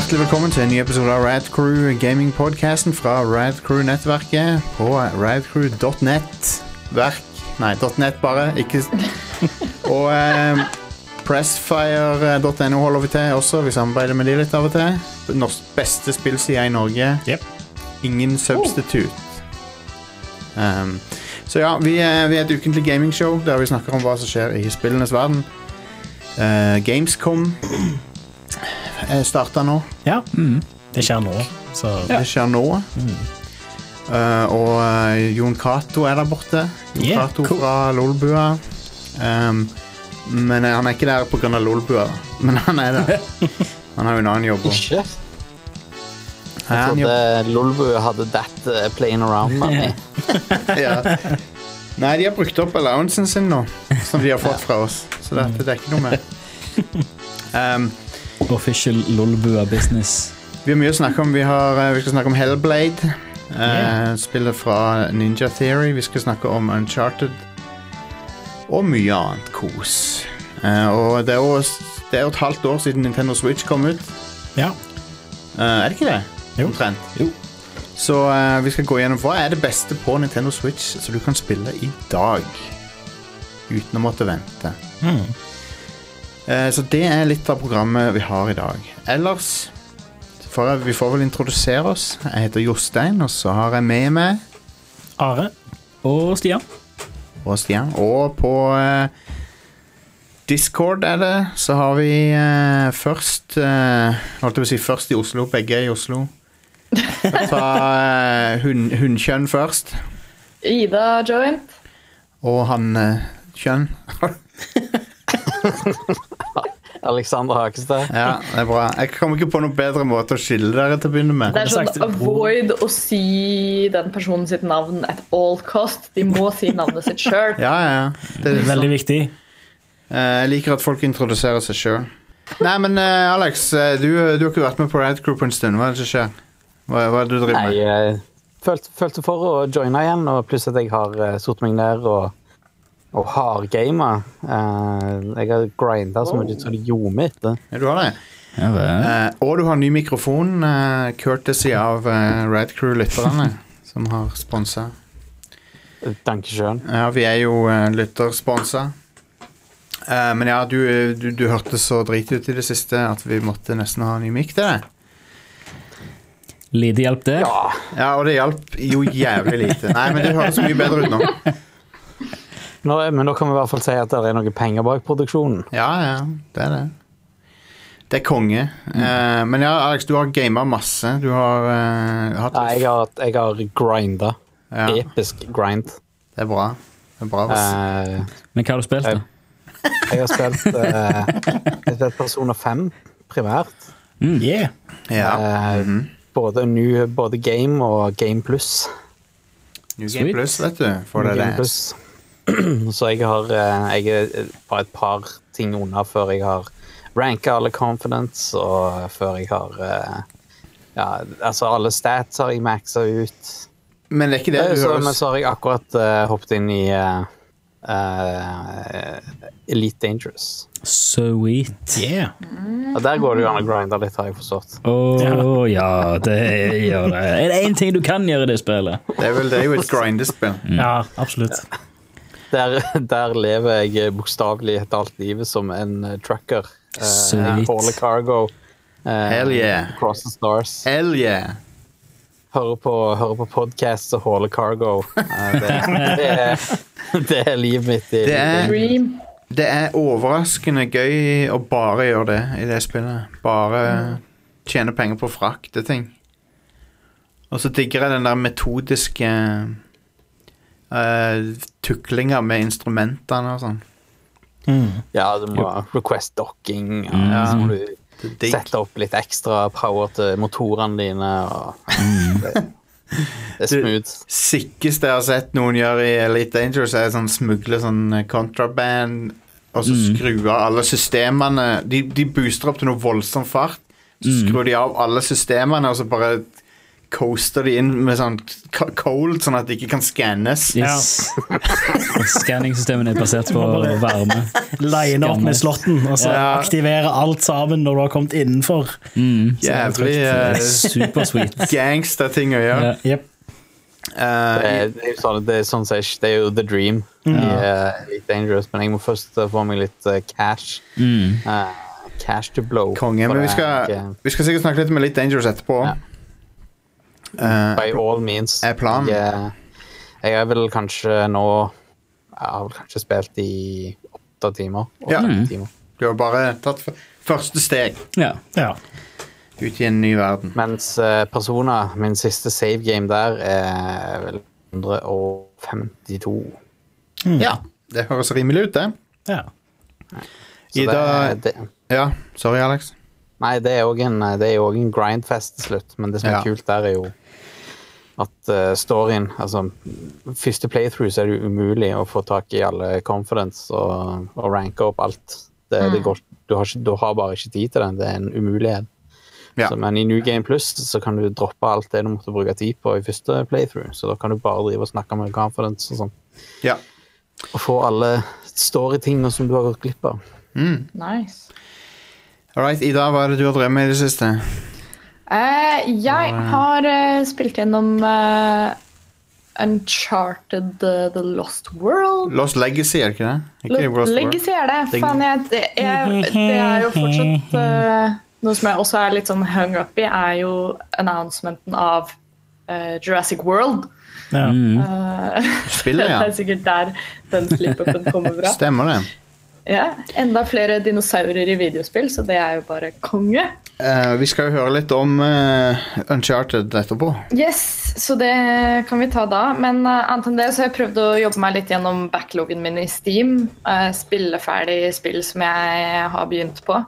Hjertelig velkommen til en ny episode av Rad Crew Gaming-podcasten fra Rad Crew-nettverket på radcrew.net. .net bare, ikke... Og Pressfire.no holder vi til også, vi samarbeider med de litt av og til. Norsk beste spillside I Norge. Yep. Ingen substitute. Så ja, vi er et ukentlig gamingshow der vi snakker om hva som skjer I spillenes verden. Gamescom starter nå. Ja, det skjer nå. Så. Det skjer nå. Og Jon Cato der borte. Jon Cato cool. Fra Lolbua. Men han ikke der på grunn av Lolbua. Men han der. Han har jo en annen jobb. Ikke? Jeg trodde Lolbua hadde that playing around money. Ja. Nei, de har brukt opp allowancen sin nå, som de har fått fra oss. Så det er ikke noe mer. Official Lolbua business. Vi har mye å snakke om. Vi skal snakke om Hellblade. Spillet fra Ninja Theory. Vi skal snakke om Uncharted. Og mye annet kos. Og det er jo et halvt år siden Nintendo Switch kom ut. Ja. Er det ikke det? Jo. Omtrent. Jo. Så vi skal gå gjennom hva er det beste på Nintendo Switch så du kan spille I dag. Uten å måtte vente. Så det er litt av programmet vi har I dag. Ellers, vi får vel introdusere oss. Jeg heter Jostein, og så har jeg med meg Are og Stian. Og på Discord det, så har vi først først I Oslo, begge I Oslo. Ta hundkjønn først. Ida joint. Og han kjønn. Alexander Hakestad. Ja, det bra. Jeg kommer ikke på noen bedre måte å skille dere til å begynne med. Det sånn avoid å si den personen sitt navn at all cost. De må si navnet sitt selv. Ja. Det er veldig viktig. Jeg liker at folk introduserer seg selv. Nei, men Alex, du har ikke vært med på Rad Crew på en stund. Hva er det som skjer? Hva er det du driver med? Nei, jeg følte for å joine igjen, og pluss at jeg har satt meg ned og hardgamer. Jeg har grindet så mye så det gjorde meg etter. Ja, du har det. Ja, og du har ny mikrofon, courtesy av Rad Crew-lytterne, som har sponset. Danke selv. Ja, vi er jo lyttersponset. Men ja, du hørte så drit ut I det siste at vi måtte nesten ha ny mic til det. Lite hjelp det? Ja, og det hjalp jo jævlig lite. Nei, men det høres mye bedre ut nå. Men nå kan vi I hvert fall si at det noen penger bak produksjonen. Ja, det det. Det konge. Men ja, Alex, du har gamet masse. Du har hatt... Nei, jeg har grindet. Ja. Episk grind. Det bra. Det bra. Men hva har du spilt da? Jeg har spilt Persona 5 primært. Yeah. Både Game og Game Plus. New Game Plus, vet du. For det Plus. Så jeg er bare et par ting unna før jeg har ranket alle confidence, og før jeg har alle stats har jeg maxet ut. Men det ikke det du høres... Men så har jeg akkurat hoppet inn I Elite Dangerous. Sweet. Yeah. Og der går det jo an å grinde litt, har jeg forstått. Ja, det gjør det. Er det en ting du kan gjøre I det spillet? Det er jo et grindespill. Ja, absolutt. Der lever jeg bokstavelig et alt livet som en trucker. Hauler cargo. Hell yeah. Across the stars. Hell yeah. Hører på podcasts og hauler cargo. Det livet mitt. Det overraskende gøy å bare gjøre det I det spillet. Bare tjene penger på frakte ting. Og så digger jeg den der metodiske tuklinger med instrumentene og sånn. Ja, du må request docking, og så må du sette opp litt ekstra power til motorene dine, og det smooth. Sikkest jeg har sett noen gjøre I Elite Dangerous sånn smugle sånn contraband, og så skru av alle systemene. De booster opp til noe voldsom fart, så skrur de av alle systemene, og så bare coaster de inn med sånn cold, sånn at de ikke kan scannes. Yes. Scanningssystemet er basert på varme. Line opp med slotten, og så aktivere alt sammen når du har kommet innenfor. Jævlig Supersweet. gangster-ting å gjøre. Yep. Det er jo the dream i Elite Dangerous, men jeg må først få meg litt cash. Cash to blow. Konge, men vi skal sikkert snakke litt med Elite Dangerous etterpå. By all means. Er planen? Jeg er vel kanskje nå jeg har vel kanskje spilt i 8 timer. 8 timer. Du har bare tatt første steg ut i en ny verden. Mens Persona, min siste save game der, er vel 152. Ja, det høres rimelig ut, det. Ja. Ja, sorry Alex. Nei, det er jo en grindfest til slutt, men det som er kult der er jo at storyen, altså første playthrough så er det umulig å få tak i alle confidence og ranke opp alt. Det går, du har bare ikke tid til det, det er en umulighet. Så, men i New Game Plus så kan du droppe alt det du måtte bruke tid på i første playthrough, så da kan du bare drive og snakke med confidence og sånn. Ja. Og få alle story-tingene som du har gått glipp av. Nice. Alright, Ida, hva er det du har drømt med i det siste? Jeg har spilt gjennom Uncharted The Lost World. Lost Legacy, er det ikke det? Lost Legacy er det. Faen, det er jo fortsatt noe som jeg også er litt sånn hung up i, er jo announcementen av Jurassic World. Spiller, ja. Det er sikkert der den flip-upen kommer fra. Stemmer det. Ja, enda flere dinosaurer i videospill, så det er jo bare konge. Vi skal jo høre litt om Uncharted etterpå. Yes, så det kan vi ta da. Men annet enn det så har jeg prøvd å jobbe meg litt gjennom backloggen min i Steam. Spille ferdig spill som jeg har begynt på.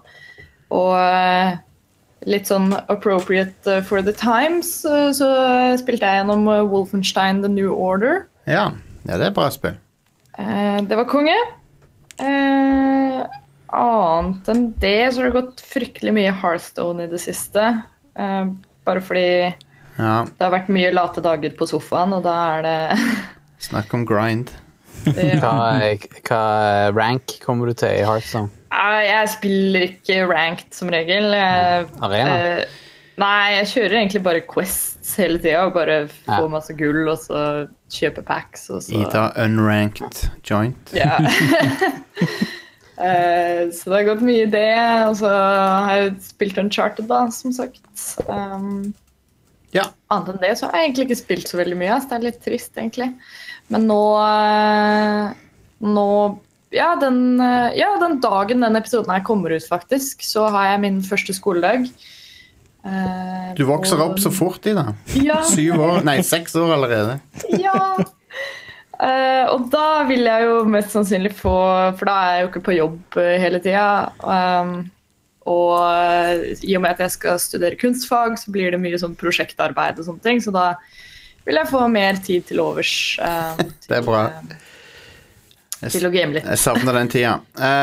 Og litt sånn appropriate for the times, så spilte jeg gjennom Wolfenstein The New Order. Ja, det er bra spill. Det var konge. Annet enn det så har det gått fryktelig mye Hearthstone i det siste. Bare fordi det har vært mye late dager på sofaen, og da er det snakk om grind. Hva rank kommer du til i Hearthstone? Jeg spiller ikke ranked som regel. Arena? Nei, jeg kjører egentlig bare quests hele tiden, og bare får masse gull, og så kjøper packs. Og så... Ida unranked joint. Ja. Så det har gått mye i det, og så har jeg spilt Uncharted da, som sagt. Annet enn det så har jeg egentlig ikke spilt så veldig mye, så det er litt trist egentlig. Men den dagen den episoden her kommer ut faktisk, så har jeg min første skoledag. Du vokser opp så fort i det. 6 år allerede. Og da vil jeg jo mest sannsynlig få, for da er jeg jo ikke på jobb hele tiden, og i og med at jeg skal studere kunstfag, så blir det mye sånn prosjektarbeid og sånne ting, så da vil jeg få mer tid til overs. Det er bra. Til å game litt. Jeg savner den tida.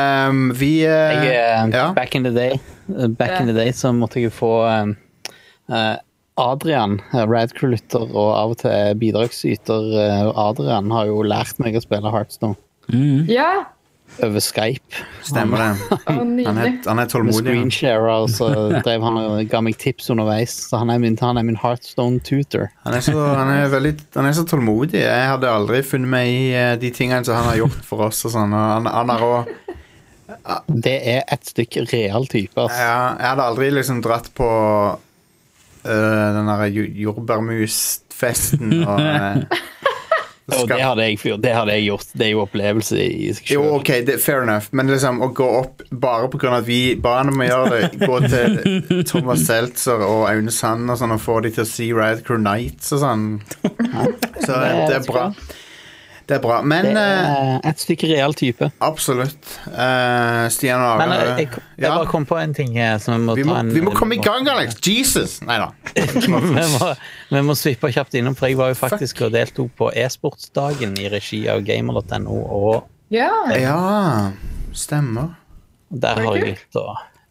Back in the day så måtte jeg få Adrian, Radcrew-lytter og av og til bidragsyter. Adrian har jo lært meg å spille Hearthstone. Over Skype. Stemmer det. Han er tålmodig. Med screenshare, og så drev han og ga meg tips underveis. Så han er min Hearthstone tutor. Han er så tålmodig. Jeg hadde aldri funnet meg i de tingene som han har gjort for oss og sånn. Han har også... Det er et stykke real type. Altså. Jeg hadde aldri liksom dratt på den der jordbærmusfesten og... Det hadde jeg gjort. Det er jo opplevelse i seg selv. Jo, ok, fair enough. Men liksom å gå opp bare på grunn av at bare når vi gjør det, gå til Thomas Seltzer og Aune Sand og sånn, og få de til å si Radcrew Nights og sånn. Så det er bra. Det er bra, men... Det er et stykke real type. Absolutt. Stian og Men jeg bare kom på en ting som vi må komme i gang, Alex! Jesus! Neida. vi må svippe kjapt innom, for jeg var jo faktisk og deltok på e-sportsdagen i regi av Gamer.no, og Ja, stemmer. Der har jeg litt å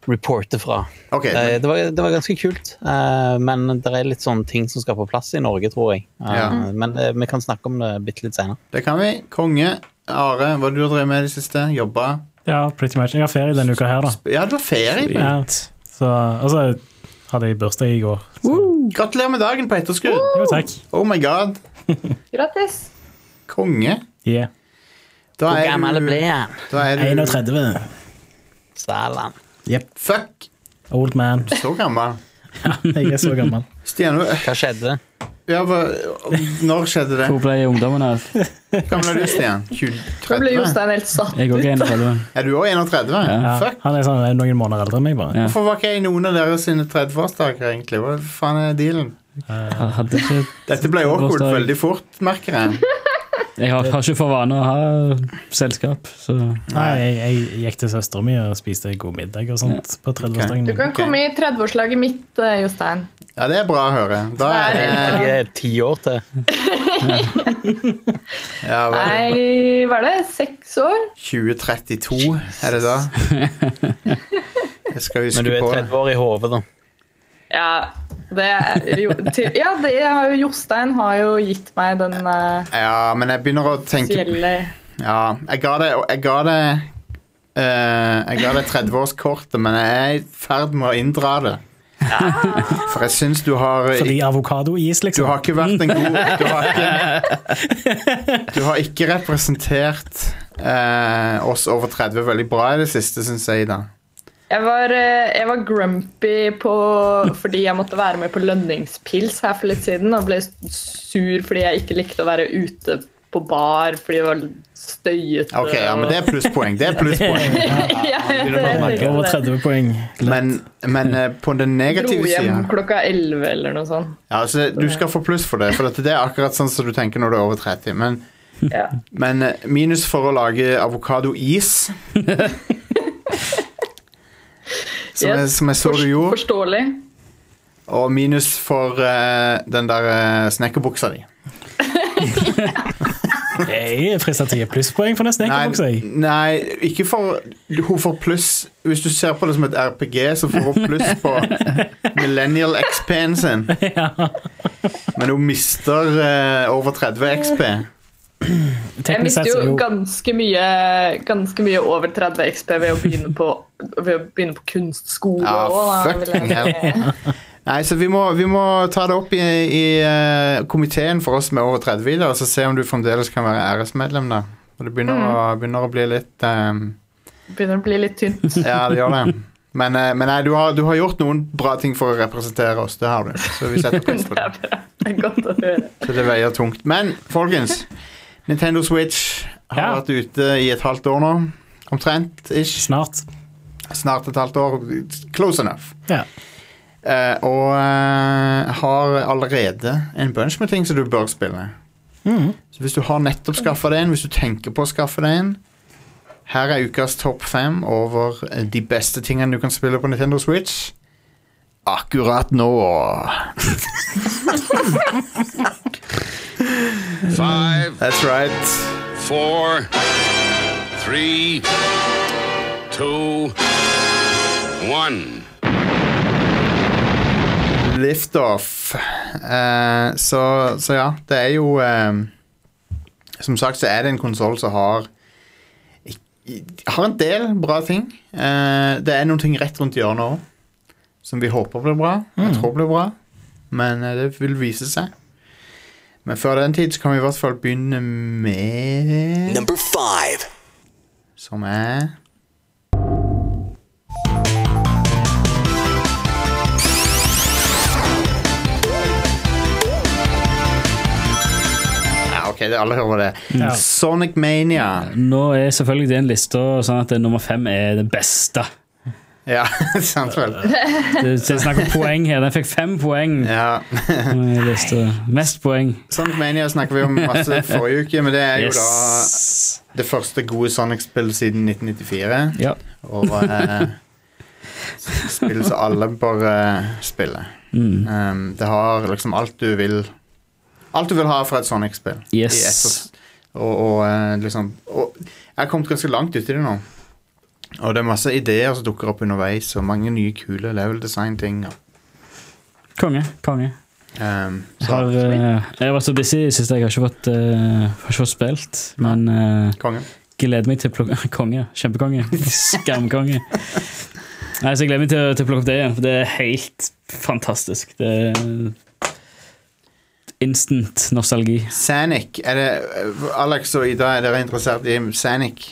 reporte fra. Ok, Det var ganske kult, men det er litt sånne ting som skal på plass i Norge, tror jeg. Ja. Men vi kan snakke om det bitte litt senere. det kan vi. Konge. Are, hva du har drevet med i det siste? Jobba? Ja, pretty much. Jeg har ferie denne uka her, da. Ja, du har ferie. Ja, så, altså, hadde jeg bursdag i går. Så. Gratulerer med dagen på etterskudd. Jo, takk. Oh my god. Grattis. Konge. Yeah. Da Hvor er gammel du, ble han? da er du 31. Salan. Yep. Fuck. Old man. Så gammel. Jeg er så gammel. Stian, Hva skjedde? ja, når skjedde det? Hvor ble ungdommen av? Hvor gammel er du, Stian? Da ble 30? Jostein helt satt Jeg går ut. 31. Er du også 31? Ja, Fuck. han er sånn, noen måneder eldre enn meg, bare. Ja. Hvorfor var ikke jeg i noen av deres sine 30-årsdager, egentlig? Hva faen er dealen? Jeg hadde ikke Dette ble awkward Bursdag. veldig fort, merker jeg. Jeg har ikke for vane å ha selskap, så Nei, jeg gikk til søsteren min og spiste god middag og sånt på 30-årsdagen. Du kan komme i 30-årslaget mitt, Jostein. Ja, det er bra å høre. Da er det Jeg er 10 år til. ja, hva? Nei, var det 6 år? 2032, er det da? Jeg skal Men huske du er på 30 år i hovedet, da. Ja, det er jo ja, det har jo Jostein har jo gitt meg den Ja, men jeg begynner å tenke spesielle Ja, jeg ga det 30-årskortet, men jeg er i ferd med å inndra det. For jeg syns du har Fordi avokadois, Du liksom. har ikke vært en god Du har ikke representert oss over 30 veldig bra i det siste, syns jeg, da. Jeg var grumpy fordi jeg måtte være med på lønningspils her for litt siden, og ble sur fordi jeg ikke likte å være ute på bar fordi det var støyete. Ok, ja, men det er plusspoeng. Det er plusspoeng. Ja, Over 30 poeng. Men på den Dro negative hjem sida klokka 11 eller noe sånt. ja, altså, du skal få pluss for det, for det er akkurat sånn som du tenker når du er over 30. Ja. Men minus for å lage avokadois. Som jeg så du gjorde. Forståelig. Og minus for den der snekkerbuksa di. Jeg er fristet til å gi plusspoeng for den snekkerbuksa. Nei, ikke for hun får pluss. Hvis du ser på det som et RPG, så får hun pluss på Millennial XP-en sin. Men hun mister over 30 XP. Jeg mister jo ganske mye over 30 XP ved å begynne på kunstskole. Ja, fucking hell. Nei, så vi må ta det opp i komiteen for oss med over 30 videre, og så se om du fremdeles kan være æresmedlem da. Og det begynner å bli litt Begynner å bli litt tynt. Ja, det gjør det. Men nei, du har gjort noen bra ting for å representere oss, det har du. Så vi setter pris på det. Det er bra. Det er godt å høre. Så det veier tungt. Men, folkens, Nintendo Switch har vært ute i et halvt år nå. Omtrent, ish. Snart. Snart et halvt år. Close enough. Ja. Og har allerede en bunch med ting som du bør spille. Så hvis du har nettopp skaffet det inn, hvis du tenker på å skaffe det inn, her er ukas topp 5 over de beste tingene du kan spille på Nintendo Switch. Akkurat nå. 5, That's right. 4, 3, 2, 1. Liftoff. Så ja, det er jo som sagt så er det en konsol som har en del bra ting. Det er noen ting rett rundt hjørnet også som vi håper blir bra. Jeg tror blir bra, men det vil vise seg. Men før den tid så kan vi i hvert fall begynne med Number 5. som er ok, alle hører hva det er. Ja. Sonic Mania. nå er selvfølgelig det en liste sånn at nummer 5 er det beste. Ja, sant vel. Det er snakk om poeng her. Den fikk 5 poeng. Ja. Mest poeng. Sonic Mania snakker vi om masse forrige uke, men det er jo Yes. da det første gode Sonic-spill siden 1994. Ja. Og spill som alle bør spille. Det har liksom alt du vil ha fra et Sonic-spill. Yes. Og liksom og jeg har kommet ganske langt ut i det nå. Og det masse ideer som dukker opp underveis, og mange nye kule level design-ting. Konge. Jeg var så busy sist jeg har ikke fått spilt, men Konge. gleder meg til konge, kjempekonge, skamkonge. Nei, så jeg gleder meg til å plukke opp det igjen, for det er helt fantastisk. Det er instant nostalgi. Sanic, Alex og Ida, er dere interessert i Sanic?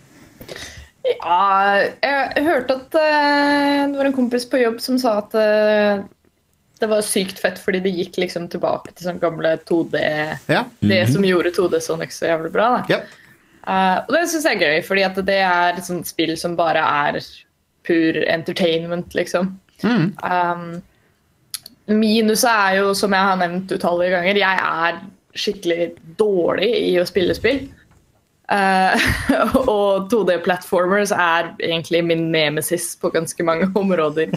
Ja, jeg hørte at det var en kompis på jobb som sa at det var sykt fett fordi det gikk liksom tilbake til sånn gamle 2D. Ja. Det som gjorde 2D Sonic så jævlig bra. Da. Ja. Og det synes jeg er gøy, fordi at det er et sånt spill som bare er pur entertainment, liksom. Minuset er jo, som jeg har nevnt utallige ganger, jeg er skikkelig dårlig i å spille spill. Og 2D-platformers er egentlig min nemesis på ganske mange områder.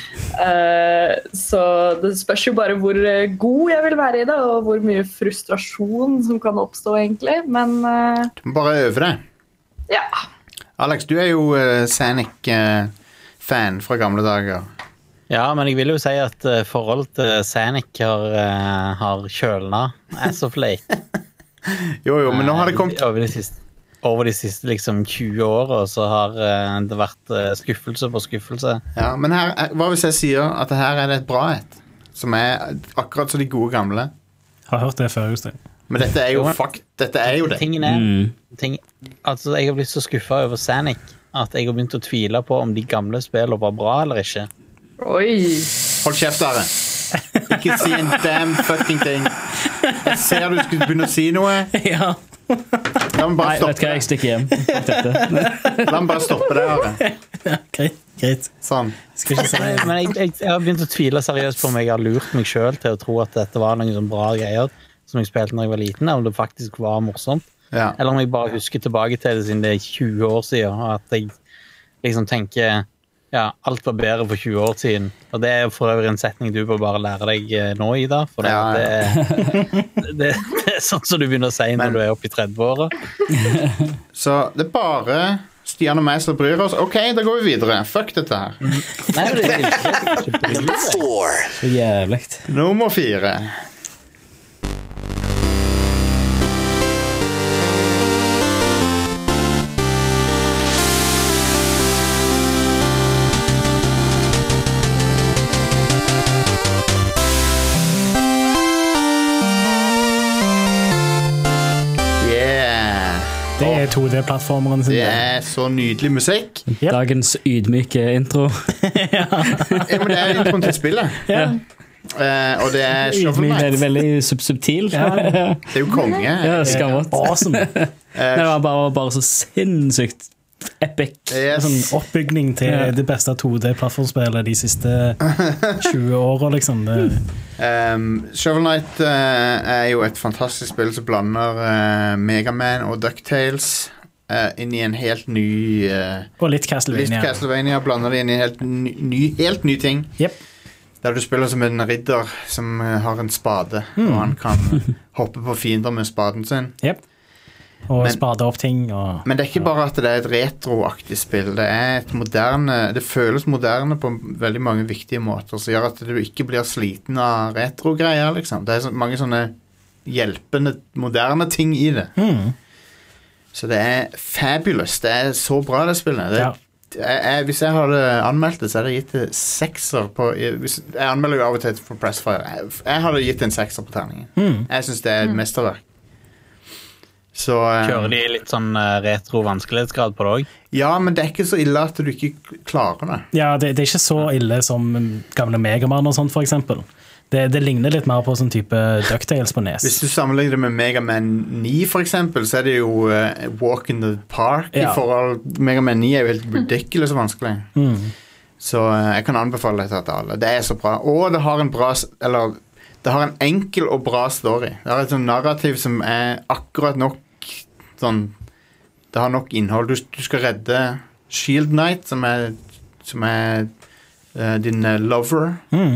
Så det spørs jo bare hvor god jeg vil være i det, og hvor mye frustrasjon som kan oppstå, egentlig. Men Du må bare øve deg. ja. Alex, du er jo Sanic-fan fra gamle dager. Ja, men jeg vil jo si at forholdet til Sanic har kjølna as of late. Jo, men nå har det kommet over de siste liksom 20 årene så har det vært skuffelse på skuffelse. Ja, men her, hva hvis jeg sier at her er det et bra et, som er akkurat som de gode gamle? Har hørt det før, Jostein. Men dette er jo dette er jo det. Altså, jeg har blitt så skuffet over Sanic at jeg har begynt å tvile på om de gamle spillene var bra eller ikke. Oi. Hold kjeft, Are. Ikke si en damn fucking ting. Jeg ser du skulle begynne å si noe. Ja. La meg bare Nei, vet hva, jeg stikker hjem. La meg bare stoppe det, Are. Greit. Sånn. Skal ikke si det. Men jeg har begynt å tvile seriøst på om jeg har lurt meg selv til å tro at dette var noen sånn bra greier som jeg spilte når jeg var liten, om det faktisk var morsomt. Ja. Eller om jeg bare husker tilbake til det siden det er 20 år siden, og at jeg liksom tenker ja, alt var bedre for 20 år siden. Og det er for øvrig en setning du bør bare lære deg nå, Ida, for det er sånn som du begynner å si når du er oppe i 30-åra. Så det er bare Stian og meg som bryr oss. Ok, da går vi videre. Fuck dette her. Nei, det er ikke. Så jævlig. Nummer 4. Det er 2D-plattformeren sin. Det er så nydelig musikk. Yep. Dagens ydmyke intro. Ja, men det er introen til spillet. Ja. Og det er Shovel Knight. Veldig subtil. Ja. Det er jo konge. Ja, skamrått. Awesome. Det var bare så sinnssykt epic. Yes. Sånn oppbygning til det beste 2D-plattformspillet de siste 20 årene, liksom. Shovel Knight er jo et fantastisk spill som blander Mega Man og DuckTales inn i en helt ny Og litt Castlevania. Blander det inn i en helt ny ting. Yep. Der du spiller som en ridder som har en spade, og han kan hoppe på fiender med spaden sin. Yep. Og spade opp ting. Men det er ikke bare at det er et retroaktig spill. Det er et moderne, det føles moderne på veldig mange viktige måter, som gjør at du ikke blir sliten av retro-greier, liksom. Det er mange sånne hjelpende, moderne ting i det. Så det er fabulous. Det er så bra, det spillet. Hvis jeg hadde anmeldt det, så hadde jeg gitt det 6'er på... Jeg anmelder jo av og til for Pressfire. Jeg hadde gitt det en 6'er på terningen. Jeg synes det er et mesterverk. Så, kjører de litt sånn retro vanskelighetsgrad på det også? Ja, men det er ikke så ille at du ikke klarer det. Ja, det er ikke så ille som gamle Mega Man og sånt, for eksempel. Det ligner litt mer på sånn type DuckTales på nes. Hvis du sammenligner det med Mega Man 9 for eksempel, så er det jo Walk in the Park i forhold. Mega Man 9 er jo helt ridiculous og vanskelig. Så jeg kan anbefale det til alle. Det er så bra. Og det har en bra, eller det har en enkel og bra story. Det har et sånn narrativ som er akkurat nok sånn, det har nok innhold. Du skal redde Shield Knight, som er din lover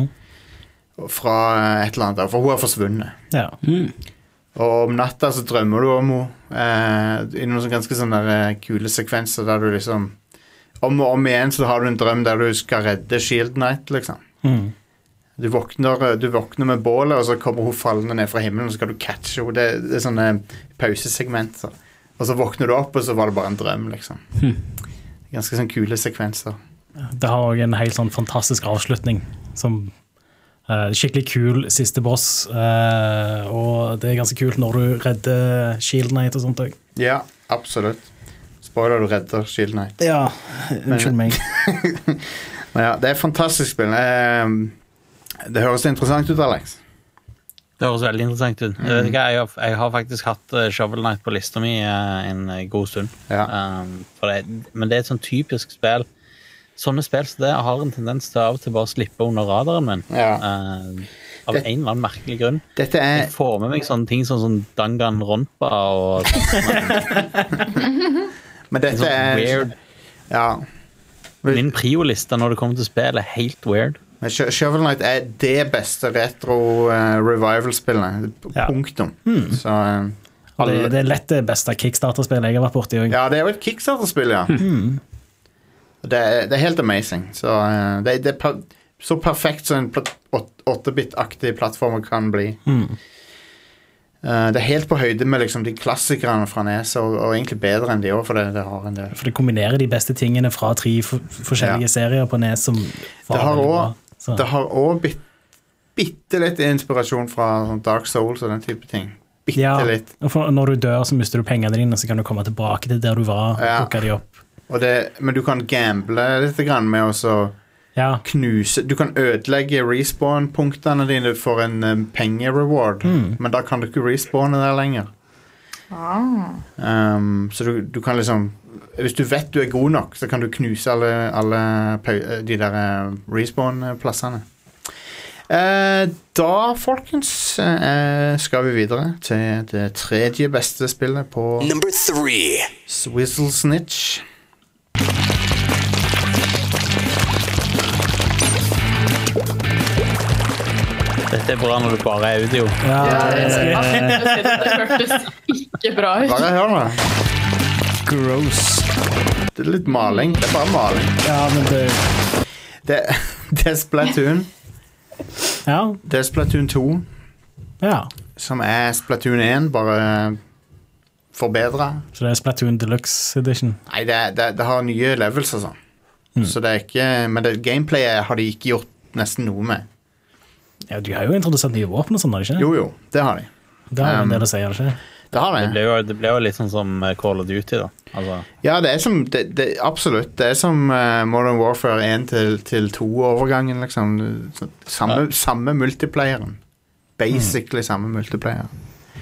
fra et eller annet, for hun har forsvunnet. Ja. Og om natta så drømmer du om henne i noen ganske sånne kule sekvenser der du liksom om og om igjen så har du en drøm der du skal redde Shield Knight, liksom. Du våkner med bålet, og så kommer hun fallende ned fra himmelen, og så skal du catche henne. Det er sånne pausesegmenter. Og så våkner du opp, og så var det bare en drøm, liksom. Ganske sånn kule sekvenser. Det har også en helt sånn fantastisk avslutning, som skikkelig kul siste boss, og det er ganske kult når du redder Shield Knight og sånt. Ja, absolutt. Spoiler, du redder Shield Knight. Ja, unnskyld meg. Ja, det er et fantastisk spill. Det høres interessant ut, Alex. Det høres veldig interessant ut. Jeg har faktisk hatt Shovel Knight på lista mi en god stund. Ja. Men det er et sånn typisk spill. Sånne spill så det har en tendens til av og til bare å slippe under radaren min. Ja. Av en eller annen merkelig grunn. Dette er... Jeg får med meg sånne ting som Danganronpa og Men dette er... weird. Ja. Min prioliste når det kommer til spill er helt weird. Men Shovel Knight er det beste retro revival-spillet. Punktum. Så... Det er lett det beste Kickstarter-spillet jeg har vært borti. Ja, det er jo et Kickstarter-spill, ja. Det er helt amazing. Så det er så perfekt som en 8-bit-aktig plattformer kan bli. Det er helt på høyde med liksom, de klassikerne fra NES, og egentlig bedre enn de også, for det har en del. For det kombinerer de beste tingene fra 3 forskjellige serier på NES som var veldig bra. Det har også bitte litt inspirasjon fra Dark Souls og den type ting. Bitte litt. For når du dør, så mister du pengene dine, så kan du komme tilbake til der du var og plukke de opp. Men du kan gamble litt grann med å knuse. Du kan ødelegge respawn-punktene dine for en pengereward, men da kan du ikke respawne der lenger. Så du kan liksom, hvis du vet du er god nok, så kan du knuse alle de der respawn-plassene. Da, folkens, skal vi videre til det tredje beste spillet på Number 3. Swizzle Snitch. Dette er bra når det bare er audio. Det hørtes ikke bra ut. Bare hør det. Gross. Det er litt maling. Det er bare maling. Ja, men det er Splatoon. Ja. Det er Splatoon 2. Ja. Som er Splatoon 1, bare forbedret. Så det er Splatoon Deluxe Edition? Nei, det har nye levels og sånn. Så det er ikke... Men gameplayet har de ikke gjort nesten noe med. Ja, de har jo introdusert nye våpen og sånn, har de ikke? Jo, det har de. Det har en del å si, har de ikke? Det har de. Det ble jo litt sånn som Call of Duty, da. Altså. Ja, det er som... absolutt. Det er som Modern Warfare 1 til 2-overgangen, liksom. Samme multiplayeren. Basically samme multiplayeren.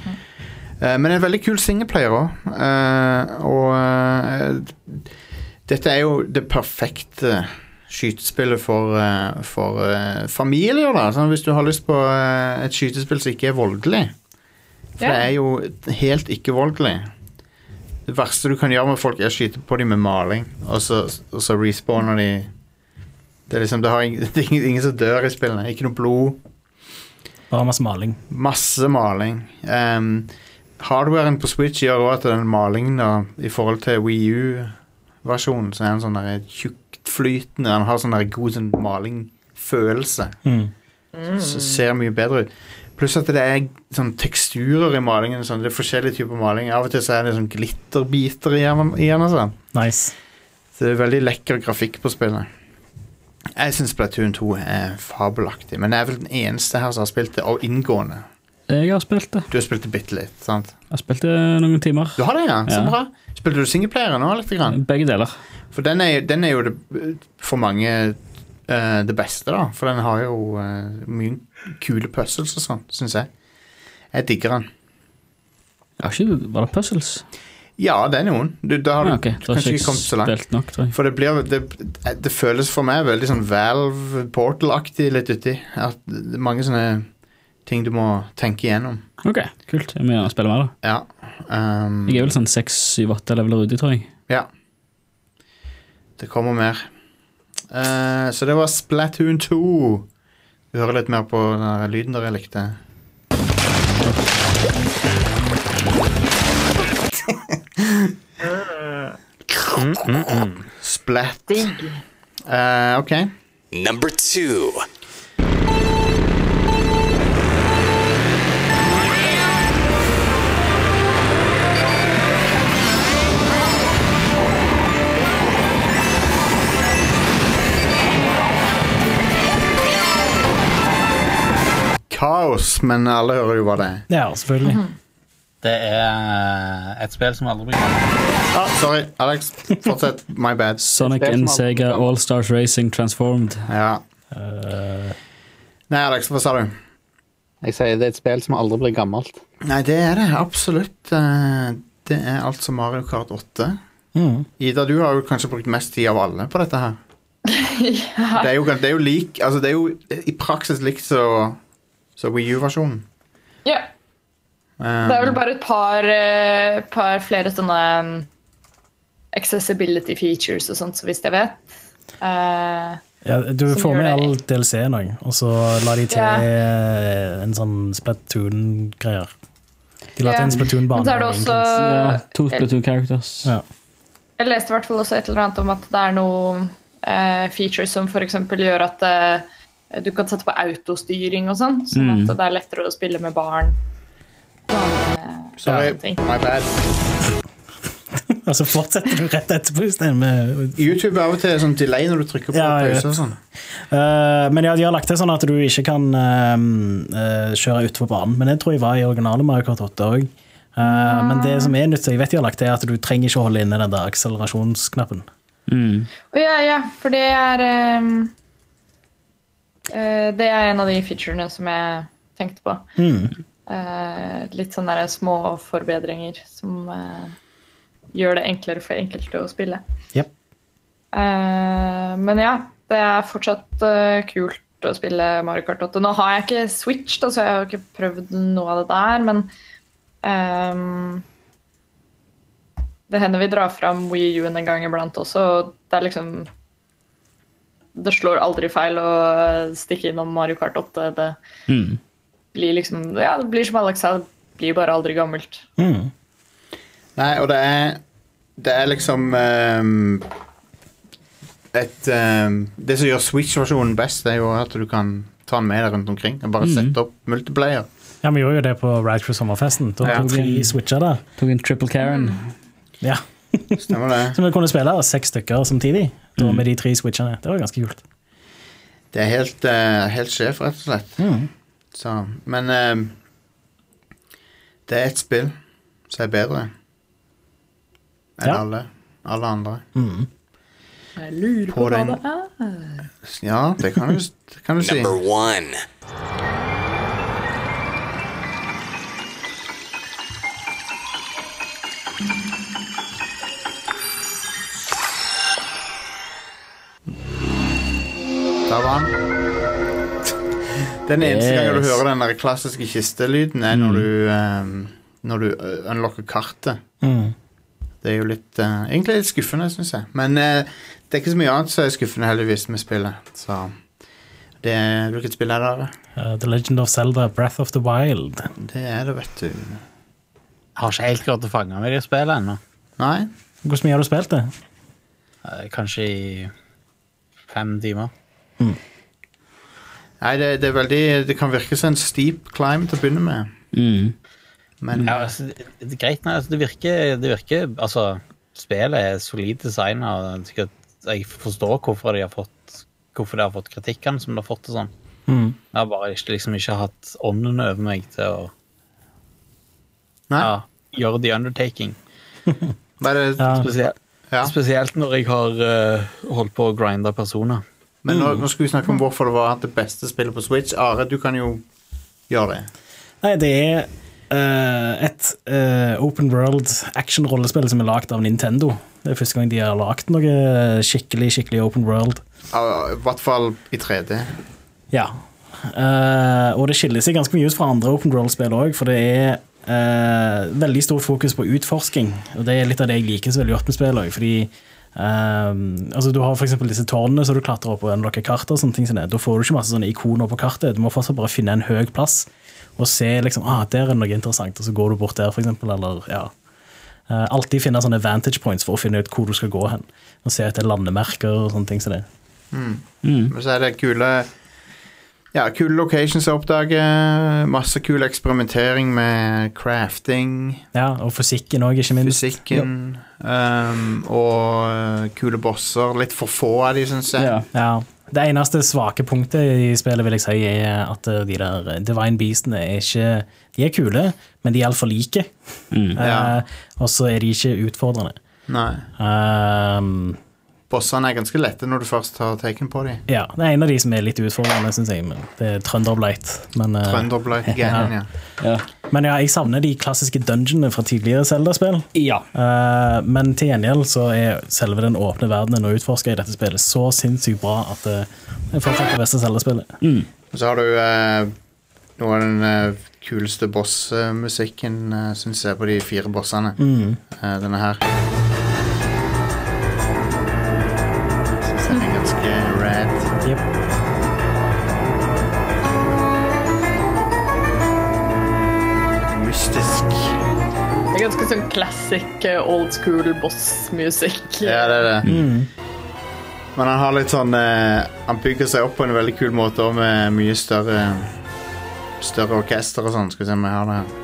Men en veldig kul singleplayer også. Og dette er jo det perfekte skytespillet for familier, da. Sånn, hvis du har lyst på et skytespill som ikke er voldelig. For det er jo helt ikke voldelig. Det verste du kan gjøre med folk er å skyte på dem med maling, og så respawner de. Det er liksom, det er ingen som dør i spillene. Ikke noe blod. Bare masse maling. Masse maling. Hardwaren på Switch gjør også at den malingen da, i forhold til Wii U-versjonen, så er den sånn der tjuktflytende. Den har sånn der god sånn malingfølelse. Så ser mye bedre ut. Pluss at det er sånn teksturer i malingen, sånn, det er forskjellige typer maling. Av og til så er det sånn glitterbiter i den og sånn. Nice. Så det er veldig lekker grafikk på spillet. Jeg synes Splatoon 2 er fabelaktig, men det er vel den eneste her som har spilt det, og inngående. Jeg har spilt det. Du har spilt det bitte litt, sant? Jeg har spilt det noen timer. Du har det, ja? Så bra. Spilte du singleplayere nå, litt grann? Begge deler. For den er jo for mange det beste, da. For den har jo mye kule puzzles og sånn, synes jeg. Jeg digger den. Var det puzzles? Ja, det er noen. Da har du kanskje ikke kommet så langt. Nok, for det føles for meg veldig sånn Valve Portal-aktig litt uti. At det er mange sånne ting du må tenke igjennom. Ok, kult. Jeg må gjerne spille mer da. Ja. Jeg er vel sånn 6-7-8 leveler ute, tror jeg. Ja. Det kommer mer. Så det var Splatoon 2. Vi hører litt mer på den lyden der jeg likte. Splat. Digg. Ok. Number 2. Kaos, men alle hører jo hva det er. Ja, selvfølgelig. Det er et spill som aldri blir gammelt. Sorry, Alex. Fortsett. My bad. Sonic Det er and som alltid Sega gammelt. All-Stars Racing Transformed. Ja. Nei, Alex, hva sa du? Jeg sier det er et spill som aldri blir gammelt. Nei, det er det. Absolutt. Det er altså Mario Kart 8. Ida, du har jo kanskje brukt mest tid av alle på dette her. Ja. Det er jo lik, altså det er jo i praksis likt så Wii U-versjonen. Ja. Det er vel bare et par flere sånne accessibility features og sånt, så hvis jeg vet. Ja, du Som får gjør med det. all DLC-en også, og så la de til en sånn Splatoon-greier. De la til en Men Splatoon-bane. så er det også Ja, 2 Splatoon characters. Ja. Jeg leste i hvert fall også et eller annet om at det er noen features som for eksempel gjør at du kan sette på autostyring og sånn at det er lettere å spille med barn. Sorry, my bad. Altså fortsetter du rett etterpå i stedet med... YouTube er av og til sånn delay når du trykker på Ja, jeg pause og vet. sånn. Men ja, de har lagt til sånn at du ikke kan kjøre utenfor banen, men det tror jeg var i originale Mario Kart 8 også. Men det som er nytt, så jeg vet de har lagt til at du trenger ikke å holde inne den der akselerasjonsknappen. Ja, for det er en av de featurene som jeg tenkte på. Litt sånne der små forbedringer som gjør det enklere for enkelte å spille. Yep. Men ja, det er fortsatt kult å spille Mario Kart 8. Nå har jeg ikke Switch, da, så jeg har ikke prøvd noe av det der, men det hender vi drar fram Wii U en gang iblant også, og det er liksom det slår aldri feil å stikke innom Mario Kart 8. Det blir liksom, ja, det blir som Alex sa, det blir bare aldri gammelt. Nei, og det er liksom det som gjør Switch-versjonen best, det er jo at du kan ta den med deg rundt omkring og bare sette opp multiplayer. Ja, vi gjorde jo det på Ride Crew Sommerfesten. Da Ja. tok vi switcher der. Tok en Triple Karen. Ja. Stemmer det? Så vi kunne spille 6 stykker samtidig, da med de 3 switcherne. Det var ganske kult. Det er helt sjef, rett og slett. Så, men det er et spill som er bedre enn Ja. alle andre. Jeg lurer På på hva den- det er. Ja, det kan du si. Number 1. Der var han. Den eneste gangen du hører den der klassiske kistelyden er når du unlocker kartet. Det er jo litt egentlig litt skuffende, synes jeg. Men det er ikke så mye annet som er skuffende heldigvis med spillet. Så hvilket spill er det? The Legend of Zelda, Breath of the Wild. Det er det, vet du. Jeg har ikke helt klart å fange meg i spillet ennå. Nei? Hvor mye har du spilt det? Kanskje i 5 timer. Nei, det er veldig det kan virke som en steep climb til å begynne med. Men Ja, altså, det er greit, nei, altså, det virker altså, spillet er solid design, og jeg forstår hvorfor de har fått kritikken som de har fått og sånn. Jeg har bare ikke hatt ånden over meg til å Nei? gjøre the undertaking. Hva er det? Ja. Spesielt når jeg har holdt på å grinde personer. Men nå skal vi snakke om hvorfor det var det beste spillet på Switch. Are, du kan jo gjøre det. Nei, det er et open world action-rollespill som er lagt av Nintendo. Det er første gang de har lagt noe skikkelig open world. I hvert fall i 3D. Ja. Og det skiller seg ganske mye ut fra andre open world-spill også, for det er veldig stor fokus på utforsking, og det er litt av det jeg liker så veldig godt med spill også, fordi altså du har for eksempel disse tårnene som du klatrer opp og unlocker karter og sånne ting som det. Da får du ikke masse sånne ikoner på kartet, du må fortsatt bare finne en høy plass og se liksom, der er noe interessant, og så går du bort der for eksempel, eller ja. alltid finne sånne vantage points for å finne ut hvor du skal gå hen. Og se etter landemerker og sånne ting som det. Men så er det kule locations å oppdage, masse kul eksperimentering med crafting. Ja, og fysikken også, ikke minst. Fysikken, og kule bosser. Litt for få av de, synes jeg. Ja. Det eneste svake punktet i spillet vil jeg si er at de der Divine Beastene de er kule, men de er alt for like. Og så er de ikke utfordrende. Nei. Bossene er ganske lette når du først har taken på dem. Ja, det er en av de som er litt utfordrende, synes jeg. Men det er Thunderblight. Thunderblight-gangen, ja. Men jeg savner de klassiske dungeonene fra tidligere Zelda-spill. Ja. Men til gjengjeld så er selve den åpne verdenen å utforske i dette spillet så sinnssykt bra at det er fortsatt det beste Zelda-spillet. Så har du noe av den kuleste bossmusikken, synes jeg, på de 4 bossene. Denne her. Yep. Mystisk. Det er ganske sånn classic old school boss-musikk. Ja, det er det. Men han har litt sånn han bygger seg opp på en veldig kul måte og med mye større orkester og sånn. Skal vi se om jeg har det her.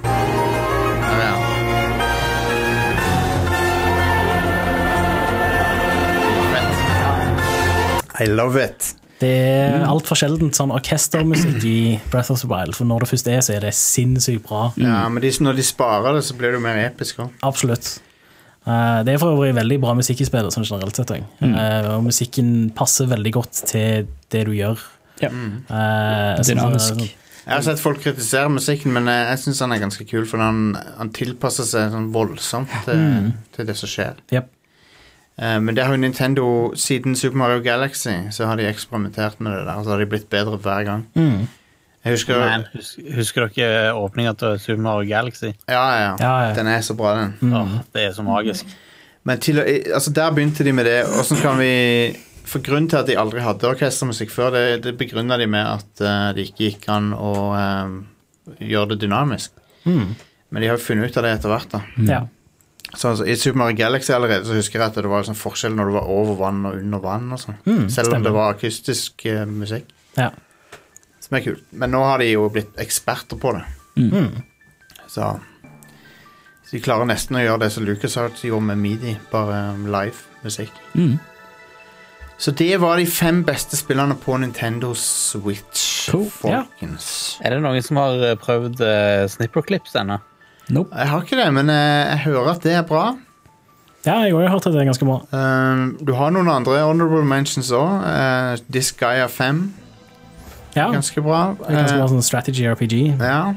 I love it. Det er alt for sjeldent sånn orkestermusikk i Breath of the Wild, for når det først så er det sinnssykt bra. Ja, men når de sparer det, så blir det jo mer episk også. Absolutt. Det er for øvrig veldig bra musikk i spillet, sånn generelt sett. Og musikken passer veldig godt til det du gjør. Ja. Dynamisk. Jeg har sett folk kritisere musikken, men jeg synes han er ganske kul, for han tilpasser seg sånn voldsomt til det som skjer. Yep. Men det har jo Nintendo siden Super Mario Galaxy, så har de eksperimentert med det der, så har de blitt bedre hver gang. Jeg husker dere åpningen til Super Mario Galaxy? Ja. Den er så bra, den. Det er så magisk. Men altså der begynte de med det. Hvordan kan vi... For grunnen til at de aldri hadde orkestermusikk før, det begrunner de med at det ikke gikk an å gjøre det dynamisk. Men de har jo funnet ut av det etter hvert da. Ja. Så altså, i Super Mario Galaxy allerede så husker jeg at det var sånn forskjell når du var over vann og under vann og sånn. Selv om det var akustisk musikk. Ja. Som er kult. Men nå har de jo blitt eksperter på det. Så de klarer nesten å gjøre det som LucasArts gjorde med MIDI, bare live musikk. Så det var de 5 beste spillerne på Nintendo Switch, folkens. Er det noen som har prøvd Snipperclips ennå? Nope. Jeg har ikke det, men jeg hører at det er bra. Ja, jeg har hørt at det er ganske bra. Du har noen andre honorable mentions også. Disgaea 5. Ja, ganske bra. det er ganske bra sånn strategy RPG. Ja.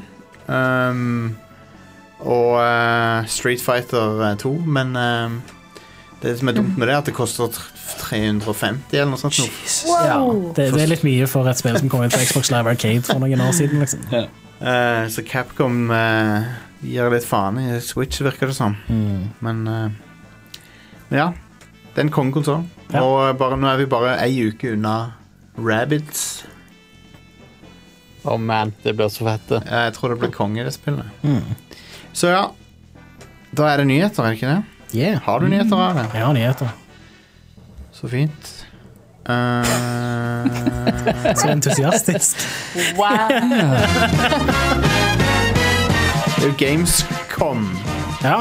Og Street Fighter 2, men det som er dumt med det er at det koster 350 eller noe sånt. Ja, det er litt mye for et spill som kom ut på Xbox Live Arcade for noen år siden, liksom. Så Capcom gir litt faen i Switch, virker det som. Men ja, det er en kongekonsol. Og nå er vi bare en uke unna Rabbids. Man, det blir så fett. Jeg tror det blir konge i det spillet. Så ja, da er det nyheter, er det ikke det? Yeah. Har du nyheter av det? Jeg har nyheter. Så fint. Så entusiastisk. Wow. Det er jo Gamescom. Ja.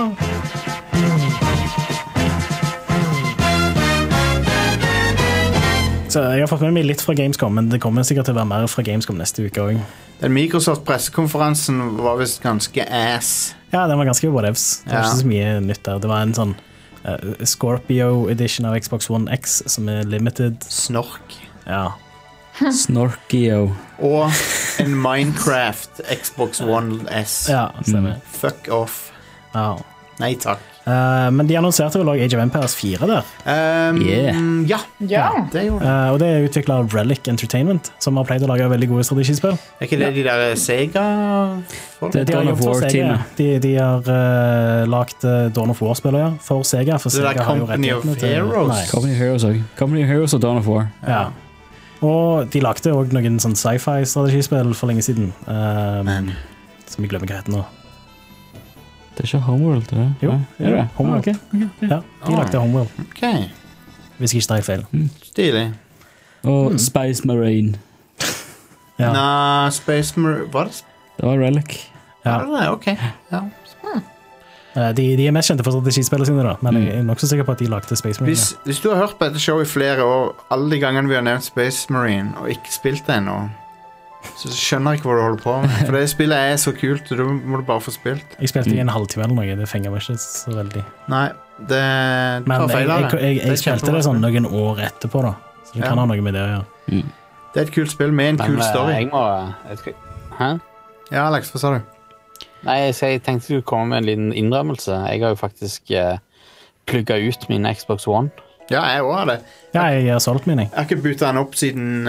Så jeg har fått med meg litt fra Gamescom, men det kommer sikkert til å være mer fra Gamescom neste uke også. Den Microsoft-pressekonferansen var vist ganske ass. Ja, den var ganske whatevs. Det var ikke så mye nytt der. Det var en sånn Scorpio edition av Xbox One X som er limited. Snork. Ja. Snorkio. Og en Minecraft Xbox One S. Ja, stemmer. Fuck off. Ja. Nei takk. Men de annonserte vel også Age of Empires 4 der. Ja, det gjorde det. Og det er utviklet av Relic Entertainment, som har pleid å lage veldig gode strategispill. Er ikke det de der Sega? De har gjort for Sega. De har lagt Dawn of War-spiller, ja, for Sega. For det Sega der Company of Heroes? Company of Heroes også. Company of Heroes og Dawn of War. Ja. Og de lagde også noen sånn sci-fi strategispill for lenge siden. Som jeg glemmer hva heter nå. Det er ikke Homeworld, det? Jo, er det? Homeworld. Ja, de lagde Homeworld, Ok, hvis jeg ikke tar helt feil. stilig. Og Space Marine. Ja. Nei, Space Marine... Var det Det var Relic. Ja. det? Ok, ja. De er mest kjente for strategispillene sine, da, men jeg er nok så sikker på at de lagde Space Marine. Hvis du har hørt på dette showet i flere år, alle de gangene vi har nevnt Space Marine, og ikke spilt det ennå, så skjønner jeg ikke hva du holder på med. For det spillet er så kult, og da må du bare få spilt. Jeg spilte i en halvtime eller noe, det fenger meg ikke så veldig. Nei, det Men tar feil av det. jeg spilte det sånn noen år etterpå, da. Så det kan ha noe med det å gjøre. Det er et kult spill med en kul story. Hæ? Ja, Alex, hva sa du? Nei, jeg tenkte jeg skulle komme med en liten innrømmelse. Jeg har jo faktisk plugget ut min Xbox One. Ja, jeg også har det. Ja, jeg har solgt min, jeg. Jeg har ikke bootet den opp siden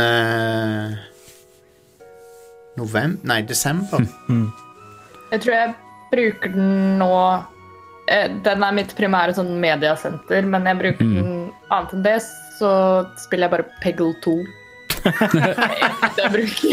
desember. Jeg tror jeg bruker den nå. Den er mitt primære sånn mediasenter, men jeg bruker den annet enn det, så spiller jeg bare Peggle 2. Jeg bruker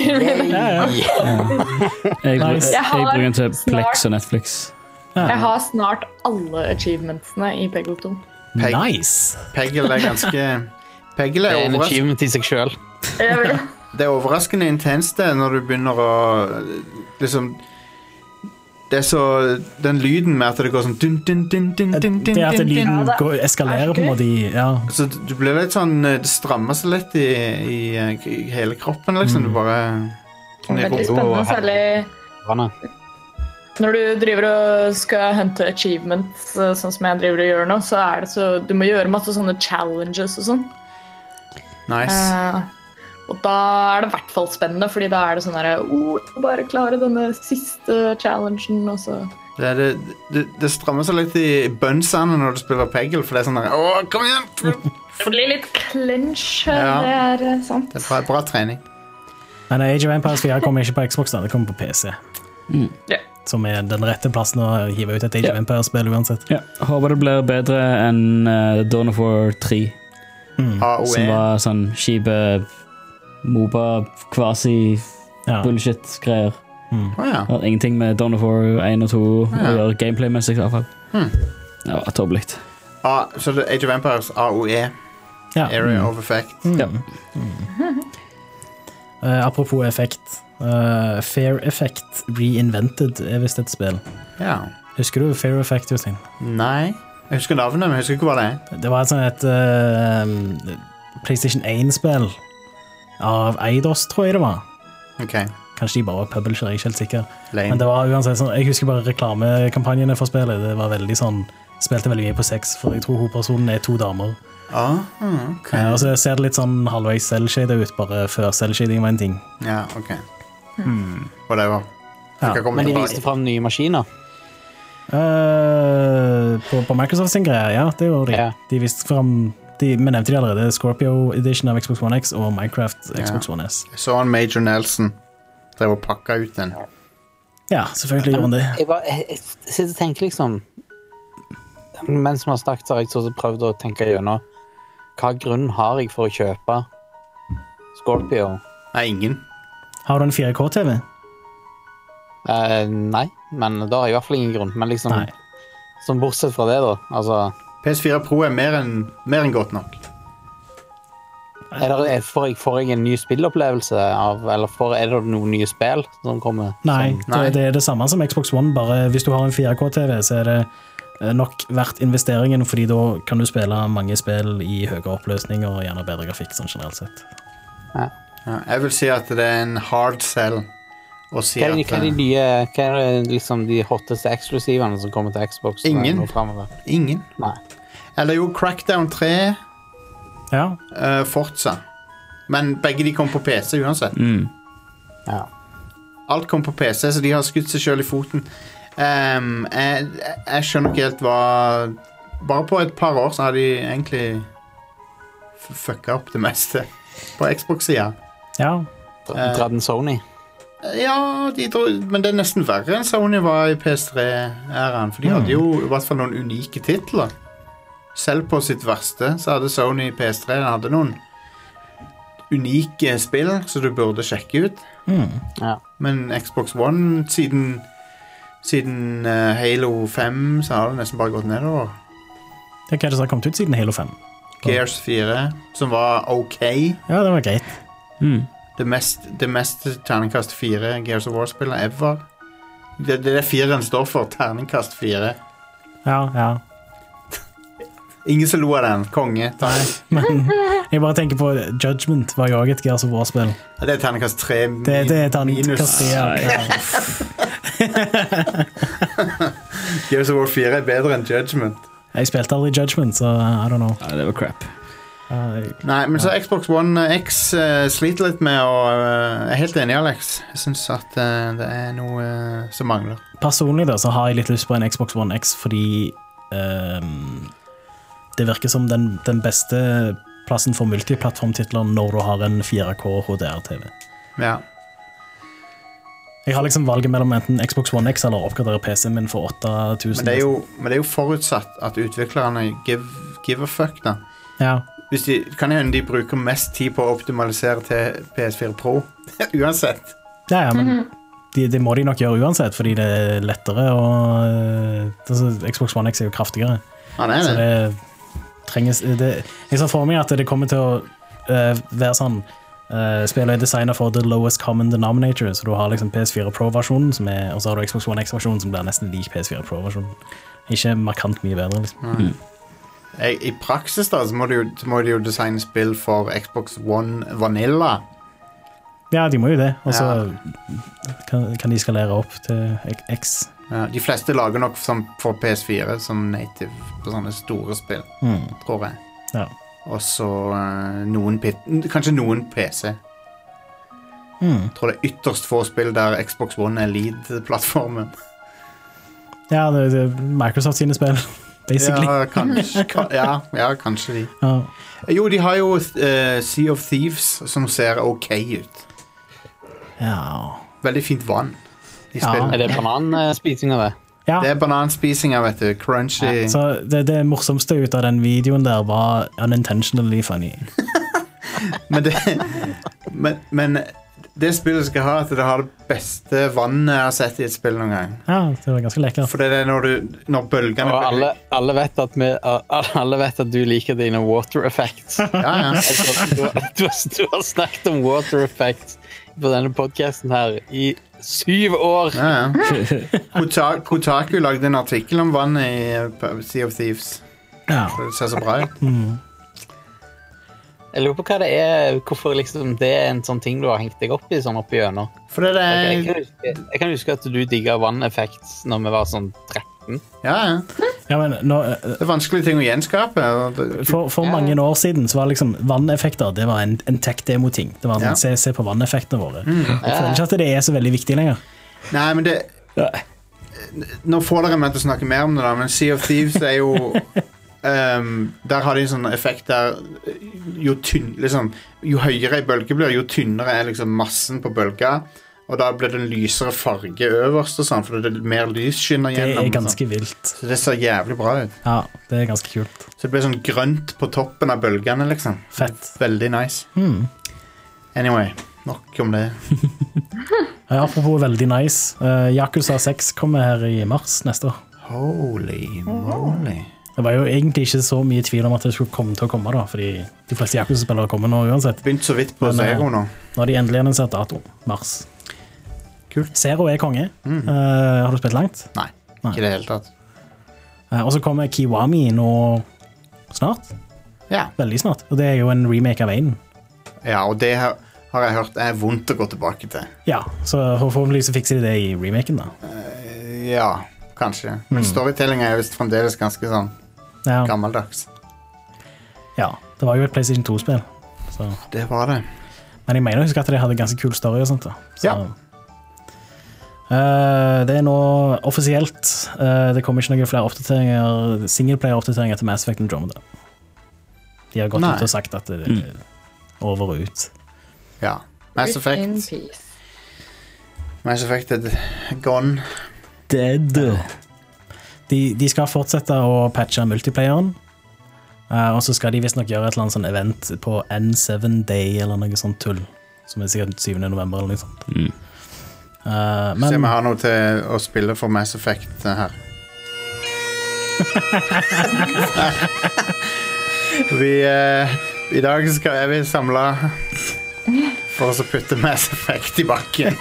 Jeg bruker den til Plex og Netflix. Jeg har snart alle achievementsene i Peggle 2. Nice! Peggle er ganske Peggle Det er er en achievement i seg selv. Det er overraskende intenst det når du begynner å liksom det er så den lyden med at det går sånn dun, dun, dun, dun, dun, dun, Det at lyden eskalerer på en måte ja. Så du blir litt sånn det strammer seg litt i hele kroppen liksom du bare Veldig spennende, særlig når du driver og skal hunte achievements sånn som jeg driver og gjør nå, så er det så du må gjøre masse sånne challenges og sånn. Nice. Og da er det i hvert fall spennende, fordi da er det sånn der, bare klare denne siste challengen, og så... Det strammer seg litt i bønsene når du spiller Peggle, for det er sånn der, kom igjen! Det blir litt clinch, Ja. det er sant. Det er bra trening. Men Age of Empires 4 kommer ikke på Xbox, da. Det kommer på PC. Ja. Som er den rette plassen å hive ut et Age of Empires-spill uansett. Ja, håper det blir bedre enn Dawn of War 3, som var sånn kjipe MOBA, quasi-bullshit-greier. Har ingenting med Dawn of War 1 og 2 å gjøre gameplay-messig i hvert fall. Det var tåpelig. Så det er Age of Empires, AOE, Area of Effect. Apropos effekt, Fair Effect Reinvented er vist et spill. Ja. Husker du Fair Effect, Jostein? Nei, jeg husker navnet, men jeg husker ikke hva det er. Det var et PlayStation 1-spill av Eidos, tror jeg det var. Ok. Kanskje de bare var publisher, jeg er ikke helt sikker. Lame. Men det var uansett sånn, jeg husker bare reklamekampanjene for spillet. Det var veldig sånn, spilte veldig mye på sex, for jeg tror hovedpersonen er 2 damer. Ok. Og så ser det litt sånn halvveis cel-shade ut, bare før cel-shading var en ting. Ja, ok. Whatever. Men de viste frem nye maskiner. På Microsoft sin greie, ja, det gjorde de. Ja. De viste frem, vi nevnte de allerede, Scorpio Edition av Xbox One X og Minecraft Xbox One S. Jeg så han Major Nelson drev og pakka ut den. Ja, selvfølgelig gjorde han det. Jeg sitter og tenker liksom mens vi har snakket, så har jeg så prøvd å tenke gjennom hva grunn har jeg for å kjøpe Scorpio? Nei, ingen. Har du en 4K-TV? Nei, men da har jeg i hvert fall ingen grunn. Men liksom, Nei. som bortsett fra det da, altså... PS4 Pro er mer enn godt nok. Får jeg en ny spillopplevelse av, eller er det noen nye spill som kommer? Nei, det er det samme som Xbox One, bare hvis du har en 4K-TV, så er det nok verdt investeringen, fordi da kan du spille mange spill i høyere oppløsninger og gjerne bedre grafikk, sånn generelt sett. Ja, jeg vil si at det er en hard sell å si hva er det liksom de hotteste eksklusivene som kommer til Xbox? Ingen. Nei. Eller jo, Crackdown 3 Ja. Forza. Men begge de kom på PC uansett. Ja. Alt kom på PC, så de har skutt seg selv i foten. Jeg skjønner ikke helt hva bare på et par år så har de egentlig fucka opp det meste på Xbox-siden. Ja. Dratt en Sony. Ja, men det er nesten verre enn Sony var i PS3-æraen, for de hadde jo i hvert fall noen unike titler. Selv på sitt verste så hadde Sony i PS3 hadde noen unike spill som du burde sjekke ut. Ja. Men Xbox One siden Siden Halo 5 så har det nesten bare gått nedover. Det er hva det som har kommet ut siden Halo 5. Gears 4, som var ok. Ja, det var greit. Det mest terningkast 4 Gears of War-spillet ever. Det er 4-en står for, terningkast 4. Ja. Ingen som lo av den, konge. Men jeg bare tenker på Judgment var jo også et Gears of War-spill. Ja, det er terningkast 3 Det er terningkast 3, ja. Gears of War 4 er bedre enn Judgment. Jeg spilte aldri Judgment, så I don't know. Ja, det var crap. Nei, men så Xbox One X sliter litt med å Jeg er helt enig, Alex. Jeg synes at det er noe som mangler. Personlig da, så har jeg litt lyst på en Xbox One X, fordi det virker som den beste plassen for multiplattformtitler når du har en 4K HDR-TV. Ja. Jeg har liksom valget mellom enten Xbox One X eller oppgradere PC-en min for 8000. Men det er jo forutsatt at utviklerne give a fuck, da. Ja. Hvis kan hende de bruker mest tid på å optimalisere til PS4 Pro. Uansett. Ja, men det må de nok gjøre uansett, fordi det er lettere og Xbox One X er jo kraftigere. Ja, det er det. Så det trenges jeg ser for meg at det kommer til å være sånn spillet er designet for the lowest common denominator, så du har liksom PS4 Pro-versjonen, og så har du Xbox One X-versjonen som blir nesten lik PS4 Pro-versjonen. Ikke markant mye bedre, liksom. I praksis da, så må de jo designe spill for Xbox One Vanilla. Ja, de må jo det. Og så kan de skalere opp til X. Ja, de fleste lager nok for PS4 som native på sånne store spill, tror jeg. Ja. Og så kanskje noen PC. Jeg tror det er ytterst få spill der Xbox One er lead-plattformen. Ja, det er Microsoft sine spill, basically. Ja, kanskje de. Ja. Jo, de har jo Sea of Thieves som ser ok ut. Ja. Veldig fint vann i spillet. Er det bananspising av det? Ja. Det er bananspisinga, vet du. Crunchy. Ja, så det morsomste ut av den videoen der var unintentionally funny. men det spillet skal ha at det har det beste vannet jeg har sett i et spill noen gang. Ja, det var ganske lekkert. For det er når bølgene... Og alle vet at du liker dine water effects. Ja. Du har snakket om water effects på denne podcasten her i 7 år. Ja. Kotaku lagde en artikkel om vannet i Sea of Thieves. Ja. Det ser så bra ut. Jeg lurer på hva det er, hvorfor liksom det er en sånn ting du har hengt deg opp i sånn oppi gjennom. For det er... Jeg kan huske at du digget vanneffekt når vi var sånn 13. Ja. Ja, men det er vanskelige ting å gjenskape. For mange år siden så var liksom vanneffekter, det var en tech-demo-ting. Det var sånn, se på vanneffektene våre. Jeg føler ikke at det er så veldig viktig lenger. Nei, men det... Nå får dere meg til å snakke mer om det da, men Sea of Thieves er jo... der har de en sånn effekt der jo høyere en bølge blir, jo tynnere er liksom massen på bølga, og da blir det en lysere farge øverst og sånn, for det er mer lys skinner gjennom. Det er ganske vilt. Så det ser jævlig bra ut. Ja, det er ganske kult. Så det blir sånn grønt på toppen av bølgene liksom. Fett. Veldig nice. Anyway, nok om det. Ja, apropos veldig nice. Yakuza 6 kommer her i mars neste år. Holy moly. Det var jo egentlig ikke så mye tvil om at det skulle komme til å komme da, fordi de fleste Yakuza-spillere kommer nå uansett. Begynt så vidt på Zero nå. Nå har de endelig annonsert dato, mars. Kult. Zero er konge. Har du spilt langt? Nei, ikke det hele tatt. Og så kommer Kiwami nå snart. Ja. Veldig snart. Og det er jo en remake av 1. Ja, og det har jeg hørt er vondt å gå tilbake til. Ja, så forhåpentlig så fikser de det i remaken da. Ja, kanskje. Men storytelling er jo fremdeles ganske sånn gammeldags. Ja, det var jo et PlayStation 2-spill. Så. Det var det. Men jeg mener å huske at de hadde ganske kul story og sånt da. Så. Ja. Det er nå offisielt. Det kommer ikke noen flere oppdateringer, singleplayer-oppdateringer til Mass Effect Andromeda. De har gått ut og sagt at det er over og ut. Ja. Mass Effect er gone. Dead. De skal fortsette å patche multiplayeren, og så skal de visst nok gjøre et eller annet sånn event på N7 Day eller noe sånt tull, som er sikkert 7. november eller noe sånt. Se om jeg har noe til å spille for Mass Effect her. I dag er vi samlet for å putte Mass Effect i bakken.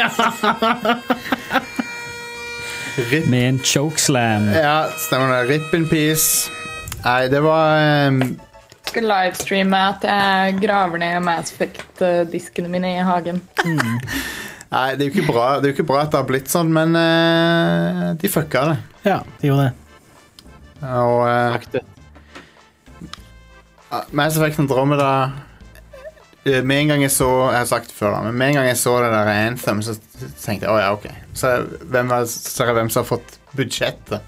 Med en chokeslam. Ja, stemmer det. Rip in peace. Nei, det var Skal livestreame at jeg graver ned Mass Effect-diskene mine i hagen. Nei, det er jo ikke bra at det har blitt sånn, men de fucka det. Ja, de gjorde det. Og Mass Effect Andromeda med en gang jeg så, jeg har sagt det før da, men med en gang jeg så det der Anthem, så tenkte jeg, ja, ok. Så hvem som har fått budsjettet?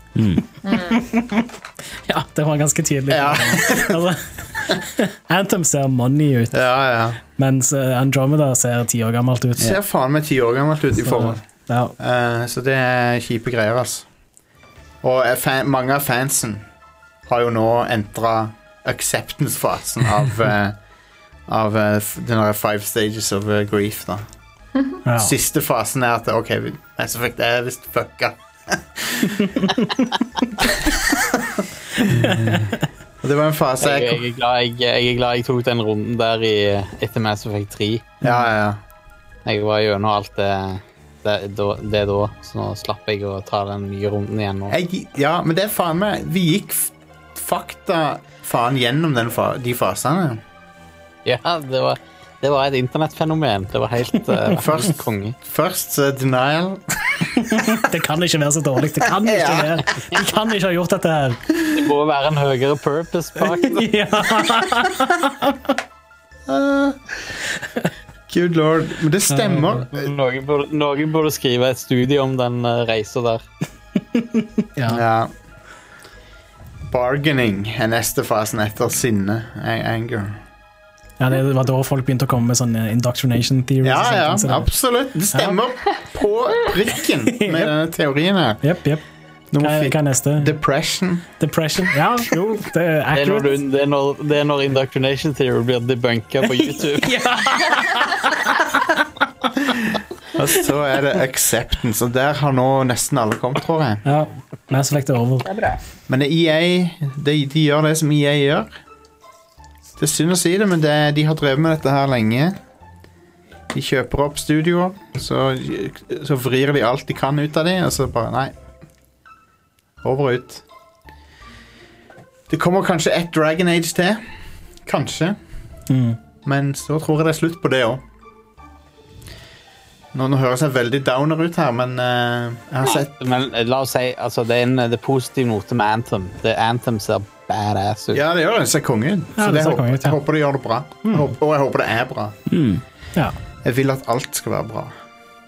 Ja, det var ganske tydelig. Ja. Altså, Anthem ser money ut, Ja. mens Andromeda ser 10 år gammelt ut. Ser faen meg 10 år gammelt ut i forhold. Ja. Så det er kjipe greier, altså. Og mange av fansen har jo nå entret acceptance-fasen av den der 5 stages of grief da. Ja. Siste fasen er at ok, Mass Effect er vist fucka. Og det var en fase jeg er glad jeg tok den runden der etter Mass Effect 3. Ja. Jeg var gjennom alt det da, så nå slapp jeg å ta den nye runden igjen nå. Ja, men det er faen meg vi gikk fakta faen gjennom de fasene. Ja, det var et internettfenomen. Det var helt konge. Først denial. Det kan ikke være så dårlig. Det kan ikke være. De kan ikke ha gjort dette her. Det må være en høyere purpose bak det. Ja. Good lord. Men det stemmer. Noen burde skrive et studie om den reisen der. Ja. Bargaining er neste fasen etter sinne. Anger. Ja, det var da folk begynte å komme med sånne indoctrination theories. Ja, og sånt, absolutt. Det stemmer på prikken med denne teorien her. Jep. Hva er neste? Depression. Ja, jo, det er accurate. Det er når indoctrination theory blir debunket på YouTube. Og så er det acceptance, og der har nå nesten alle kommet, tror jeg. Ja, Mass Effect er over. Det er bra. Men EA, de gjør det som EA gjør. Det er synd å si det, men de har drevet med dette her lenge. De kjøper opp studioer, så vrir de alt de kan ut av det, og så bare, nei. Over og ut. Det kommer kanskje et Dragon Age til. Kanskje. Men så tror jeg det er slutt på det også. Nå høres jeg veldig downer ut her, men jeg har sett... Men la oss si, altså, det er positiv note med Anthem. Anthem ser badass ut. Ja, det gjør det. Det ser konge ut. Ja, Så jeg håper det gjør det bra. Og jeg håper det er bra. Ja. Jeg vil at alt skal være bra.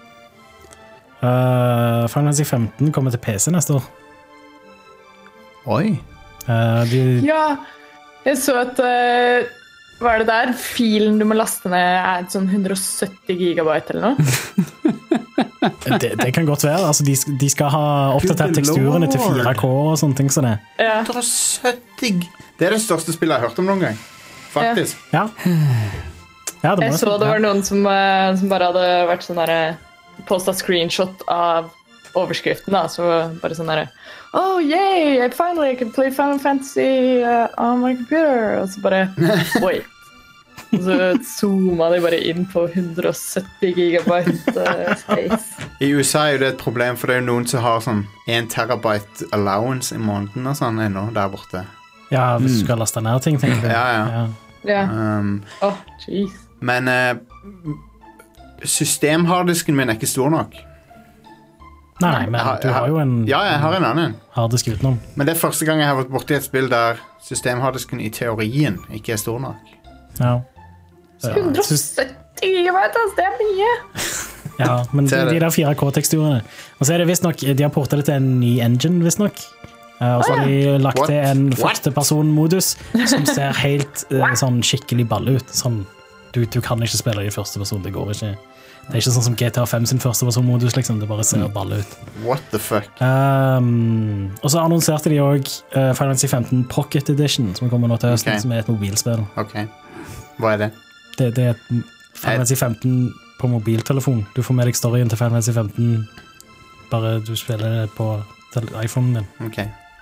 Final Fantasy 15 kommer til PC neste år. Oi. Ja, jeg så at hva er det der? Filen du må laste ned er sånn 170 gigabyte eller noe? Det kan godt være. Altså, de skal ha oppdatert teksturene til 4K og sånne ting som det. Ja. 170. Det er det største spillet jeg har hørt om noen gang. Faktisk. Ja, det Jeg så det var noen som bare hadde vært sånn der postet screenshot av overskriften da, så bare sånn der oh yay, I can play Final Fantasy on my computer, og så bare oi, og så zoomet de bare inn på 170 gigabyte space. I USA er jo det et problem, for det er jo noen som har sånn 1 terabyte allowance i måneden og sånn ennå der borte. Ja, hvis du skal laste ned ting, tenker jeg. Ja. Ja. Jeez. Men systemharddisken min er ikke stor nok. Nei, men du har jo en Ja, jeg har en annen. harddisk utenom. Men det er første gang jeg har vært borte i et spill der systemharddisken i teorien ikke er stor nok. Ja. 170 gigabyte, altså, det er mye. Ja, men Ser de det. der 4K-teksturene. Og så er det visst nok, de har portet det til en ny engine, visst nok. Og så har de lagt til en førstepersonmodus som ser helt sånn skikkelig balle ut. Sånn, du kan ikke spille i første person, det går ikke. Det er ikke sånn som GTA 5 sin førstepersonmodus, liksom. Det bare ser balle ut. What the fuck? Og så annonserte de også Final Fantasy 15 Pocket Edition, som kommer nå til høsten, Ok. som er et mobilspill. Ok. Hva er det? Det er et Final Fantasy 15 på mobiltelefon. Du får med deg storyen til Final Fantasy 15, bare du spiller det på iPhonen din. Ok.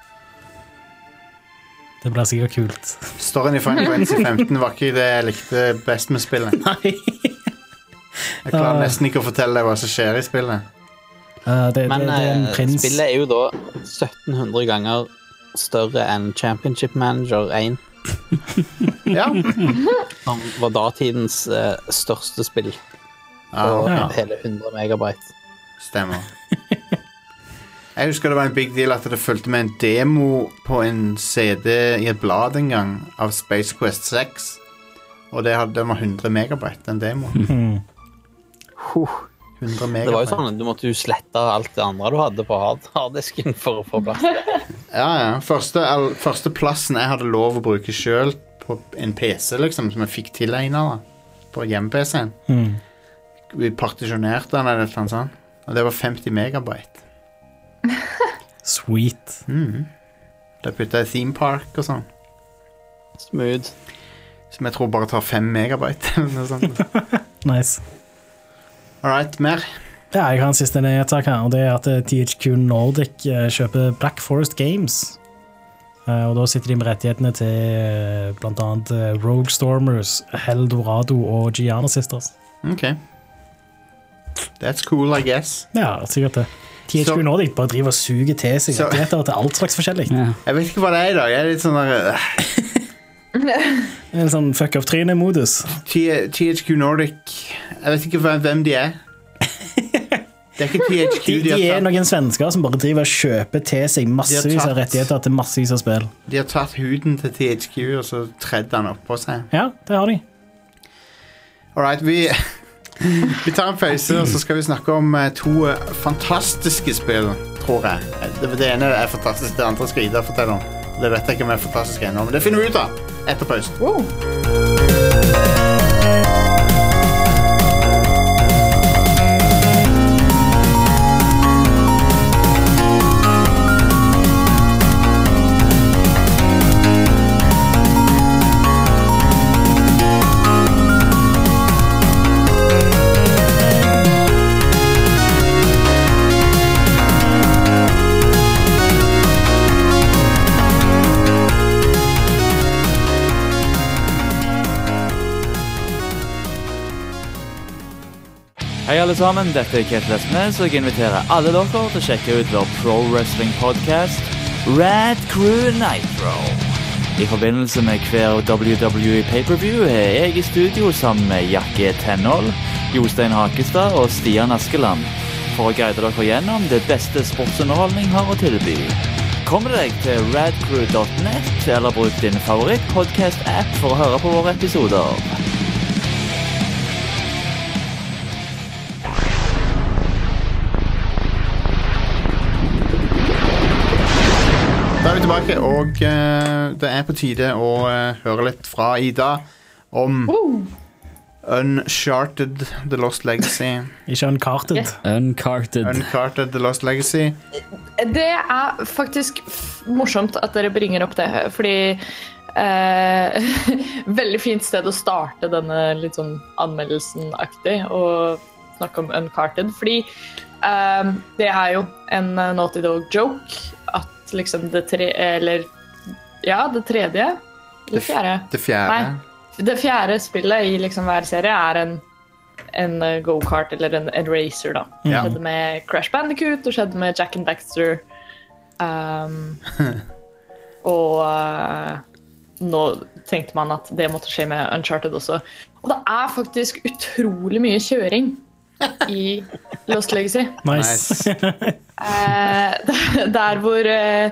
Det blir sikkert kult. Storyen i Final Fantasy 15 var ikke det jeg likte best med spillet. Nei. Jeg klarer nesten ikke å fortelle deg hva som skjer i spillet. Det er en prins. Spillet er jo da 1700 ganger større enn Championship Manager 1. Ja. Som var datidens største spill. Og hele 100 megabyte. Stemmer. Jeg husker det var en big deal at det fulgte med en demo på en CD i et blad en gang av Space Quest 6. Og den var 100 megabyte, den demoen. 100 megabyte. Det var jo sånn, du måtte jo slette alt det andre du hadde på harddisken for å få plass. Ja. Første plassen jeg hadde lov å bruke selv på en PC, liksom, som jeg fikk tilegnet da, på hjemme-PC-en. Vi partisjonerte den eller noe sånt, og det var 50 megabyte. Sweet. Da puttet jeg Theme Park og sånn. Smooth. Som jeg tror bare tar 5 megabyte eller noe sånt. Nice. Alright, mer? Ja, jeg har en siste nyhetssak her, og det er at THQ Nordic kjøper Black Forest Games. Og da sitter de med rettighetene til blant annet Rogue Stormers, Eldorado og Giana Sisters. Ok. That's cool, I guess. Ja, sikkert det. THQ Nordic bare driver og suger til seg rettigheter til alt slags forskjellig. Ja. Jeg vet ikke hva det er i dag. Jeg er litt sånn der... En sånn fuck-up-tryne-modus. THQ Nordic, jeg vet ikke hvem de er. Det er ikke THQ. De er noen svensker som bare driver og kjøper til seg massevis av rettigheter til massevis av spill. De har tatt huden til THQ og så tredd den opp på seg. Ja, det har de. Alright, vi tar en pause, og så skal vi snakke om 2 fantastiske spill, tror jeg. Det ene er fantastisk, det andre skal Ida fortelle om. Det vet jeg ikke om er fantastisk ennå, men det finner vi ut av etter pausen. Hei alle sammen, dette er Ketil Esnes, og jeg inviterer alle dere til å sjekke ut vår Pro Wrestling podcast, Rad Crew Nitro. I forbindelse med hver WWE Pay-Per-View er jeg i studio sammen med Jakke Tenhold, Jostein Hakestad og Stian Askeland, for å guide dere gjennom det beste sportsunderholdning har å tilby. Kom deg til radcrew.net, eller bruk din favoritt podcast-app for å høre på våre episoder. Da er vi tilbake, og det er på tide å høre litt fra Ida om Uncharted The Lost Legacy. Ikke Uncharted. Uncharted The Lost Legacy. Det er faktisk morsomt at dere bringer opp det, fordi veldig fint sted å starte denne litt sånn anmeldelsen-aktig og snakke om Uncharted, fordi det er jo en Naughty Dog joke at liksom det tredje eller det fjerde spillet i liksom hver serie er en go-kart eller en racer da. Det skjedde med Crash Bandicoot, det skjedde med Jack and Daxter og nå tenkte man at det måtte skje med Uncharted også, og det er faktisk utrolig mye kjøring i Lost Legacy. Nice. Der hvor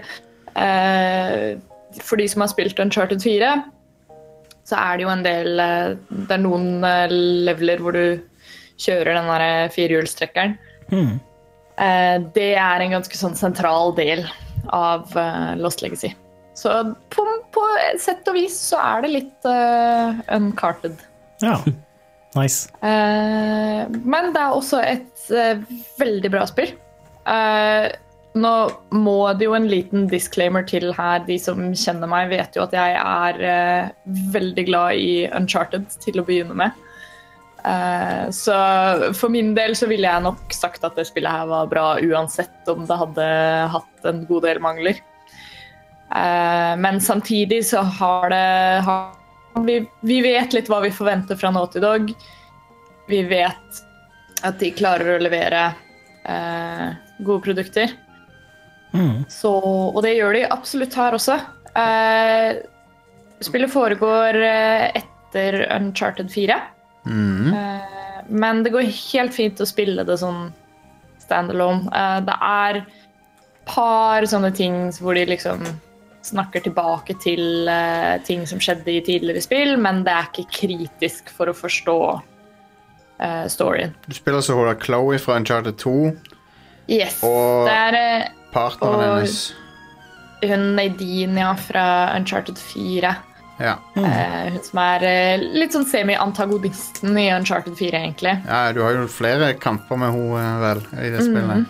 for de som har spilt Uncharted 4 så er det jo en del det er noen leveler hvor du kjører den der firehjulstrekkeren. Det er en ganske sånn sentral del av Lost Legacy, så på sett og vis så er det litt Uncharted. Ja. Nice. Men det er også et veldig bra spill. Nå må det jo en liten disclaimer til her. De som kjenner meg vet jo at jeg er veldig glad i Uncharted til å begynne med. Så for min del så ville jeg nok sagt at det spillet her var bra uansett om det hadde hatt en god del mangler. Men samtidig så vi vet litt hva vi forventer fra Naughty Dog. Vi vet at de klarer å levere gode produkter. Og det gjør de absolutt her også. Spillet foregår etter Uncharted 4. Men det går helt fint å spille det sånn standalone. Det er par sånne ting hvor de liksom snakker tilbake til ting som skjedde i tidligere spill, men det er ikke kritisk for å forstå storyen. Du spiller så hun Chloe fra Uncharted 2. Yes. Og det er partneren hennes. Hun Nadine fra Uncharted 4. Ja. Hun som er litt sånn semi-antagonisten i Uncharted 4, egentlig. Ja, du har jo flere kamper med henne vel i det spillet.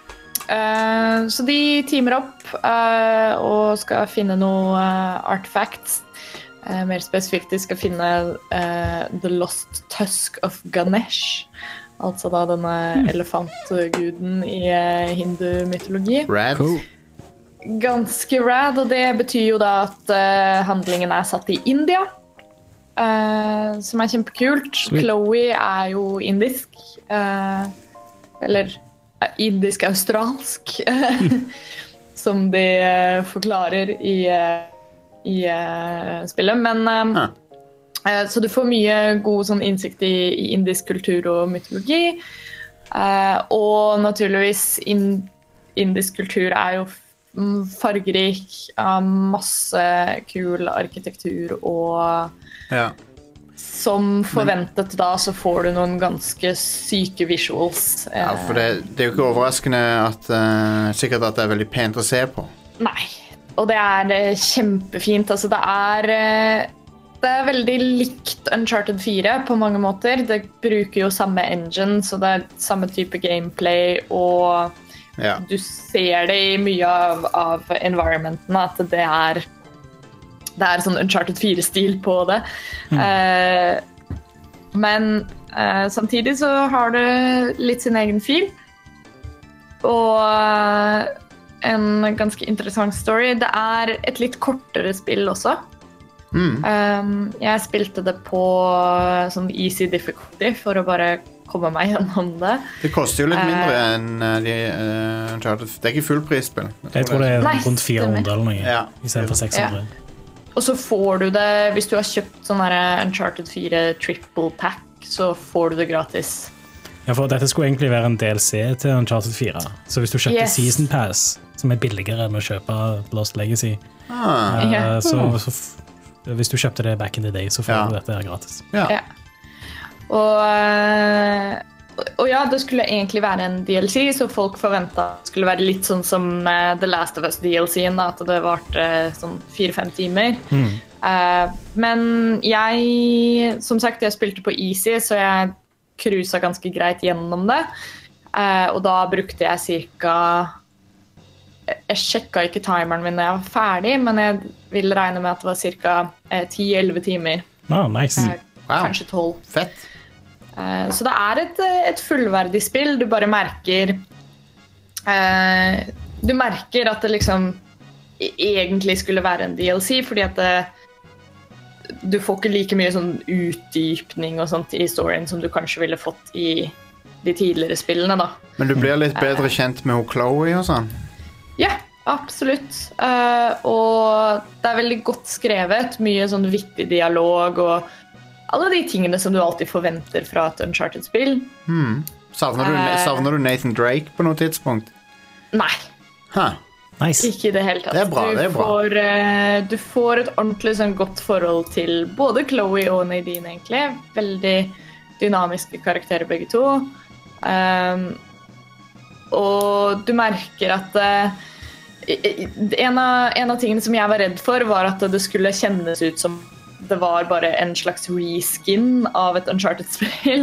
Så de teamer opp og skal finne noen artifacts. Mer spesifikt, de skal finne The Lost Tusk of Ganesh. Altså da denne elefantguden i hindu-mytologi. Rad. Cool. Ganske rad, og det betyr jo da at handlingen er satt i India. Som er kjempekult. Sweet. Chloe er jo indisk. Eller indisk-australsk. Som de forklarer i spillet. Men så du får mye god sånn innsikt i indisk kultur og mytologi. Og naturligvis indisk kultur er jo fargerik, masse kul arkitektur og som forventet da så får du noen ganske syke visuals. Ja, for det er jo ikke overraskende at sikkert at det er veldig pent å se på. Nei, og det er kjempefint. Altså det er veldig likt Uncharted 4 på mange måter. Det bruker jo samme engine, så det er samme type gameplay og du ser det i mye av environmentene at det er sånn Uncharted 4-stil på det. Men samtidig så har det litt sin egen fil. Og en ganske interessant story. Det er et litt kortere spill også. Jeg spilte det på sånn easy difficulty for å bare komme meg gjennom det. Det koster jo litt mindre enn Uncharted. Det er ikke fullprisspill. Jeg tror det er rundt 400 eller noe, i stedet for 600. Og så får du det, hvis du har kjøpt sånn Uncharted 4 triple pack, så får du det gratis. Ja, for dette skulle egentlig være en DLC til Uncharted 4. Så hvis du kjøpte Season Pass, som er billigere enn å kjøpe Lost Legacy, så hvis du kjøpte det back in the day, så får du dette gratis. Ja. Og ja, det skulle egentlig være en DLC, så folk forventet det skulle være litt sånn som The Last of Us DLC-en, at det varte sånn 4-5 timer. Men som sagt, jeg spilte på easy, så jeg cruiset ganske greit gjennom det. Og da brukte jeg jeg sjekket ikke timeren min når jeg var ferdig, men jeg vil regne med at det var cirka 10-11 timer. Nice. Kanskje 12. Fett. Så det er et fullverdig spill. Du bare merker at det liksom egentlig skulle være en DLC, fordi at du får ikke like mye sånn utdypning og sånt i storyen som du kanskje ville fått i de tidligere spillene da. Men du blir litt bedre kjent med Chloe og sånn? Ja, absolutt. Og det er veldig godt skrevet, mye sånn vittig dialog og alle de tingene som du alltid forventer fra et Uncharted-spill. Savner du Nathan Drake på noe tidspunkt? Nei. Nice. Ikke i det hele tatt. Det er bra, du får et ordentlig sånn godt forhold til både Chloe og Nadine, egentlig. Veldig dynamiske karakterer begge to. Og du merker at en av tingene som jeg var redd for var at det skulle kjennes ut som det var bare en slags reskin av et Uncharted-spill.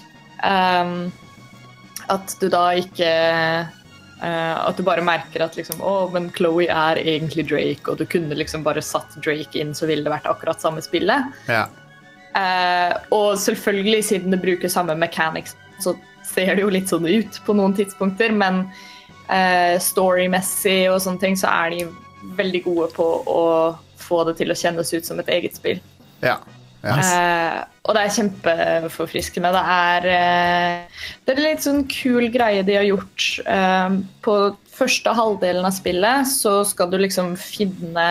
At du da ikke at du bare merker at liksom, men Chloe er egentlig Drake, og du kunne liksom bare satt Drake inn, så ville det vært akkurat samme spillet. Og selvfølgelig, siden det bruker samme mechanics, så ser det jo litt sånn ut på noen tidspunkter, men storymessig og sånne ting, så de veldig gode på å få det til å kjennes ut som et eget spill. Ja. Og det kjempeforfriskende. Det litt sånn kul greie de har gjort. På første halvdelen av spillet så skal du liksom finne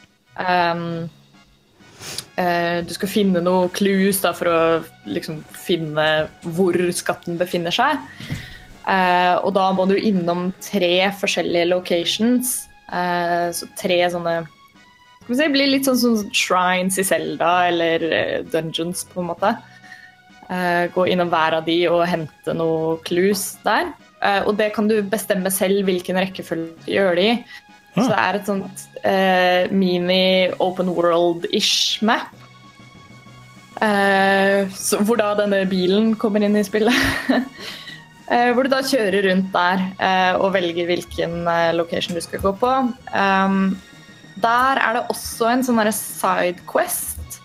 du skal finne noen clues da, for å liksom finne hvor skatten befinner seg. Og da må du innom 3 forskjellige locations. Så 3 sånne det blir litt sånn som shrines i Zelda eller dungeons på en måte. Gå innom hver av de og hente noen clues der. Og det kan du bestemme selv hvilken rekkefølge du gjør det i. Så det et sånt mini open world-ish map. Hvor da denne bilen kommer inn i spillet. Hvor du da kjører rundt der og velger hvilken location du skal gå på. Der det også en sånn side quest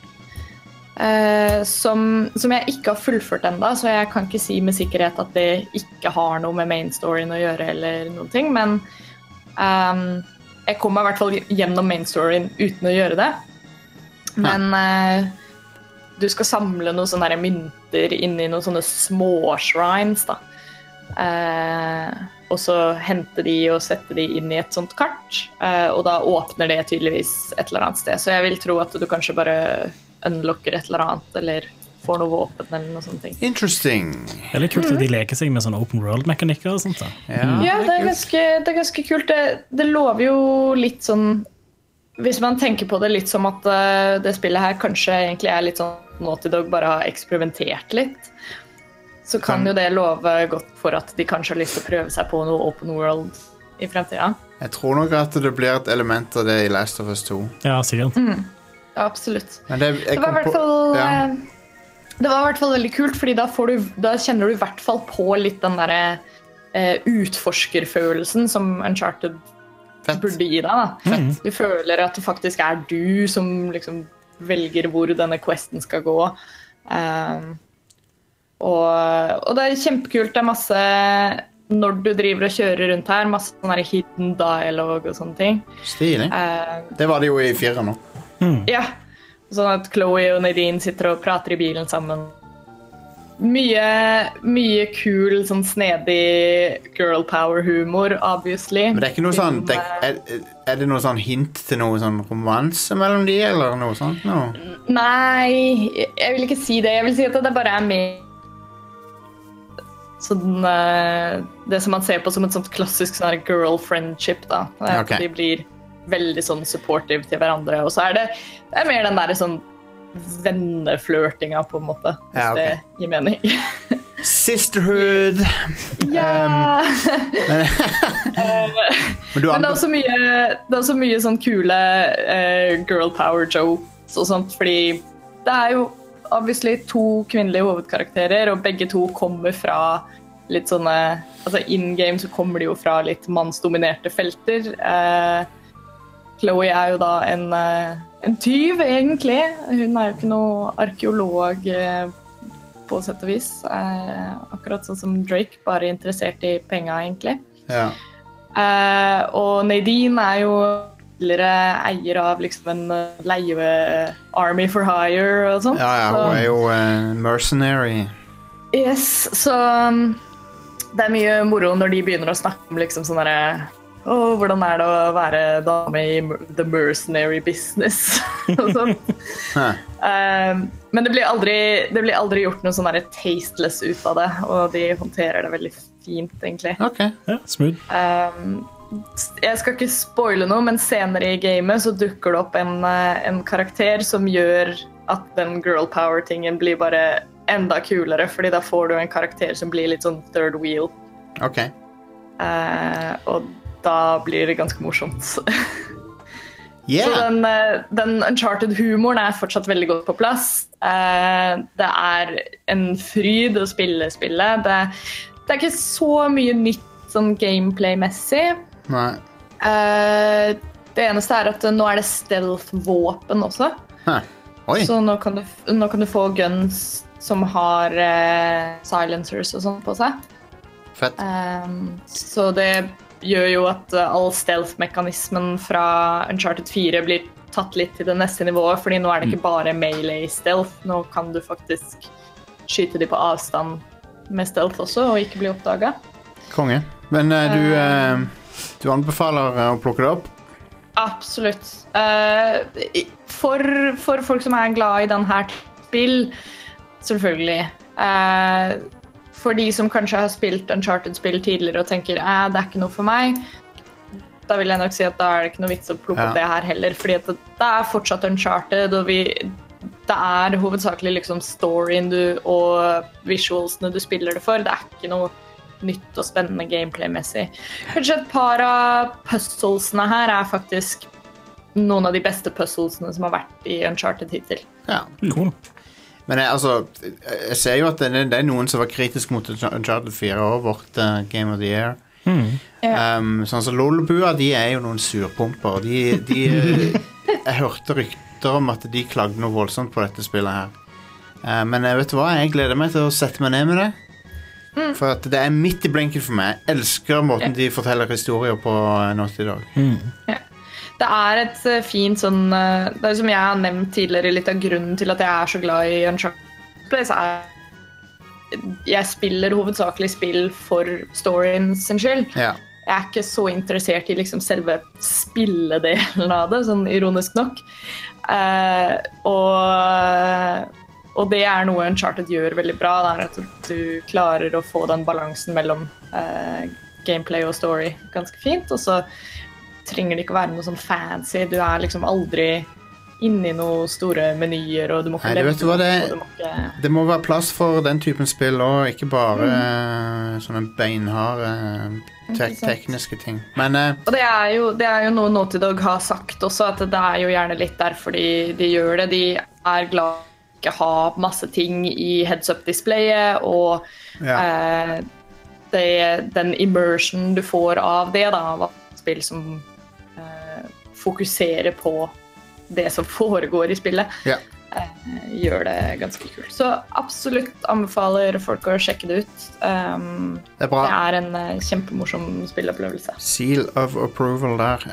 som jeg ikke har fullført enda, så jeg kan ikke si med sikkerhet at det ikke har noe med main storyen å gjøre eller noen ting, men jeg kommer i hvert fall gjennom main storyen uten å gjøre det. Men du skal samle noen sånne mynter inn i noen sånne små shrines da. Og så hente de og sette de inn i et sånt kart, og da åpner det tydeligvis et eller annet sted. Så jeg vil tro at du kanskje bare unlocker et eller annet, eller får noe våpen eller noe sånt. Interesting. Det litt kult at de leker seg med sånne open world-mekanikker og sånt. Ja, det ganske kult. Det lover jo litt sånn, hvis man tenker på det litt som at det spillet her kanskje egentlig litt sånn Naughty Dog bare har eksperimentert litt, så kan jo det love godt for at de kanskje har lyst til å prøve seg på noe open world i fremtiden. Jeg tror nok at det blir et element av det i Last of Us 2. Ja, sikkert. Ja, absolutt. Men det var i hvert fall veldig kult, fordi da kjenner du i hvert fall på litt den der utforskerfølelsen som Uncharted burde gi deg. Da. Du føler at det faktisk du som liksom velger hvor denne questen skal gå. Og det kjempekult, det masse når du driver og kjører rundt her, masse sånne hidden dialogue og sånne ting. Stilig. Det var det jo i 4 nå. Ja, sånn at Chloe og Nadine sitter og prater i bilen sammen. Mye kul, sånn snedig girl power humor, obviously. Men det ikke noe sånn, det noe sånn hint til noe sånn romanse mellom de, eller noe sånt? No? Nei, jeg vil ikke si det. Jeg vil si at det bare med sånn, det som man ser på som et sånt klassisk sånn girl friendship da. Okay. De blir veldig sånn supportive til hverandre, og så det mer den der sånn venneflørtinga på en måte, hvis det gir mening. Sisterhood! Ja! Men det også mye sånn kule girl power jokes og sånt, fordi det jo obviously 2 kvinnelige hovedkarakterer, og begge 2 kommer fra litt sånne, altså in-game så kommer de jo fra litt mannsdominerte felter. Chloe jo da en tyv, egentlig. Hun jo ikke noe arkeolog på sett og vis. Akkurat sånn som Drake, bare interessert i penger, egentlig. Ja. Og Nadine jo tidligere eier av liksom en leie Army for Hire og sånt. Ja, hun jo mercenary. Yes, så det mye moro når de begynner å snakke om liksom sånn der, hvordan det å være dame i the mercenary business og sånt. Men det blir aldri gjort noe sånn der tasteless ut av det, og de håndterer det veldig fint, egentlig. Ok, ja, smooth. Jeg skal ikke spoile noe, men senere i gamet så dukker det opp en karakter som gjør at den girl power-tingen blir bare enda kulere, fordi da får du en karakter som blir litt sånn third wheel. Ok. Og da blir det ganske morsomt. Yeah. Så den Uncharted-humoren fortsatt veldig godt på plass. Det en fryd å spille spillet. Det ikke så mye nytt sånn gameplay-messig. Nei. Det eneste at nå det stealth-våpen også. Huh. Oi. Så nå kan du få guns som har silencers og sånn på seg. Fett. Så det gjør jo at all stealth-mekanismen fra Uncharted 4 blir tatt litt til det neste nivået, fordi nå er det ikke bare melee stealth. Nå kan du faktisk skyte de på avstand med stealth også, og ikke bli oppdaget. Konge. Men du anbefaler å plukke det opp? Absolutt. For folk som er glad i denne spill, selvfølgelig. For de som kanskje har spilt Uncharted-spill tidligere og tenker det er ikke noe for meg, da vil jeg nok si at da er det ikke noe vits å plukke opp det her heller, fordi at det er fortsatt Uncharted, og det er hovedsakelig liksom storyen og visualsene du spiller det for. Det er ikke noe nytt og spennende gameplay-messig. Kanskje et par av puzzlesene her er faktisk noen av de beste puzzlesene som har vært i Uncharted hittil. Ja, Cool. Men jeg ser jo at det er noen som var kritisk mot Uncharted 4 og vårt Game of the Year. Sånn som Lolbua, de er jo noen surpumper. Jeg hørte rykter om at de klagde noe voldsomt på dette spillet her. Men vet du hva, jeg gleder meg til å sette meg ned med det. For at det er midt i blinken for meg. Jeg elsker måten de forteller historier på Naughty Dog. Ja. Det er et fint sånn, det er som jeg har nevnt tidligere, litt av grunnen til at jeg er så glad i Uncharted, så jeg spiller hovedsakelig spill for storyen sin skyld. Ja. Jeg er ikke så interessert i liksom selve spilledelen av det, sånn ironisk nok. Og det er noe Uncharted gjør veldig bra, det er at du klarer å få den balansen mellom gameplay og story ganske fint, og så trenger det ikke være noe sånn fancy. Du er liksom aldri inne i noen store menyer, og du må ikke det må være plass for den typen spill også, ikke bare sånne beinharde tekniske ting. Men, og det er jo noe Naughty Dog har sagt også, at det er jo gjerne litt derfor de gjør det. De er glad i ikke ha masse ting i heads-up-displayet, og den immersion du får av det, da, av spill som fokuserer på det som foregår i spillet, gjør det ganske kult. Så absolutt anbefaler folk å sjekke det ut. Det er en kjempemorsom spillopplevelse. Seal of approval der.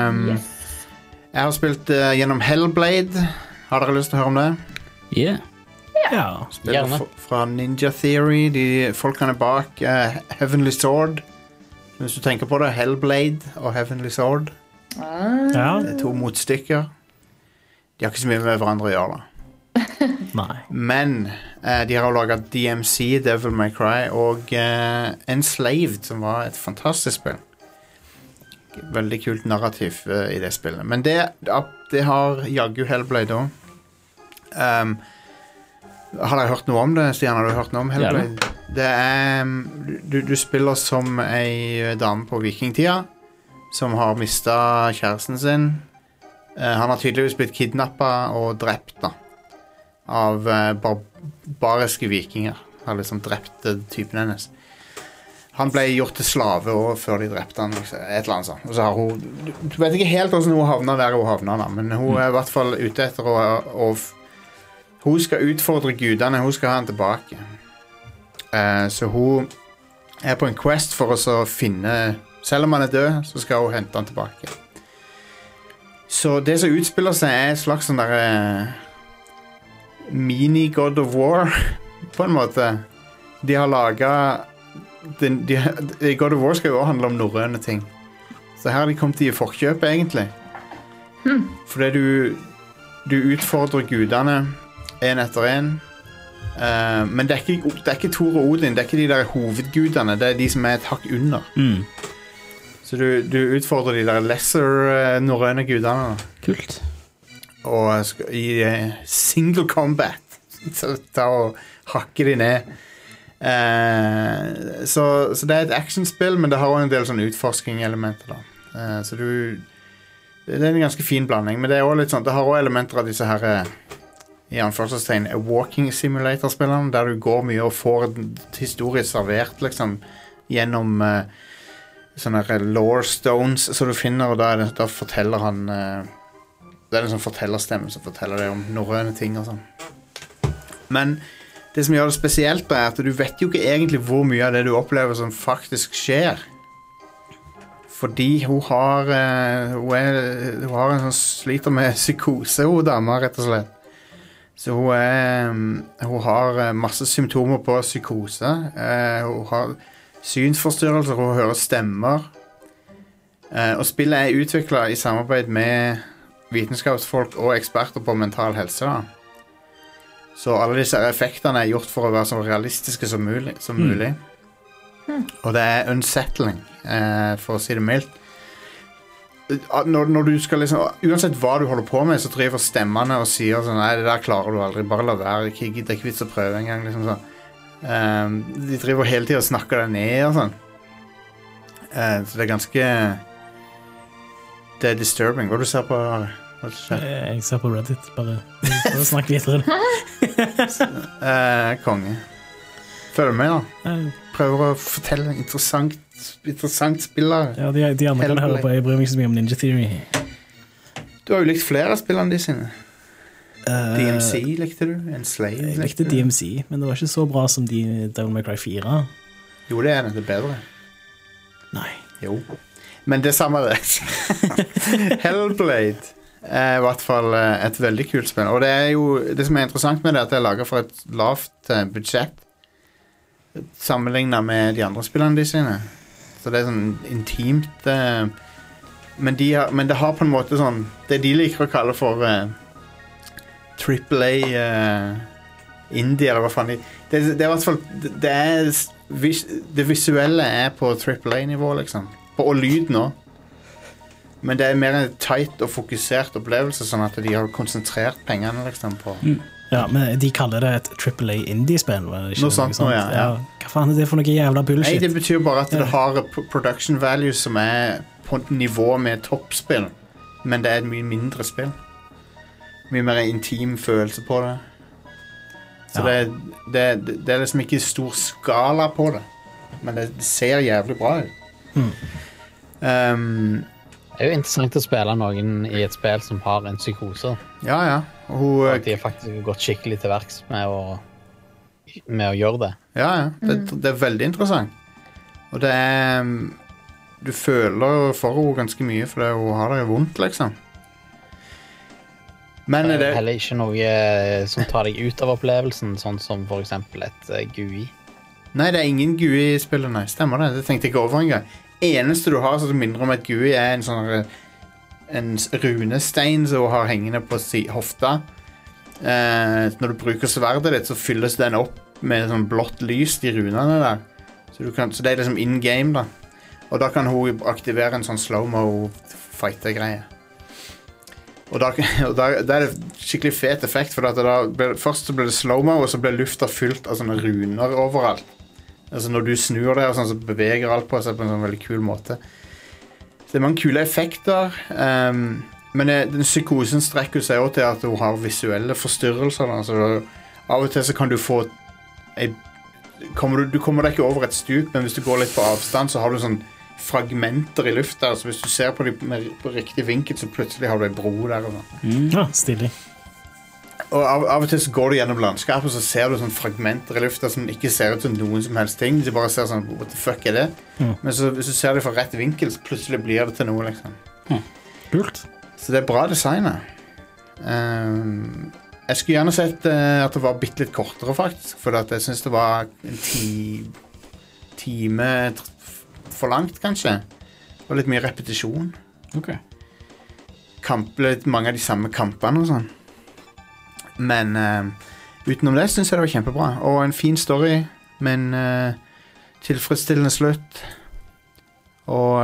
Jeg har spilt gjennom Hellblade. Har dere lyst til å høre om det? Ja. Spiller fra Ninja Theory, de folkene bak Heavenly Sword. Hvis du tenker på det, Hellblade og Heavenly Sword. Det er to motstykker. De har ikke så mye med hverandre å gjøre da. Nei. Men de har laget DMC, Devil May Cry, og Enslaved, som var et fantastisk spill. Veldig kult narrativ i det spillet. Men det har jaggu Hellblade også. Har dere hørt noe om det, Stian? Har du hørt noe om Hellblade? Det er du spiller som ei dame på vikingtida som har mistet kjæresten sin. Han har tydeligvis blitt kidnappet og drept da, av barbariske vikinger. Har liksom drept typen hennes. Han ble gjort til slave også før de drepte han, et eller annet sånt. Og så har hun, du vet ikke helt hvordan hun havnet der hun havnet da, men hun er i hvert fall ute etter å hun skal utfordre gudene, hun skal ha han tilbake. Så hun er på en quest for å finne, selv om han er død, så skal hun hente han tilbake. Så det som utspiller seg er et slags sånn der mini-God of War, på en måte. De har laget God of War skal jo også handle om norrøne ting. Så her har de kommet i forkjøpet, egentlig. Fordi du utfordrer gudene en etter en. Men det er ikke Thor og Odin, det er ikke de der hovedgudene, det er de som er et hakk under. Så du utfordrer de der lesser norrøne gudene. Kult. Og i single combat, så ta og hakke de ned. Så det er et actionspill, men det har også en del sånn utforsking-elementer da. Så det er en ganske fin blanding, men det er også litt sånn, det har også elementer av disse her i anførselstegn walking simulator-spillene, der du går mye og får historie servert liksom gjennom sånne lore stones som du finner, og da forteller han Det en sånn fortellerstemme som forteller deg om norrøne ting og sånn. Men det som gjør det spesielt er at du vet jo ikke egentlig hvor mye av det du opplever som faktisk skjer. Fordi hun har en sånn sliter med psykose, hun dama, rett og slett. Så hun har masse symptomer på psykose. Hun har synsforstyrrelser, hun hører stemmer. Og spillet utviklet i samarbeid med vitenskapsfolk og eksperter på mental helse. Da. Så alle disse effektene gjort for å være så realistiske som mulig. Og det unsettling, for å si det mildt. Når du skal liksom, uansett hva du holder på med, så driver stemmene og sier sånn, nei, det der klarer du aldri, bare la være, det er ikke vits å prøve en gang, liksom sånn. De driver hele tiden og snakker deg ned og sånn. Så det ganske, det disturbing. Hva du ser på, Jeg ser på Reddit, bare snakk videre. Konge. Følg med da. Prøver å fortelle en interessant spiller. Ja, de andre kan høre på. Jeg bryr meg ikke så mye om Ninja Theory. Du har jo likt flere av spillene de sine. DMC likte du? Enslaved? Jeg likte DMC, men det var ikke så bra som Devil May Cry 4. Jo, det det er bedre. Nei. Jo. Men det samme det. Hellblade i hvert fall et veldig kult spill. Og det jo, det som interessant med det, at det laget for et lavt budsjett sammenlignet med de andre spillene de sine. Så det sånn intimt. Men det har på en måte sånn, det de liker å kalle for AAA indie, eller hva faen det i hvert fall, det visuelle på AAA-nivå, liksom. Og lyden også. Men det mer en tight og fokusert opplevelse, sånn at de har konsentrert pengene liksom, på. Ja, men de kaller det et AAA indie-spill. Noe sånt, ja. Hva faen det for noe jævla bullshit? Nei, det betyr bare at det har production value som på nivå med toppspill, men det et mye mindre spill. Mye mer intim følelse på det. Så det liksom ikke stor skala på det, men det ser jævlig bra ut. Det jo interessant å spille noen i et spill som har en psykose. Ja. Og de har faktisk gått skikkelig til verks med å gjøre det. Ja. Det veldig interessant. Og det du føler for henne ganske mye, for hun har det vondt, liksom. Men det heller ikke noe som tar deg ut av opplevelsen, sånn som for eksempel et GUI. Nei, det ingen GUI i spillet, nei. Stemmer det? Det tenkte jeg ikke over en gang. Eneste du har som minner om et GUI en sånn en runestein som du har hengende på hofta. Når du bruker sverdet ditt, så fylles den opp med sånn blått lys, de runene der. Så det liksom in-game da. Og da kan hun aktivere en sånn slow-mo fighter-greie. Og da det skikkelig fet effekt, for først så blir det slow-mo, og så blir lufta fylt av sånne runer overalt. Altså når du snur det, og sånn, så beveger alt på seg på en sånn veldig kul måte. Så det mange kule effekter, men den psykosen strekker seg også til at hun har visuelle forstyrrelser. Altså, av og til så kan du få du kommer deg ikke over et stup, men hvis du går litt på avstand, så har du sånn fragmenter i lufta. Så hvis du ser på dem på riktig vinkel, så plutselig har du en bro der. Og sånn. Ja, stilig. Og av og til så går du gjennom landskapet, og så ser du sånn fragmenter i lufta som ikke ser ut som noen som helst ting. De bare ser sånn, what the fuck det? Men så, hvis du ser det fra rett vinkel, så plutselig blir det til noe, liksom. Kult. Så det bra designet. Jeg skulle gjerne sett at det var bitte litt kortere, faktisk. For at jeg synes det var en time for langt, kanskje. Det var litt mye repetisjon. Ok. Litt mange av de samme kampene og sånn. Men utenom det synes jeg det var kjempebra. Og en fin story, men tilfredsstillende slutt. Og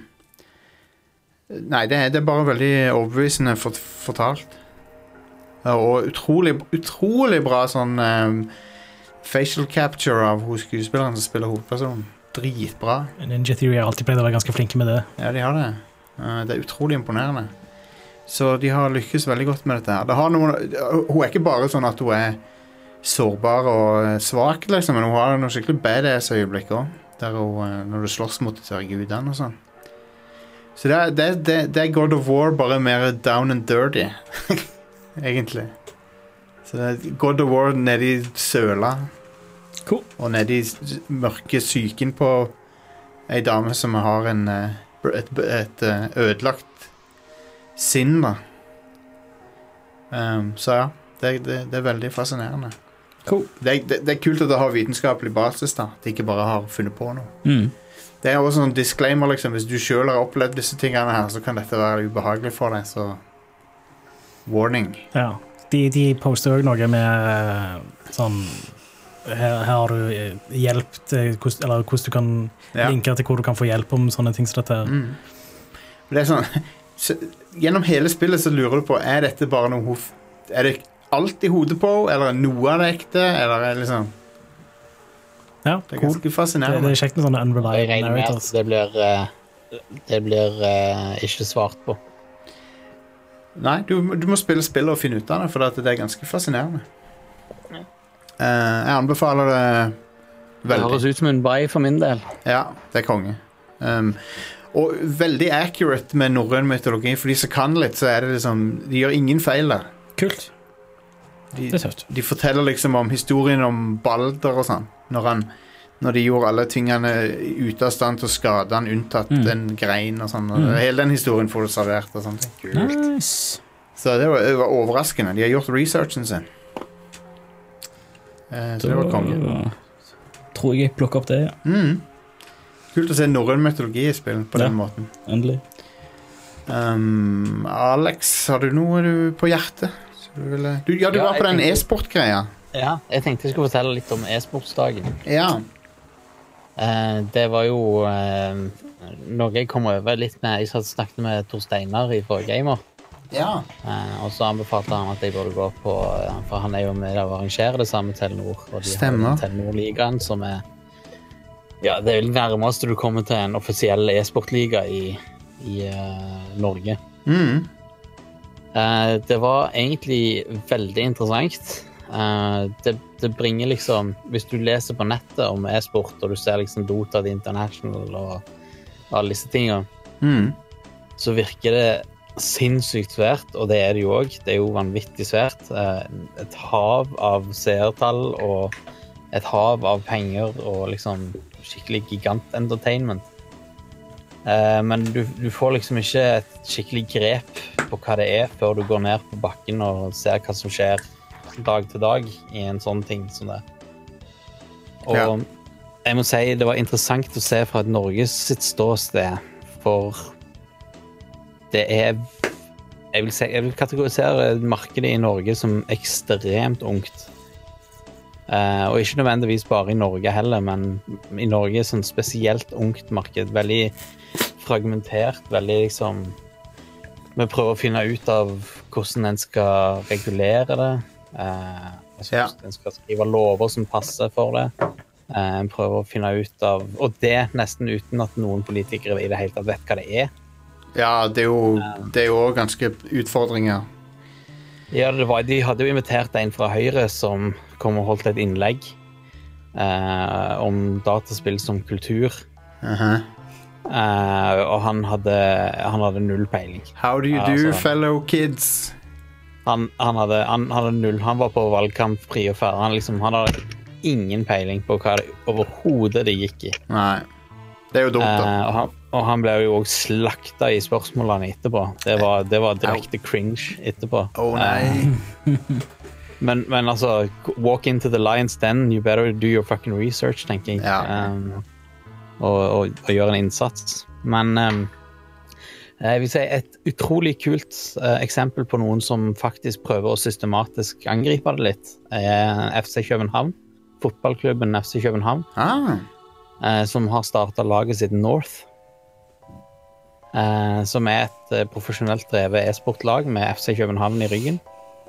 nei, det er bare veldig overbevisende fortalt. Og utrolig bra sånn facial capture av skuespilleren som spiller hovedpersonen. Dritbra. Ninja Theory har alltid pleid å være ganske flinke med det. Ja, de har det. Det er utrolig imponerende. Så de har lykkes veldig godt med dette her. Hun ikke bare sånn at hun er sårbar og svak, liksom, men hun har noe skikkelig badass øyeblikk også, der hun, når du slåss mot disse gudene og sånn. Så det God of War, bare mer down and dirty, egentlig. Så det er God of War nede I søla. Cool. Og nede I mørke psyken på en dame som har et ødelagt sinn, da. Så ja, det er veldig fascinerende. Cool. Det er kult at det har vitenskapelig basis, da. At de ikke bare har funnet på noe. Det er også en disclaimer, liksom. Hvis du selv har opplevd disse tingene her, så kan dette være ubehagelig for deg, så warning. Ja, de poster også noe med sånn her har du hjelp til eller hvordan du kan linke til hvor du kan få hjelp om sånne ting som dette. Det er sånn gjennom hele spillet så lurer du på, er dette bare noe er det alt I hodet på, eller noe av det ekte, eller er det liksom ja, det er ganske fascinerende. Det er kjekt med sånne unreliable narrators. Det blir ikke svart på. Nei, du må spille spillet og finne ut av det, for det er ganske fascinerende. Jeg anbefaler det veldig. Det høres ut som en buy for min del. Ja, det er konge. Og veldig accurate med norrøn mytologi, for de som kan litt, så er det liksom, de gjør ingen feil der. Kult. Det er tøft. De forteller liksom om historien om Balder og sånn, når de gjorde alle tingene ute av stand til å skade han, unntatt den grein og sånn. Hele den historien får du servert og sånt. Kult. Nice. Så det var overraskende. De har gjort researchen sin. Så det var konge. Tror jeg plukker opp det, ja. Kult å se norrøn mytologi I spill på den måten. Endelig. Alex, har du noe på hjertet? Du var på den e-sport-greia. Ja, jeg tenkte jeg skulle fortelle litt om e-sportsdagen. Ja. Det var jo noe jeg kom over litt med. Jeg snakket med Tor Steinar I forrige gamer. Ja. Og så anbefalte han at jeg burde gå på, for han jo med å arrangere det samme Telenor. Og de Stemmer. har Telenor-ligaen som ja, det vel nærmest du kommer til en offisiell e-sportliga I Norge. Det var egentlig veldig interessant. Det bringer liksom, hvis du leser på nettet om e-sport, og du ser liksom Dota The International og alle disse tingene, så virker det sinnssykt svært, og det det jo også. Det jo vanvittig svært. Et hav av seertall og et hav av penger og liksom skikkelig gigant-entertainment. Men du får liksom ikke et skikkelig grep på hva det før du går ned på bakken og ser hva som skjer dag til dag I en sånn ting som det. Og jeg må si det var interessant å se fra et Norges sitt ståsted, for det jeg vil kategorisere markedet I Norge som ekstremt ungt. Og ikke nødvendigvis bare I Norge heller, men I Norge sånn spesielt ungt marked, veldig fragmentert, veldig liksom vi prøver å finne ut av hvordan en skal regulere det, en skal skrive lover som passer for det, en prøver å finne ut av, og det nesten uten at noen politikere I det hele tatt vet hva det Ja, det jo også ganske utfordringer. Ja, de hadde jo invitert en fra Høyre som kom og holdt et innlegg om dataspill som kultur. Og han hadde null peiling. How do you do, fellow kids? Han hadde null. Han var på valgkamp fri og færre. Han hadde ingen peiling på hva det overhodet det gikk I. Nei, det jo dumt da. Og han ble jo også slakta I spørsmålene etterpå. Det var direkte cringe etterpå. Nei. Men altså, walk into the lion's den, you better do your fucking research, tenker jeg. Og gjøre en innsats. Men jeg vil si et utrolig kult eksempel på noen som faktisk prøver å systematisk angripe det litt, FC København, fotballklubben FC København, som har startet laget sitt North, som et profesjonelt drevet e-sportlag med FC København I ryggen.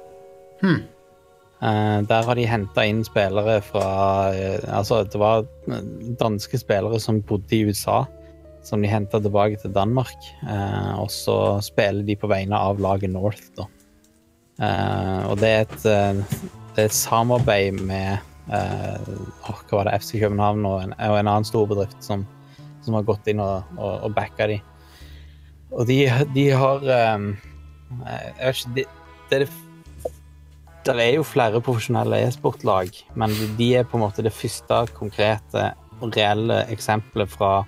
Der har de hentet inn spillere fra altså det var danske spillere som bodde I USA som de hentet tilbake til Danmark og så spiller de på vegne av laget North da. Og det et samarbeid med hva var det, FC København og en annen stor bedrift som har gått inn og backa de Og de har jeg vet ikke, det er jo flere profesjonelle e-sportlag, men de er på en måte det første konkrete og reelle eksempelet fra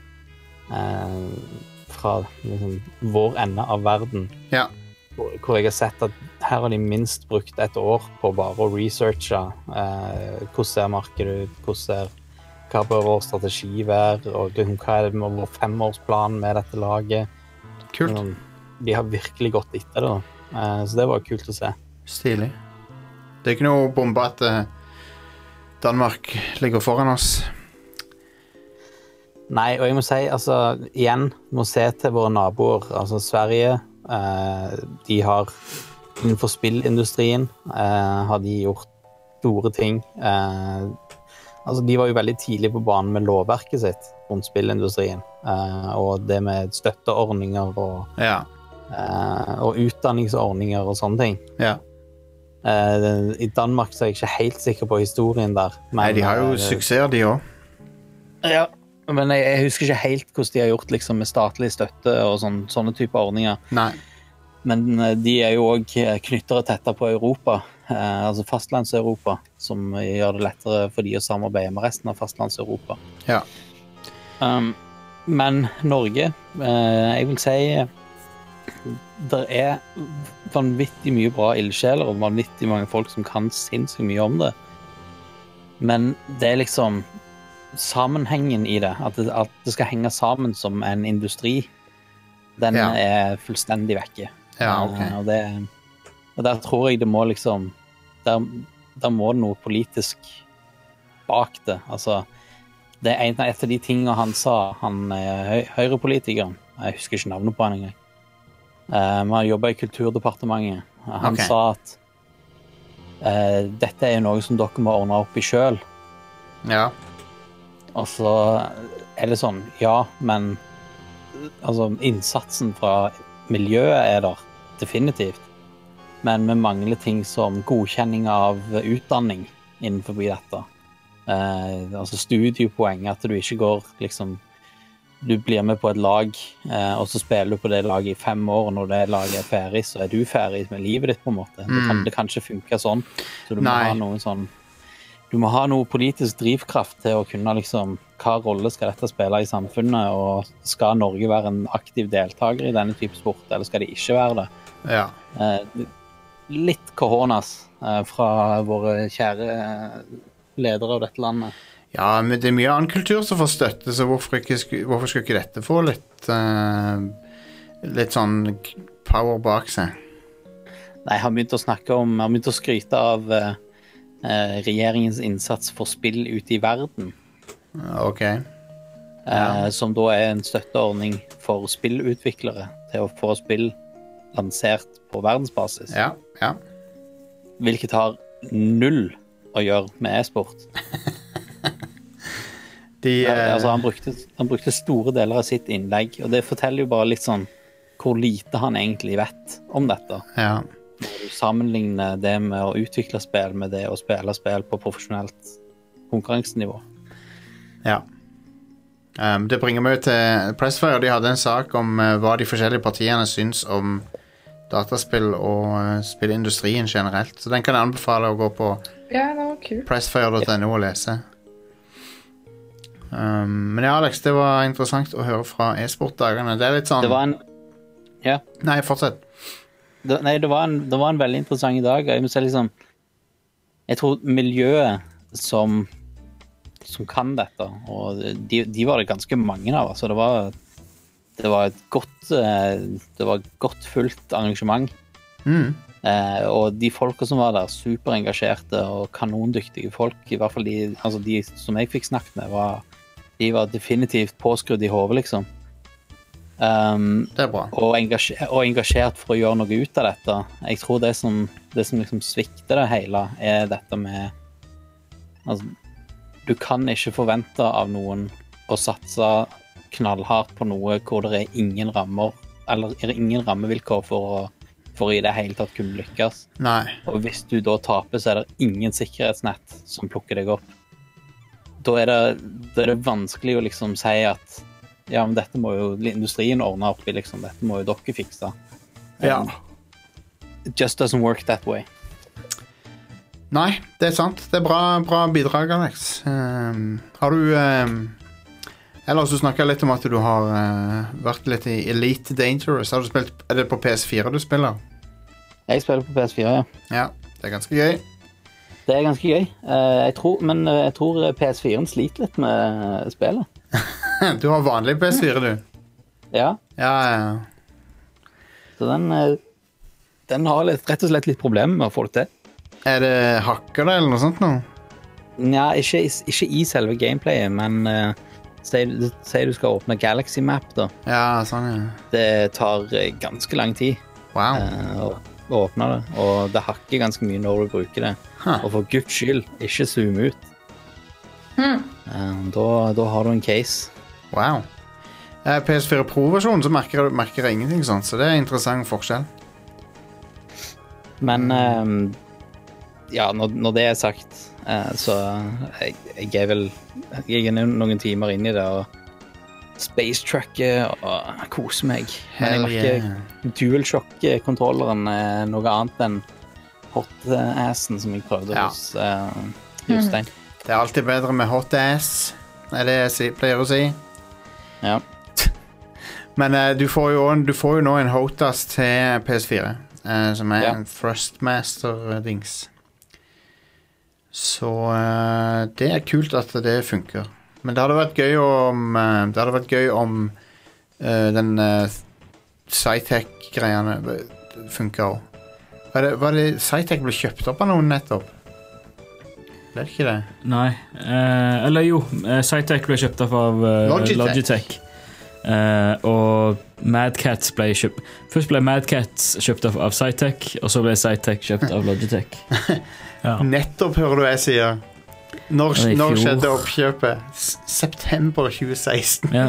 liksom, vår ende av verden. Ja. Hvor jeg har sett at her har de minst brukt et år på bare å researche hvordan ser markedet ut, hva bør vår strategi være, og liksom, hva er det med vår 5-årsplan med dette laget. Kult. De har virkelig gått etter det, så det var kult å se. Stilig. Det er ikke noe bombe at Danmark ligger foran oss. Nei, og jeg må si, altså, igjen, må se til våre naboer, altså Sverige, de har innenfor spillindustrien har de gjort store ting. Altså, de var jo veldig tidlig på banen med lovverket sitt rundt spillindustrien, og det med støtteordninger og utdanningsordninger og sånne ting. Ja. I Danmark så er jeg ikke helt sikker på historien der. Men, Nei, de har jo suksesser, de også. Ja, men jeg husker ikke helt hvordan de har gjort liksom, med statlig støtte og sånne typer ordninger. Nei. Men de er jo også knyttere tettere på Europa, altså fastlands-Europa, som gjør det lettere for de å samarbeide med resten av fastlands-Europa. Ja. Men Norge, jeg vil si, det er vanvittig mye bra ildsjeler og vanvittig mange folk som kan sinnssykt mye om det. Men det er liksom sammenhengen i det, at det skal henge sammen som en industri, den er fullstendig vekke. Ja, ok. Og der tror jeg det må liksom, der må det noe politisk bak det. Altså, det er et av de tingene han sa, han høyrepolitikeren, jeg husker ikke navnet på han engang, han jobbet i Kulturdepartementet. Han sa at dette er noe som dere må ordne opp i selv. Ja. Og så er det sånn, ja, men altså, innsatsen fra miljøet er der, definitivt. Men vi mangler ting som godkjenning av utdanning innenfor dette. Altså studiepoeng, at du ikke går liksom, du blir med på et lag, og så spiller du på det laget i 5 år, og når det laget er ferdig, så er du ferdig med livet ditt på en måte. Det kan ikke funke sånn. Så du må ha noe sånn, du må ha noe politisk drivkraft til å kunne liksom, hva rolle skal dette spille i samfunnet, og skal Norge være en aktiv deltaker i denne type sport, eller skal det ikke være det? Ja. Litt kohonas fra våre kjære ledere av dette landet. Ja, men det er mye annen kultur som får støtte, så hvorfor skulle ikke dette få litt sånn power bak seg? Nei, han begynte å skryte av regjeringens innsats for spill ute i verden. Ok. Som da er en støtteordning for spillutviklere til å få spill lansert på verdensbasis. Ja. Hvilket har 0 å gjøre med e-sport. Altså, han brukte store deler av sitt innlegg, og det forteller jo bare litt sånn hvor lite han egentlig vet om dette. Ja. Du sammenligner det med å utvikle spill med det å spille spill på profesjonelt konkurransenivå. Ja. Det bringer meg til Pressfire. De hadde en sak om hva de forskjellige partiene syns om dataspill og spillindustrien generelt. Så den kan jeg anbefale å gå på pressfire.no og lese. Men ja, Alex, det var interessant å høre fra e-sportdagene. Det er litt sånn... Det var en... Ja. Nei, fortsett. Det var en veldig interessant dag. Jeg må si liksom, jeg tror miljøet som kan dette, og de var det ganske mange av, altså det var et godt fullt arrangement. Og de folka som var der, superengasjerte og kanondyktige folk, i hvert fall de som jeg fikk snakket med, de var definitivt påskrudd i hodet, liksom. Det er bra. Og engasjert for å gjøre noe ut av dette. Jeg tror det som liksom svikter det hele, er dette med altså, du kan ikke forvente av noen å satse knallhardt på noe hvor det er ingen rammer, eller ingen rammevilkår for i det hele tatt kunne lykkes. Nei. Og hvis du da taper, så er det ingen sikkerhetsnett som plukker deg opp. Da er det vanskelig å liksom si at ja, men dette må jo industrien ordne opp i, liksom. Dette må jo dere fikse. Ja. It just doesn't work that way. Nei, det er sant. Det er bra bidrag, Alex. Har du ellers så snakket jeg litt om at du har vært litt i Elite Dangerous. Har du spilt, er det på PS4 du spiller? Jeg spiller på PS4, ja. Ja, det er ganske gøy. Det er ganske gøy. Jeg tror PS4-en sliter litt med spillet. Du har vanlig PS4, du. Ja. Ja. Så den har rett og slett litt problemer med å få det til. Er det hacker det, eller noe sånt nå? Nja, ikke i selve gameplayet, men si du skal åpne Galaxy Map, da. Ja, sånn, ja. Det tar ganske lang tid Wow. å åpne det, og det hakker ganske mye når du bruker det. Og for Guds skyld, ikke zoom ut. Da har du en case. Wow. PS4 Pro-versjonen så merker jeg ingenting sånt, så det er en interessant forskjell. Men ja, når det er sagt, så jeg er noen timer inn i det og space-tracker og koser meg. Men jeg merker DualShock-kontrolleren er noe annet enn hot-assen som jeg prøvde hos Jostein. Det er alltid bedre med hot ass, er det jeg pleier å si. Ja. Men du får jo nå en hot-ass til PS4, som er en Thrustmaster-dings. Så det er kult at det funker. Men det hadde vært gøy om den Cytec-greiene funker også. Var det Cytec ble kjøpt opp av noen nettopp? Det er ikke det? Nei. Eller jo, Cytec ble kjøpt opp av Logitech. Og Mad Cats ble kjøpt. Først ble Mad Cats kjøpt opp av Cytec, og så ble Cytec kjøpt av Logitech. Ja. Nettopp, hører du jeg sier. Når skjedde oppkjøpet? September 2016. Ja.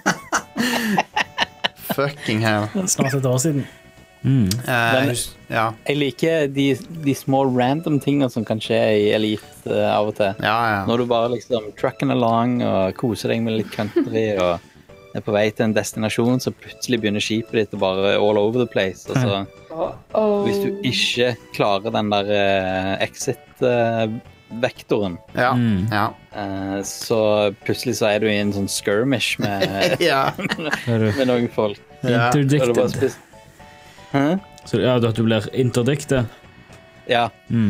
Fucking hell. Snart et år siden. Ja. Jeg liker de små random tingene som kan skje i Elite av og til. Ja. Når du bare liksom trucking along og koser deg med litt country og er på vei til en destinasjon, så plutselig begynner skipet ditt å bare all over the place. Og så, hvis du ikke klarer den der exit-vektoren, så plutselig så er du i en sånn skirmish med, med noen folk. Interdicted. Så at du blir interdicted? Ja.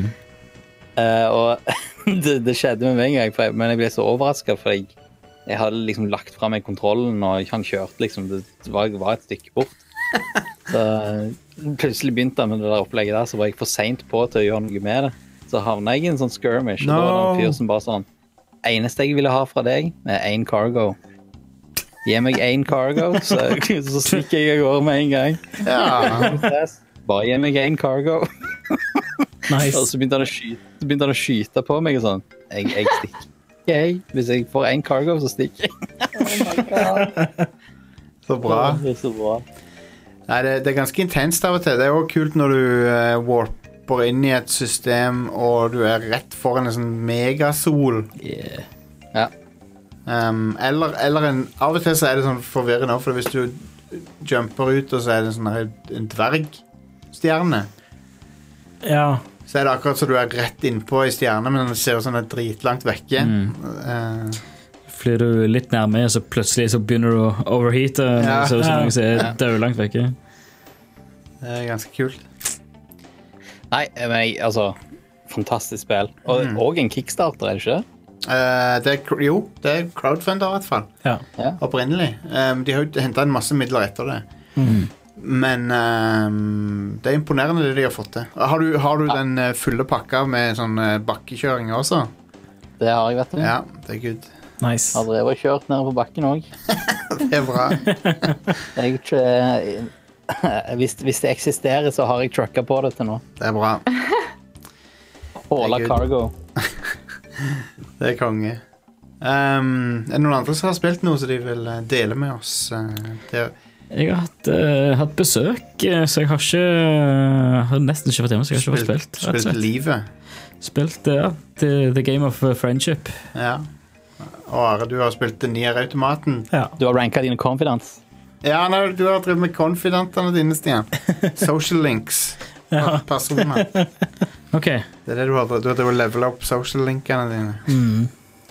Og det skjedde med meg en gang, men jeg ble så overrasket, for jeg hadde liksom lagt fra meg kontrollen, og han kjørte liksom, det var et stykke bort. Så plutselig begynte jeg med det der opplegget der, så var jeg for sent på til å gjøre noe med det. Så havnet jeg i en sånn skirmish, og da var det en fyr som bare sånn, eneste jeg ville ha fra deg, er 1 cargo. Gi meg 1 cargo, så stikker jeg over med en gang. Ja. Bare gi meg 1 cargo. Nice. Og så begynte han å skyte på meg og sånn. Jeg stikker. Hvis jeg får 1 cargo, så stikker jeg. Oh my god. Så bra. Det er så bra. Nei, det er ganske intenst av og til. Det er også kult når du warper inn i et system, og du er rett foran en sånn megasol. Yeah. Ja. Eller av og til så er det sånn forvirrende, for hvis du jumper ut, og så er det sånn en dvergstjerne. Ja. Så er det akkurat så du er rett innpå i stjerne, men den ser jo sånn dritlangt vekke. Flyr du litt nærme, så plutselig så begynner du å overheate, så er det sånn som er dødlangt vekke. Det er ganske kult. Nei, men altså, fantastisk spill. Og en Kickstarter, er det ikke? Det er crowdfunder i hvert fall. Ja. Opprinnelig. De har jo hentet en masse midler etter det. Men det er imponerende det de har fått til. Har du den fulle pakka med sånn bakkekjøring også? Det har jeg, vet du. Ja, det er good. Nice. Har drevet og kjørt ned på bakken også. Det er bra. Hvis det eksisterer, så har jeg trucka på det til nå. Det er bra. Håla cargo. Det er konge. Er det noen andre som har spilt noe som de vil dele med oss? Jeg har hatt besøk, så jeg har nesten ikke fått hjemme, så jeg har ikke fått spilt. Spilt livet. Spilt, The Game of Friendship. Ja. Og Are, du har spilt Nier-automaten. Ja. Du har ranket dine confidence. Ja, nei, du har drevet med confidentene dine, Stian. Social links. Personer. Ok. Det det du har drevet. Du har drevet level up social linkene dine.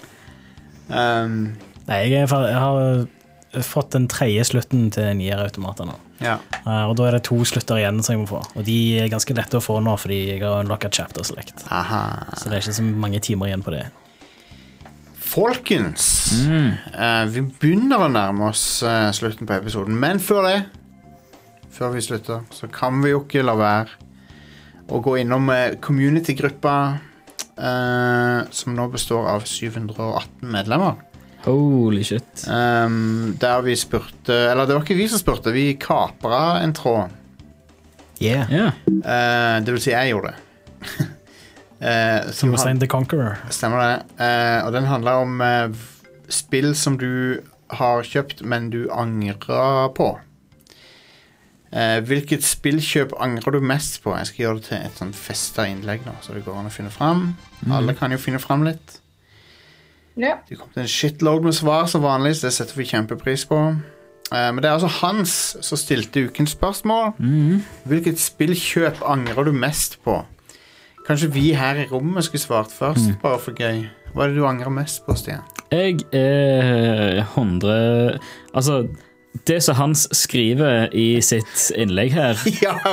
Nei, jeg har fått den 3. slutten til Nier-automater nå. Ja. Og da det 2 slutter igjen som jeg må få. Og de ganske lette å få nå, fordi jeg har unlocket chapter select. Aha. Så det ikke så mange timer igjen på det. Folkens, vi begynner å nærme oss slutten på episoden, men før vi slutter, så kan vi jo ikke la være å gå innom community-gruppa som nå består av 718 medlemmer. Holy shit. Der vi spurte, eller det var ikke vi som spurte, vi kapret en tråd. Yeah. Det vil si jeg gjorde det. Som The Conqueror. Stemmer det. Og den handler om spill som du har kjøpt, men du angrer på. Hvilket spillkjøp angrer du mest på? Jeg skal gjøre det til et sånt festet innlegg nå, så det går an å finne frem. Alle kan jo finne frem litt. Ja. Det kom til en shitload med svar som vanlig, så det setter vi kjempepris på. Men det er altså Hans som stilte ukens spørsmål. Hvilket spillkjøp angrer du mest på? Kanskje vi her i rommet skulle svart først, bare for gøy. Hva er det du angrer mest på, Stian? Jeg er 100... Altså, det som Hans skriver i sitt innlegg her,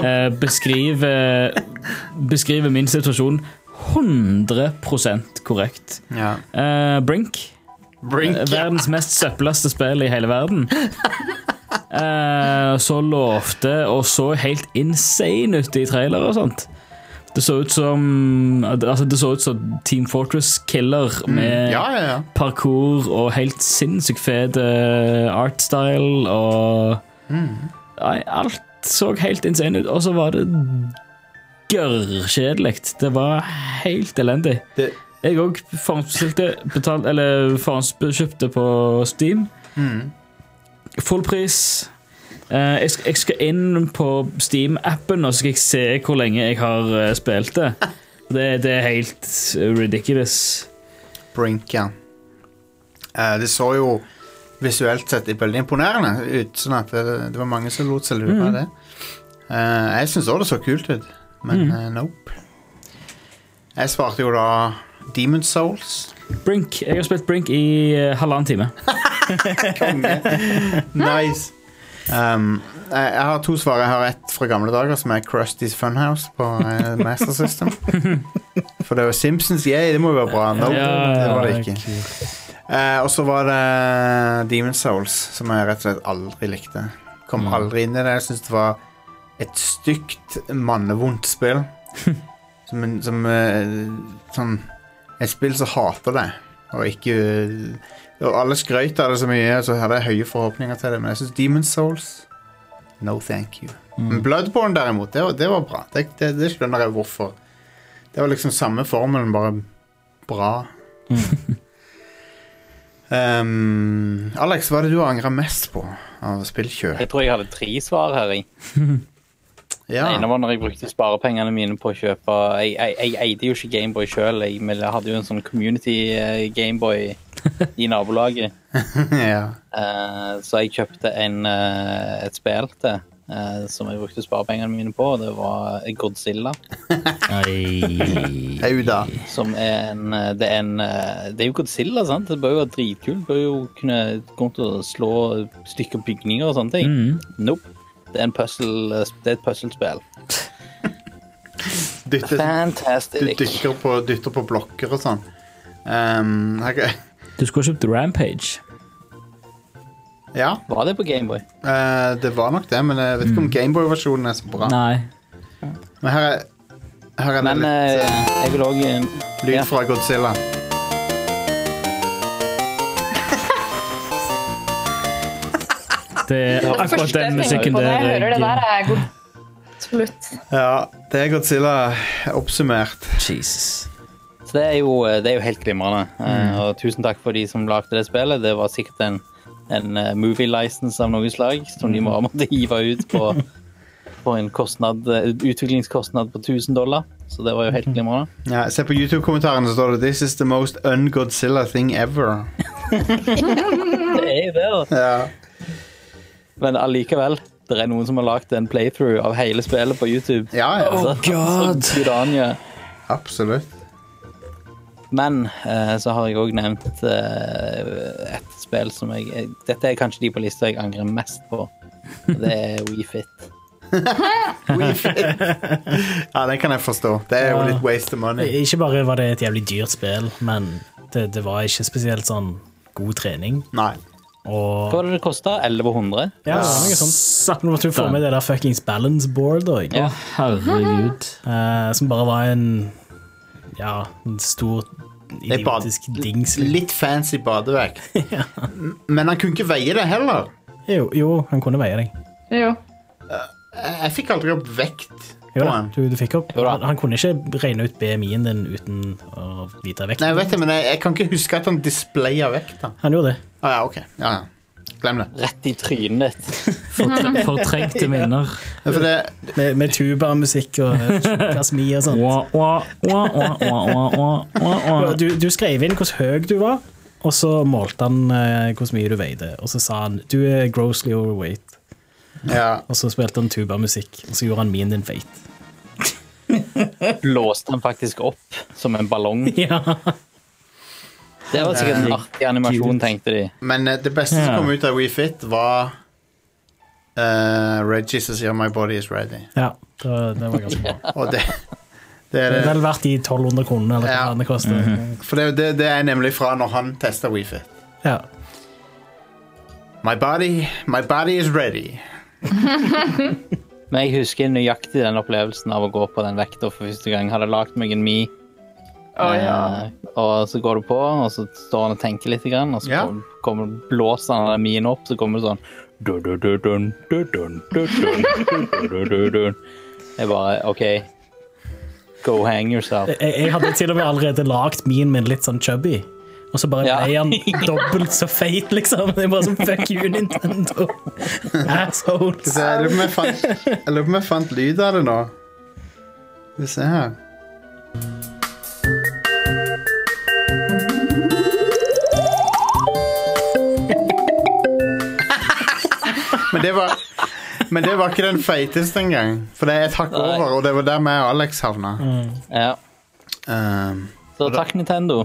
beskriver min situasjon 100% korrekt. Ja. Brink. Verdens mest søppeleste spill i hele verden. Så lovte og så helt insane ut i trailer og sånt. Det så ut som Team Fortress Killer med parkour og helt sinnssykt fet artstyle og alt så helt insane ut. Og så var det gørrkjedelig. Det var helt elendig. Jeg også forhåndskjøpte på Steam. Full pris. Jeg skal inn på Steam-appen og så skal jeg se hvor lenge jeg har spilt det. Det er helt ridiculous. Brink, ja. Det så jo visuelt sett veldig imponerende ut, sånn at det var mange som lot seg lure av det. Jeg synes også det så kult ut, men nope. Jeg svarte jo da Demon's Souls. Brink. Jeg har spilt Brink i 1,5 time. Konge. Nice. Jeg har 2 svar. Jeg har ett fra gamle dager som er Krusty's Funhouse på Master System. For det var Simpsons. Det må jo være bra. Nope, det var det ikke. Og så var det Demon's Souls, som jeg rett og slett aldri likte. Kom aldri inn i det. Jeg synes det var et stygt mannevondt spill. Som sånn et spill som hater det, og ikke... Og alle skrøyt av det så mye, så hadde jeg høye forhåpninger til det, men jeg synes Demon's Souls, no thank you. Men Bloodborne derimot, det var bra. Det skjønner jeg hvorfor. Det var liksom samme formelen, bare bra. Alex, hva er det du angrer mest på av spillkjøp? Jeg tror jeg hadde 3 svar her i. Det ene var når jeg brukte sparepengene mine på å kjøpe. Jeg eide jo ikke Gameboy selv, men jeg hadde jo en sånn community Gameboy i nabolaget. Så jeg kjøpte et spill til som jeg brukte sparepengene mine på, og det var Godzilla. Som det er jo Godzilla, sant? Det bør jo være dritkult. Det bør jo kunne gå til å slå stykker bygninger og sånne ting. Nope. Det er et puzzlespill. Fantastic. Du dytter på blokker og sånn. Du skulle kjøpt Rampage. Ja. Var det på Gameboy? Det var nok det, men jeg vet ikke om Gameboy-versjonen er så bra. Nei. Men her er det litt jeg vil også lyd fra Godzilla. Det er akkurat den musikken der. Jeg hører det der er god. Absolutt. Ja, det er Godzilla oppsummert. Jesus. Så det er jo helt glimrende. Og tusen takk for de som lagde det spillet. Det var sikkert en movie license av noe slag som de måtte hive ut på for en utviklingskostnad på $1,000, så det var jo helt glimrende. Ja, se på YouTube-kommentarene så står det This is the most un-Godzilla thing ever. Det jo det da. Ja. Men allikevel, det noen som har lagt en playthrough av hele spillet på YouTube. Ja. Oh god. Absolutt. Men så har jeg også nevnt et spill som dette kanskje de på lista jeg angrer mest på. Det Wii Fit. Wii Fit. Ja, det kan jeg forstå. Det jo litt waste of money. Ikke bare var det et jævlig dyrt spill, men det var ikke spesielt sånn god trening. Nei. Og... Hva var det kostet? 1100? Ja, det var noe sånt. Nå måtte du få med det der fuckings balance board også. Ja, herregud. Som bare var en stor idiotisk dings. Litt fancy badevekt. Ja. Men han kunne ikke veie det heller. Jo, han kunne veie deg. Jo. Jeg fikk aldri opp vekt på han. Du fikk opp. Han kunne ikke regne ut BMI-en din uten å vite vekt. Nei, jeg vet det, men jeg kan ikke huske at han displayer vekta. Han gjorde det. Ja, ok. Ja. Glem det. Rett i trynet. Fortrengte minner. Med tuba-musikk og kasmi og sånt. Du skrev inn hvor høy du var, og så målte han hvor mye du veide, og så sa han, du grossly overweight. Ja. Og så spilte han tuba-musikk, og så gjorde han min din feit. Låste han faktisk opp som en ballong. Ja. Det var sikkert en artig animasjon, tenkte de. Men det beste som kom ut av Wii Fit var Reggie som sier My body is ready. Ja, det var ganske bra. Og det er vel verdt de 1200 kronene eller hva det koster. For det nemlig fra når han testet Wii Fit. Ja. My body is ready. Men jeg husker nøyaktig den opplevelsen av å gå på den vekta for første gang. Jeg hadde lagt meg en Mi. Og så går du på, og så står han og tenker litt, og så blåser han den mien opp, så kommer det sånn jeg bare, ok, go hang yourself. Jeg hadde til og med allerede lagt mien min litt sånn chubby, og så bare ble han dobbelt så feit, liksom. Det er bare sånn, fuck you, Nintendo. Assholes. Jeg lurer på om jeg fant lyd av det nå. Vi ser her. Men det var ikke den feiteste engang. For det er et hakk over, og det var der med Alex havna. Ja. Så takk Nintendo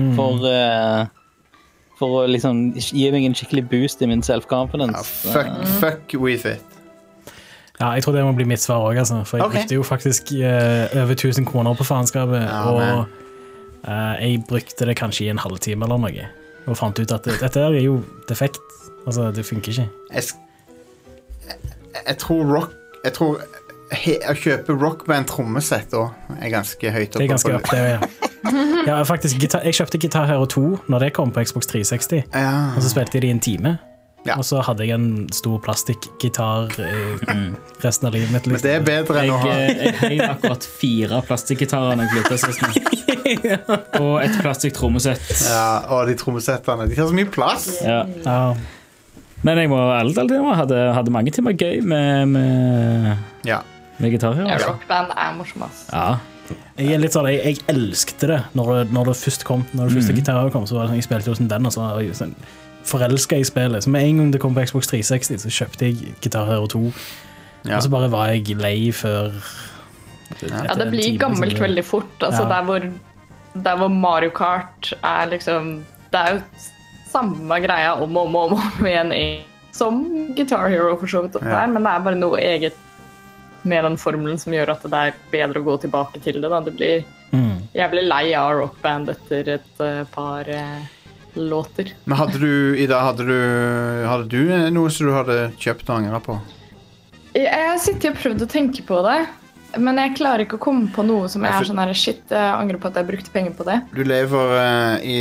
for å liksom gi meg en skikkelig boost i min self-confidence. Fuck Wii Fit. Ja, jeg tror det må bli mitt svar også, altså. For jeg brukte jo faktisk over 1000 kroner på faenskapet, og jeg brukte det kanskje i en halvtime eller noe, og fant ut at dette er jo defekt. Altså, det funker ikke. Jeg tror å kjøpe Rockband trommesett også er ganske høyt oppe. Det er ganske opp det, ja. Ja, faktisk, jeg kjøpte Guitar Hero 2 når det kom på Xbox 360, og så spilte jeg det i en time. Ja. Og så hadde jeg en stor plastikkgitar resten av livet mitt. Men det er bedre enn å ha. Jeg har akkurat 4 plastikkgitarer når jeg flyttet sist. Og et plastikktrommesett. Ja, og de trommesettene, de har så mye plass. Ja. Men jeg må ærlig talt, jeg hadde mange timer gøy med gitar her. Rockband er morsom, ass. Ja. Jeg er litt sånn, jeg elsket det når det først kom, når det første gitar kom, så var det sånn, jeg spilte jo sånn den, og så var jeg sånn forelsket i spillet. Så med en gang det kom på Xbox 360, så kjøpte jeg Guitar Hero 2, og så bare var jeg lei før. Ja, det blir gammelt veldig fort. Altså, der hvor Mario Kart er liksom, det er jo samme greia om igjen som Guitar Hero for så vidt, men det er bare noe eget med den formelen som gjør at det er bedre å gå tilbake til det. Da. Det blir jævlig lei av rockband etter et par låter. Men Ida, hadde du noe som du hadde kjøpt og angret på? Jeg har sittet og prøvd å tenke på det, men jeg klarer ikke å komme på noe som er sånn her, shit, jeg angrer på at jeg brukte penger på det. Du lever i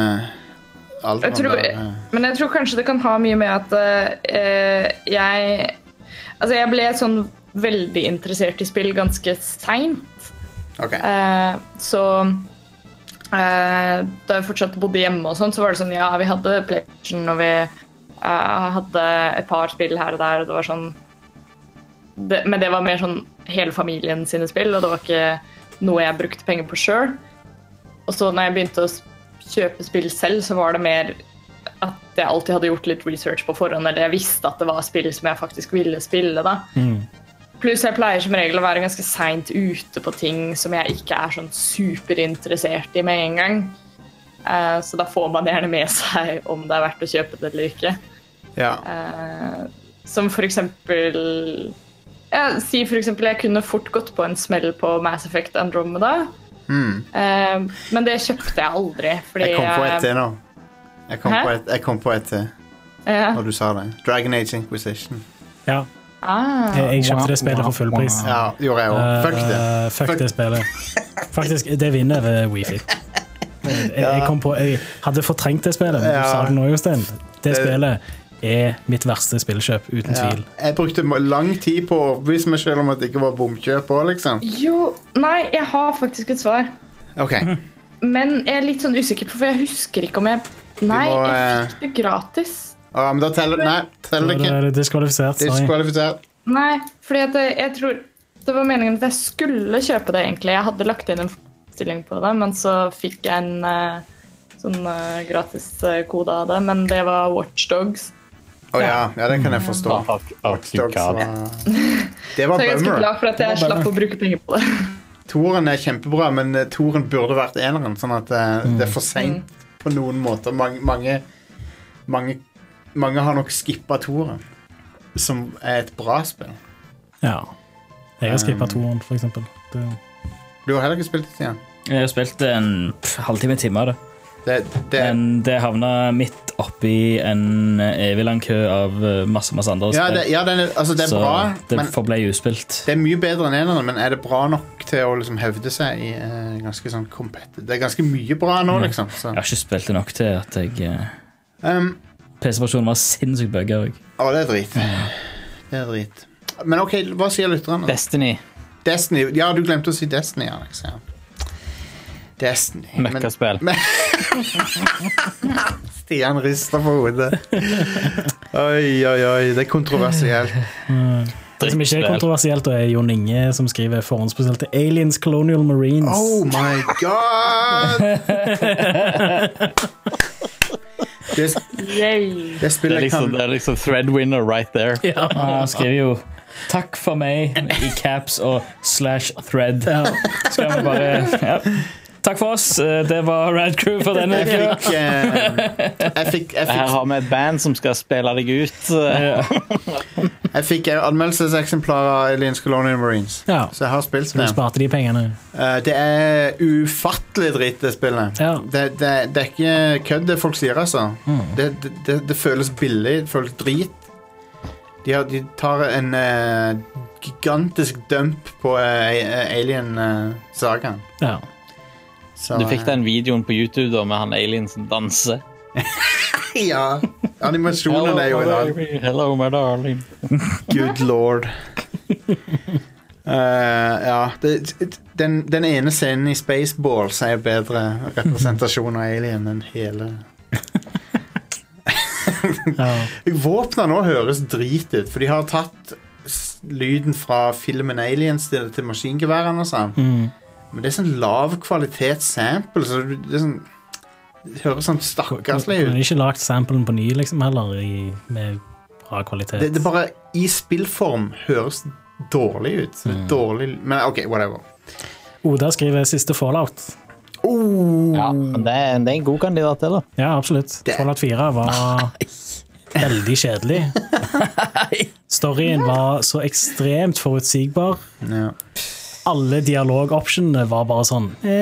men jeg tror kanskje det kan ha mye med at jeg ble sånn veldig interessert i spill ganske sent. Så da jeg fortsatt bodde hjemme og sånn, så var det sånn, vi hadde PlayStation, og vi hadde et par spill her og der, og det var sånn men det var mer sånn hele familien sine spill, og det var ikke noe jeg brukte penger på selv. Og så når jeg begynte å kjøpe spill selv, så var det mer at jeg alltid hadde gjort litt research på forhånd, eller jeg visste at det var spill som jeg faktisk ville spille da. Pluss jeg pleier som regel å være ganske sent ute på ting som jeg ikke sånn superinteressert i med en gang. Så da får man gjerne med seg om det verdt å kjøpe det eller ikke. Ja. Som for eksempel jeg kunne fort gått på en smell på Mass Effect Andromeda, men det kjøpte jeg aldri fordi jeg kom på et til nå. Jeg kom på et til når du sa det. Dragon Age Inquisition. Ja. Jeg kjøpte det spillet for full pris. Ja, det gjorde jeg også. Fuck det spillet. Faktisk, det vinner over Wi-Fi. Jeg hadde fortrengt det spillet, men du sa det nå, Jostein. Det spillet mitt verste spillkjøp, uten tvil. Jeg brukte lang tid på å overbevise meg selv om at det ikke var bomkjøp også, liksom. Jo, nei, jeg har faktisk et svar. Ok. Men jeg litt sånn usikker på, for jeg husker ikke om jeg jeg fikk det gratis. Men da teller det ikke. Det diskvalifisert. Nei, fordi jeg tror det var meningen at jeg skulle kjøpe det egentlig. Jeg hadde lagt inn en stilling på det, men så fikk jeg en sånn gratis kode av det, men det var Watch Dogs. Ja, det kan jeg forstå. Watch Dogs var... Det var bummer. Så jeg er ganske glad for at jeg slapp å bruke penger på det. Toren kjempebra, men Toren burde vært eneren, sånn at det for sent på noen måter. Mange har nok skippet Toren, som et bra spill. Ja, jeg har skippet Toren, for eksempel. Du har heller ikke spilt det igjen? Jeg har spilt en halvtime av det. Men det havnet midt oppi en evig lang kø av masse andre spill. Det er bra. Så det forble uspilt. Det er mye bedre enn eneren, men er det bra nok til å liksom hevde seg i ganske sånn det er ganske mye bra nå, liksom. Så. Jeg har ikke spilt det nok til at jeg... PC-versjonen var sinnssykt bugger. Det er drit. Det er drit. Men ok, hva sier lytterne? Destiny. Ja, du glemte å si Destiny, Alex. Ja. Destiny. Møkkaspill. Stian rister på hodet. Oi, det er kontroversielt. Det som ikke er kontroversielt, er Jon Inge som skriver forhåndsspesielt til Aliens Colonial Marines. Oh my god! Det er liksom threadwinner right there. Han skriver jo takk for meg i caps og /thread. Skal vi bare... Takk for oss. Det var Rad Crew for denne uka. Her har vi et band som skal spille deg ut. Jeg fikk anmeldelseseksemplar av Aliens Colonial Marines. Så jeg har spilt det. Så du sparte de pengene? Det er ufattelig dritt, det spillet. Det er ikke kødd det folk sier, altså. Det føles billig, det føles drit. De tar en gigantisk dump på Alien-sagaen. Du fikk den videoen på YouTube da, med han alien som danser. Ja, animasjonen er jo en annen. Hello, my darling. Good lord. Den ene scenen i Spaceballs er bedre representasjon av alien enn hele. Våpnene nå høres drit ut, for de har tatt lyden fra filmen Aliens til maskingeværene og sånn. Men det er sånn lav kvalitet sample, så det er sånn, det høres sånn stakkarslig ut. Du har ikke lagt samplen på ny liksom heller med bra kvalitet. Det bare i spillform høres dårlig ut. Dårlig, men ok, whatever. Oda skriver siste Fallout. Ja, men det er en god kandidat, eller? Ja, absolutt. Fallout 4 var veldig kjedelig. Storyen var så ekstremt forutsigbar. Ja. Alle dialogoptionene var bare sånn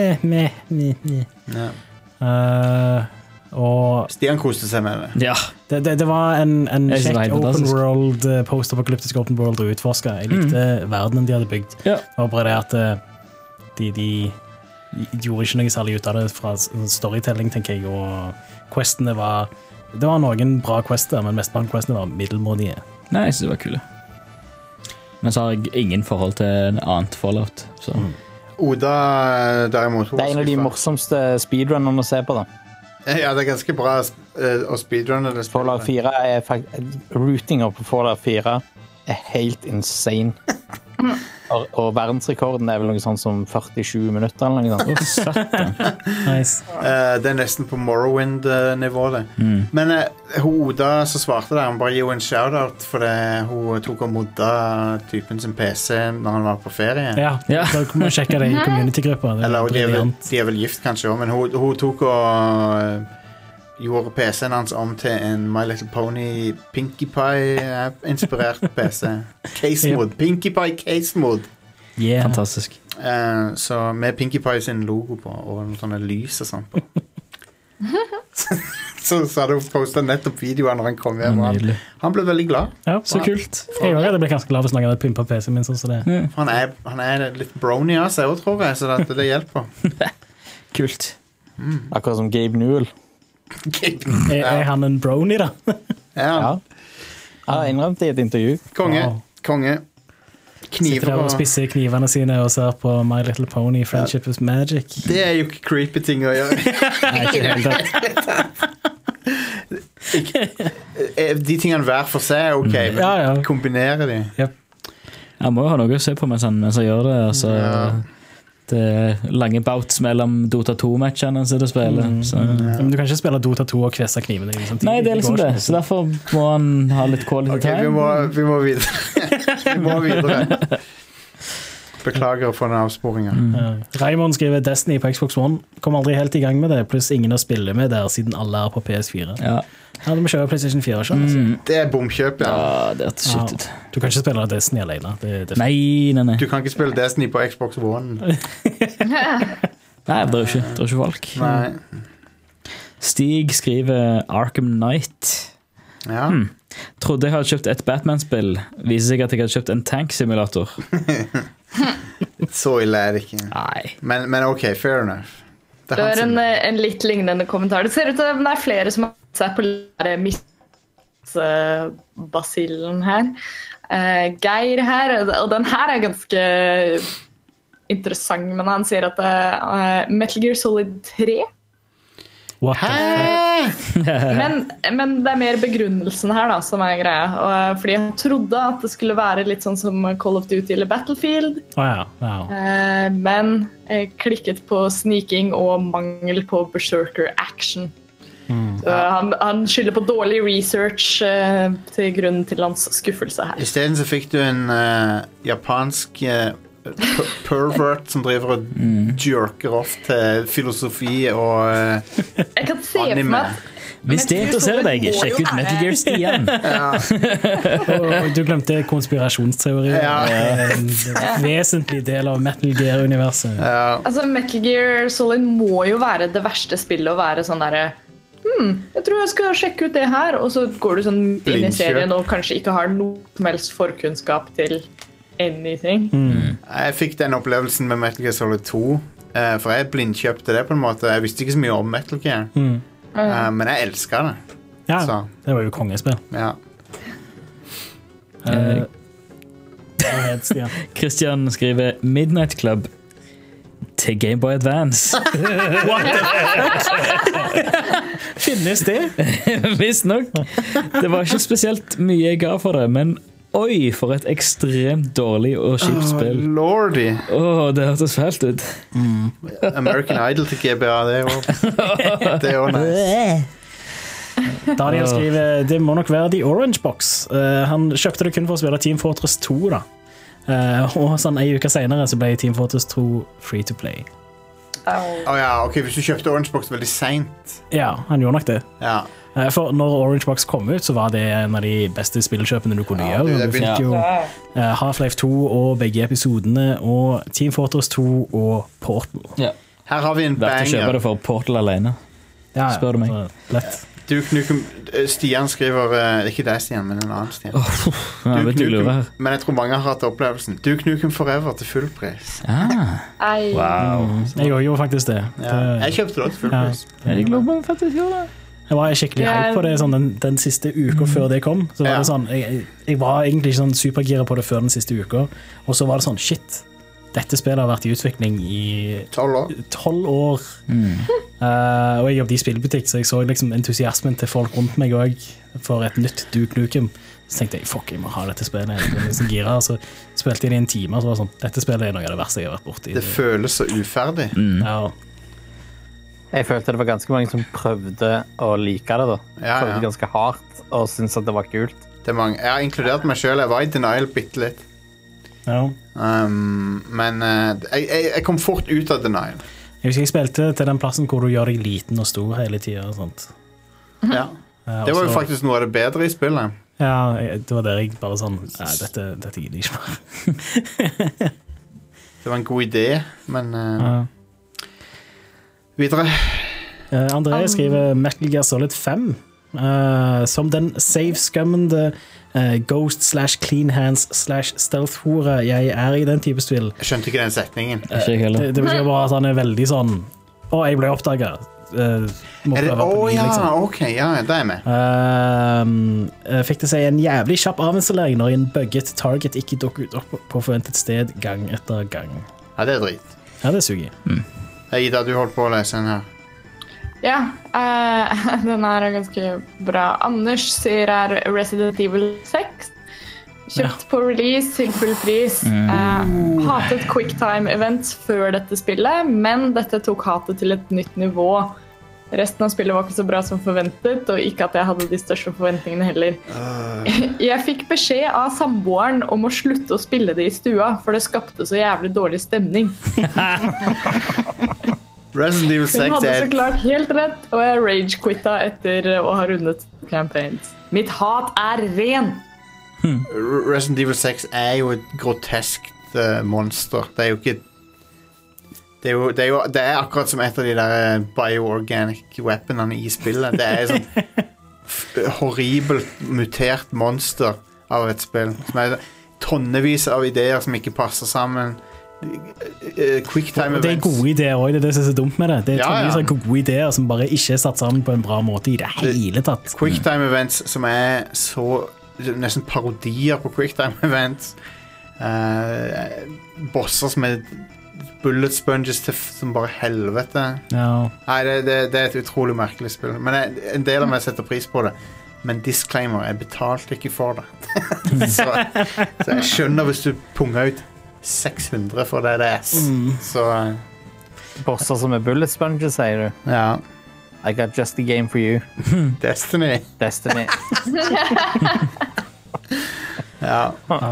og Stian koste seg med det. Ja. Det var en kjekk open world, post-apocalyptisk open world å utforske. Jeg likte verdenen de hadde bygd. Det var bare det at de gjorde ikke noe særlig ut av det fra storytelling, tenker jeg, og questene det var noen bra quester, men mesteparten questene var middelmådige. Nei, jeg synes det var kule. Men så har jeg ingen forhold til en annet Fallout. Så. Oda derimot. Det er en av de morsomste speedrunnerne å se på da. Ja, det er ganske bra å speedrunne det. Fallout 4 er faktisk routinga på Fallout 4 er helt insane. Og verdensrekorden er vel noe sånn som 47 minutter eller noe sånt. Nice. Det er nesten på Morrowind-nivå det. Men Oda som svarte der, hun bare gi henne en shout-out for det hun tok og modda typen sin PC når han var på ferie. Ja. Da kan man sjekke det i community-grupper. Eller de er vel gift kanskje også, men hun tok og gjorde PC-en hans om til en My Little Pony Pinkie Pie-inspirert PC. Case-mod. Pinkie Pie Case-mod. Yeah. Fantastisk. Så med Pinkie Pie sin logo på, og noen sånne lys og sånt på. så hadde hun postet nettopp videoer når han kom hjem. Han ble veldig glad. Ja, så kult. Jeg hadde blitt ganske glad hvis noen hadde pimpet PC-en min sånn som det. Han er litt brony av seg også, tror jeg, så det hjelper. Kult. Akkurat som Gabe Newell. Er han en brony da? Ja. Jeg innrømte i et intervju. Konge. Sitter der og spisser knivene sine og ser på My Little Pony Friendship is Magic. Det er jo ikke creepy ting å gjøre. Nei, ikke helt De tingene hver for seg er ok, men kombinere de. Jeg må jo ha noe å se på mens han gjør det, altså. Det er lange bouts mellom Dota 2-matchene som du spiller. Men du kan ikke spille Dota 2 og kvesse knivene dine samtidig. Nei, det er liksom det. Så derfor må han ha litt quality time. Vi må videre. Beklager for den avsporingen. Raymond skriver Destiny på Xbox One. Kom aldri helt i gang med det, pluss ingen å spille med der siden alle er på PS4. Ja, du må kjøpe PlayStation 4 selv. Det er bomkjøp, det er shit ut. Du kan ikke spille Destiny alene. Nei. Du kan ikke spille Destiny på Xbox One. Nei, det er ikke folk. Nei. Stig skriver Arkham Knight. Ja. Trodde jeg hadde kjøpt et Batman-spill. Viser seg at jeg hadde kjøpt en tank-simulator. Så ille er det ikke. Nei. Men ok, fair enough. Det er en litt lignende kommentar. Det ser ut til at det er flere som har sett på basillen her. Geir her, og den her er ganske interessant, men han sier at Metal Gear Solid 3 men det er mer begrunnelsen her da, som er greia. Fordi jeg trodde at det skulle være litt sånn som Call of Duty eller Battlefield. Men jeg klikket på sneaking og mangel på berserker action. Han skylder på dårlig research til grunnen til hans skuffelse her. I stedet så fikk du en japansk pervert som driver og jerker off til filosofi og jeg kan se for meg at hvis det interesserer deg, sjekk ut Metal Gear Stian. Og du glemte konspirasjonsteori. En vesentlig del av Metal Gear-universet. Altså, Metal Gear Solid må jo være det verste spillet å være sånn der jeg tror jeg skal sjekke ut det her, og så går du sånn inn i serien og kanskje ikke har noe som helst forkunnskap til anything. Jeg fikk den opplevelsen med Metal Gear Solid 2, for jeg blindkjøpte det på en måte. Jeg visste ikke så mye om Metal Gear, men jeg elsket det. Ja, det var jo kongespill. Ja. Christian skriver Midnight Club til Game Boy Advance. What the fuck? Finnes det? Visst nok. Det var ikke spesielt mye jeg ga for det, men oi, for et ekstremt dårlig og kjipt spill. Lordy. Det hørtes fælt ut. American Idol til GBA, det er jo nice. Daniel skriver, det må nok være The Orange Box. Han kjøpte det kun for å spille Team Fortress 2 da. Og sånn en uke senere så ble Team Fortress 2 free to play. Ok, hvis du kjøpte Orange Box veldig sent. Ja, han gjorde nok det. Ja. For når Orange Box kom ut, så var det en av de beste spillkjøpene du kunne gjøre. Du fikk jo Half-Life 2 og begge episodene, og Team Fortress 2 og Portal. Her har vi en banger. Vært å kjøpe det for Portal alene, spør du meg. Lett. Duke Nukem, Stian skriver, ikke deg Stian, men en annen Stian. Duke Nukem, men jeg tror mange har hatt opplevelsen. Duke Nukem Forever til full pris. Wow. Jeg gjorde faktisk det. Jeg kjøpte det til full pris. Jeg gleder meg faktisk gjøre det. Jeg var skikkelig hype på det sånn, den siste uka før det kom. Så var det sånn, jeg var egentlig ikke sånn supergira på det før den siste uka. Og så var det sånn, shit, dette spillet har vært i utvikling i 12 år. Og jeg jobbet i spillbutikk, så jeg så liksom entusiasmen til folk rundt meg også for et nytt Duke Nukem. Så tenkte jeg, fuck, jeg må ha dette spillet. Jeg ble så gira, så spilte jeg det i en time, og så var det sånn, dette spillet er noe av det verste jeg har vært borti. Det føles så uferdig. Ja. Jeg følte det var ganske mange som prøvde å like det da. Prøvde ganske hardt, og syntes at det var kult. Det er mange. Jeg har inkludert meg selv, jeg var i denial bitte litt. Ja. Men jeg kom fort ut av denial. Jeg husker jeg spilte til den plassen hvor du gjør deg liten og stor hele tiden og sånt. Ja. Det var jo faktisk noe av det bedre i spillet. Ja, det var der jeg bare sånn, nei, dette gidder jeg ikke mer. Det var en god idé, men videre. André skriver Metal Gear Solid 5 som den save-skummende Ghost/Clean Hands/Stealth-hore jeg er i den type spill. Jeg skjønte ikke den setningen. Det betyr bare at han er veldig sånn jeg ble oppdaget. Ok, ja, det er jeg med. Fikk det seg en jævlig kjapp avinstallering når en bugget target ikke dukket opp på forventet sted gang etter gang. Ja, det er drit. Ja, det suger. Ida, du holdt på å lese den her. Ja, den er ganske bra. Anders sier er Resident Evil 6. Kjøpt på release til full pris. Hatet quicktime events før dette spillet, men dette tok hatet til et nytt nivå. Resten av spillet var ikke så bra som forventet, og ikke at jeg hadde de største forventningene heller. Jeg fikk beskjed av samboeren om å slutte å spille det i stua, for det skapte så jævlig dårlig stemning. Resident Evil 6 Hun hadde så klart helt rett, og jeg rage-quitta etter å ha rundet campaigns. Mitt hat er ren! Resident Evil 6 er jo et groteskt monster. Det er jo ikke det er akkurat som et av de der bioorganic weaponene i spillet. Det er sånn horribelt mutert monster av et spill som er tonnevis av ideer som ikke passer sammen. Quicktime events. Det er gode ideer også, det er det som er så dumt med det. Det er tonnevis av gode ideer som bare ikke er satt sammen på en bra måte i det hele tatt. Quicktime events som er så nesten parodier på quicktime events. Bosser som er bullet sponges til som bare helvete. Nei, det er et utrolig merkelig spill. Men en del av meg setter pris på det. Men disclaimer, jeg betalte ikke for det. så jeg skjønner hvis du punger ut 600 for det er. Så bosser som er bullet sponges, sier du? Ja. I got just the game for you. Destiny. Ja.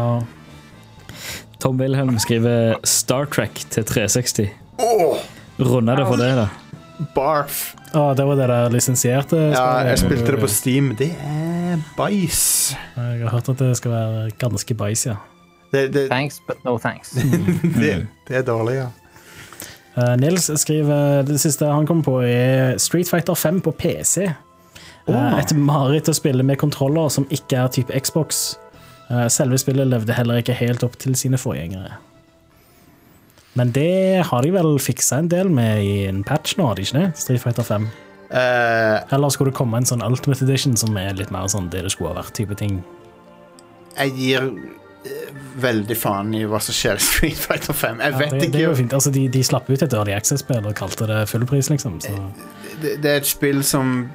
Tom Wilhelm skriver Star Trek til 360. Rundet det for det da? Barf. Det var det der lisensierte. Ja, jeg spilte det på Steam. Det er bajs. Jeg har hørt at det skal være ganske bajs, ja. Thanks, but no thanks. det er dårlig, ja. Nils skriver det siste han kom på er Street Fighter 5 på PC. Et mareritt å spille med kontroller som ikke er type Xbox. Selve spillet levde heller ikke helt opp til sine forgjengere. Men det har de vel fikset en del med i en patch nå, har de ikke det? Street Fighter 5. Eller skulle det komme en sånn Ultimate Edition som er litt mer sånn det skulle ha vært type ting? Jeg gir veldig faen i hva som skjer i Street Fighter 5. Jeg vet ikke. Det er jo fint. Altså, de slapp ut et Early Access-spill og kalte det fullpris, liksom. Så. Det er et spill som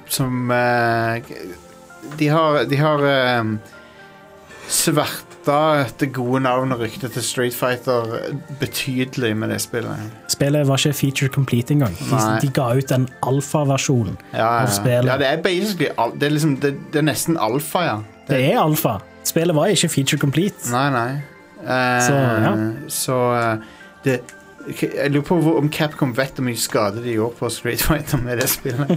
de har sverta det gode navnet og ryktet til Street Fighter betydelig med det spillet. Spillet var ikke feature complete engang. De ga ut en alfa-versjon av spillet. Ja, det er basically det er nesten alfa, ja. Det er alfa. Spillet var ikke feature complete. Nei. Jeg lurer på om Capcom vet hvor mye skade de gjorde på Street Fighter med det spillet.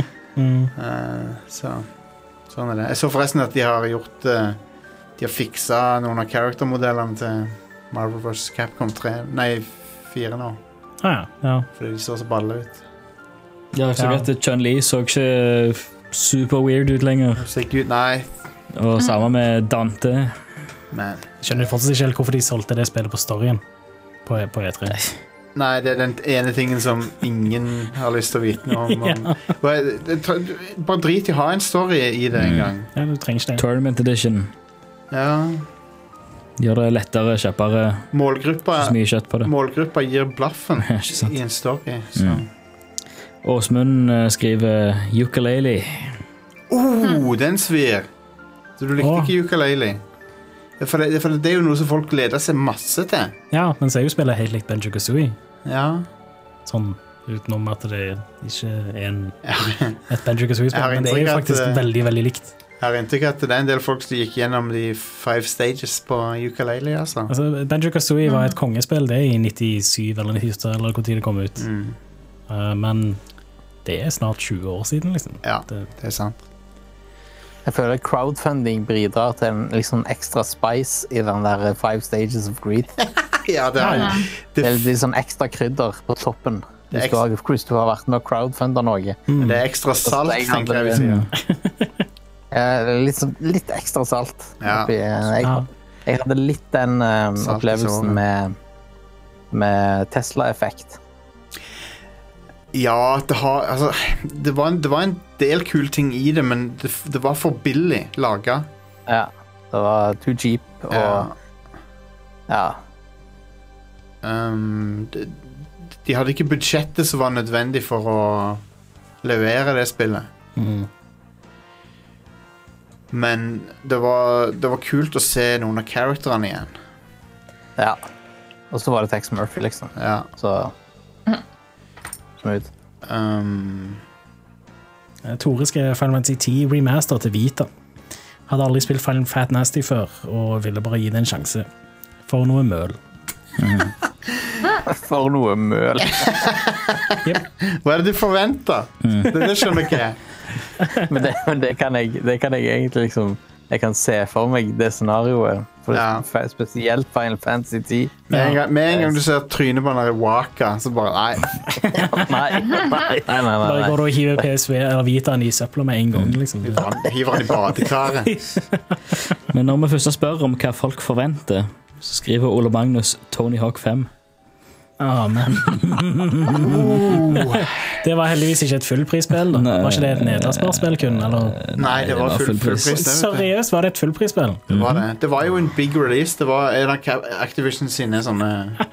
Sånn er det. Jeg så forresten at de har fikset noen av character-modellene til Marvel vs. Capcom 4 nå. Fordi de så balle ut. Ja, jeg så at Chun-Li så ikke super weird ut lenger. Så ikke ut, nei. Og sammen med Dante. Men skjønner du fortsatt ikke helt hvorfor de solgte det spillet på storyen på E3. Nei, det er den ene tingen som ingen har lyst til å vite noe om. Bare drit i å ha en story i det en gang. Ja, du trenger ikke det. Tournament Edition. Ja. Gjør det lettere, kjappere. Målgruppa gir blaffen i en story. Åsmund skriver ukulele. Den svir. Så du likte ikke ukulele. For det er jo noe som folk gleder seg masse til. Ja, men så er jo spillet helt likt Banjo-Kazooie. Ja. Sånn, utenom at det ikke er et Banjo-Kazooie-spill, men det er jo faktisk veldig, veldig likt. Jeg har inntrykk at det er en del folk som gikk gjennom de 5 stages på ukulele, altså. Banjo-Kazooie var et kongespill, det i 97 eller 98, eller hvor tid det kom ut. Men det er snart 20 år siden, liksom. Ja, det er sant. Jeg føler crowdfunding bidrar til en liksom ekstra spice i den der 5 stages of greed. Ja, det er litt sånn ekstra krydder på toppen. Hvis du har vært med å crowdfunde noe. Det er ekstra salt, tenker jeg vi sier. Litt ekstra salt. Ja. Jeg hadde litt den opplevelsen med Tesla-effekt. Ja, det var en del kule ting i det, men det var for billig laget. Ja, det var too cheap, og ja. De hadde ikke budsjettet som var nødvendig for å levere det spillet. Men det var kult å se noen av karakterene igjen. Ja, og så var det Tex Murphy, liksom. Ja. Så smooth. Tore skrev Final Fantasy 10 Remaster til Vita. Hadde aldri spilt Final Fat Nasty før, og ville bare gi det en sjanse. For noe møl. For noe møl. Yep. Hva er det du forventer? Det skjønner ikke jeg. Men det kan jeg egentlig liksom... Jeg kan se for meg det scenarioet. Spesielt Final Fantasy 10. Med en gang du ser trynet på den der Waka, så bare nei. Bare går du og hiver PSV eller Vitaen i søpla med en gang. Liksom. Hiver den i badekaret. Men når vi først spør om hva folk forventer, så skriver Ole Magnus Tony Hawk 5. Men det var heldigvis ikke et fullprisspill da. Var ikke det et nederlandsspill kun? Eller? Nei, det var fullpris. Seriøst, var det et fullprisspill? Det var jo en big release. Det var en av Activision sine sånne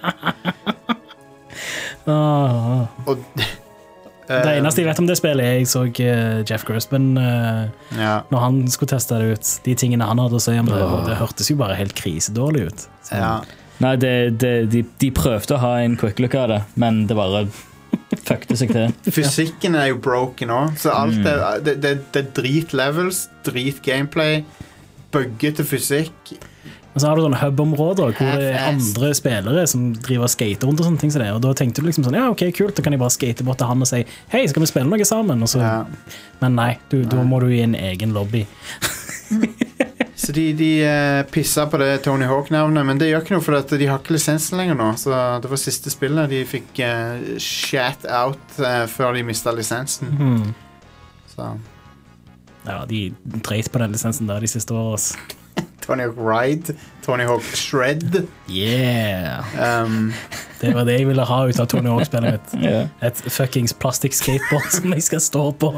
og det eneste jeg vet om det spillet er jeg så Jeff Grossman når han skulle teste det ut, de tingene han hadde å si om det, og det hørtes jo bare helt krisedårlig ut. Nei, de prøvde å ha en quick look av det, men det bare fuckte seg til. Fysikken er jo broken også, så alt det er drit levels, drit gameplay, buggete fysikk. Og så har du sånne hub-områder hvor det er andre spillere som driver og skater rundt og sånne ting som det, og da tenkte du liksom sånn, ja ok, kult, da kan jeg bare skate bort til han og si, hei, skal vi spille noe sammen? Og så, men nei, da må du i en egen lobby. Så de pisser på det Tony Hawk-navnet, men det gjør ikke noe for at de har ikke lisensen lenger nå, så det var siste spillet de fikk shat out før de mistet lisensen. Så. Ja, de dreit på den lisensen der de siste årene. Tony Hawk Ride, Tony Hawk Shred. Yeah! Det var det jeg ville ha ut av Tony Hawk-spillet mitt. Et fuckings plastikk-skateboard som jeg skal stå på.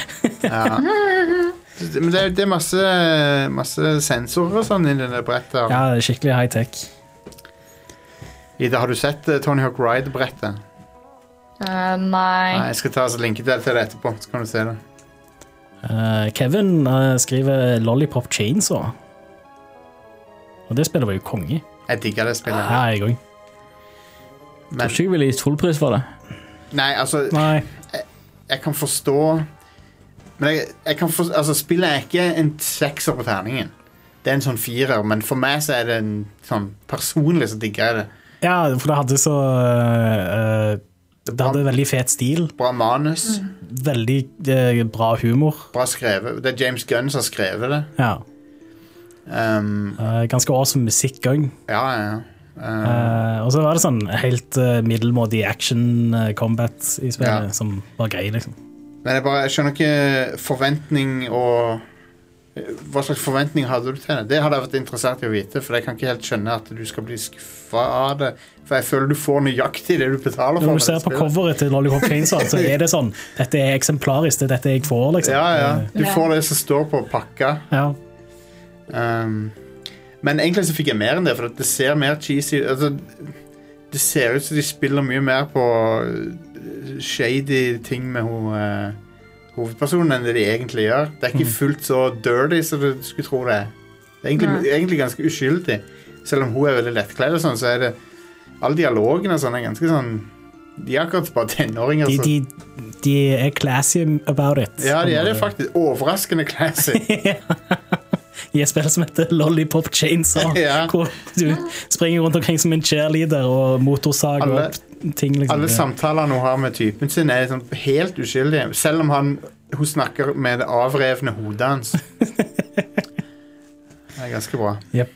Men det er masse sensorer og sånn i denne brettet. Ja, det er skikkelig high-tech. Ida, har du sett Tony Hawk Ride-brettet? Nei. Jeg skal ta og linke til det etterpå, så kan du se det. Kevin skriver Lollipop Chainsaw. Og det spillet var jo konge. Jeg digger det spillet. Ja, jeg også. Jeg tror ikke jeg ville gitt fullpris for det. Nei, altså jeg kan forstå. Men jeg kan forstå, altså spillet er ikke en 6er på terningen. Det er en sånn 4er, men for meg så er det en sånn personlig så digger jeg det. Ja, for det hadde så det hadde veldig fet stil. Bra manus. Veldig bra humor. Bra skrevet. Det er James Gunn som har skrevet det. Ja. Ganske awesome musikk også. Ja. Og så var det sånn helt middelmådig action combat i spillet som var grei liksom. Men jeg skjønner ikke forventning og hva slags forventning hadde du til det? Det hadde vært interessant å vite, for jeg kan ikke helt skjønne at du skal bli skuffet av det, for jeg føler du får nøyaktig det du betaler for. Når du ser på coveret til Lollipop Chainsaw, så er det sånn, dette er eksemplarisk, det er dette jeg får liksom. Ja, du får det som står på pakka. Ja. Men egentlig så fikk jeg mer enn det, for det ser mer cheesy, altså, det ser ut som de spiller mye mer på shady ting med hovedpersonen enn det de egentlig gjør. Det ikke fullt så dirty som du skulle tro det. Det egentlig ganske uskyldig. Selv om hun veldig lettklædd og sånn, så det alle dialogene og sånn ganske sånn de akkurat bare tenåringer. De classy about it. Ja, de det faktisk. Overraskende classy. I et spill som heter Lollipop Chainsaw, hvor du springer rundt omkring som en cheerleader og motorsag og ting. Liksom. Alle samtalene hun har med typen sin sånn helt uskyldige, selv om hun snakker med det avrevne hodet hans. Det ganske bra. Yep.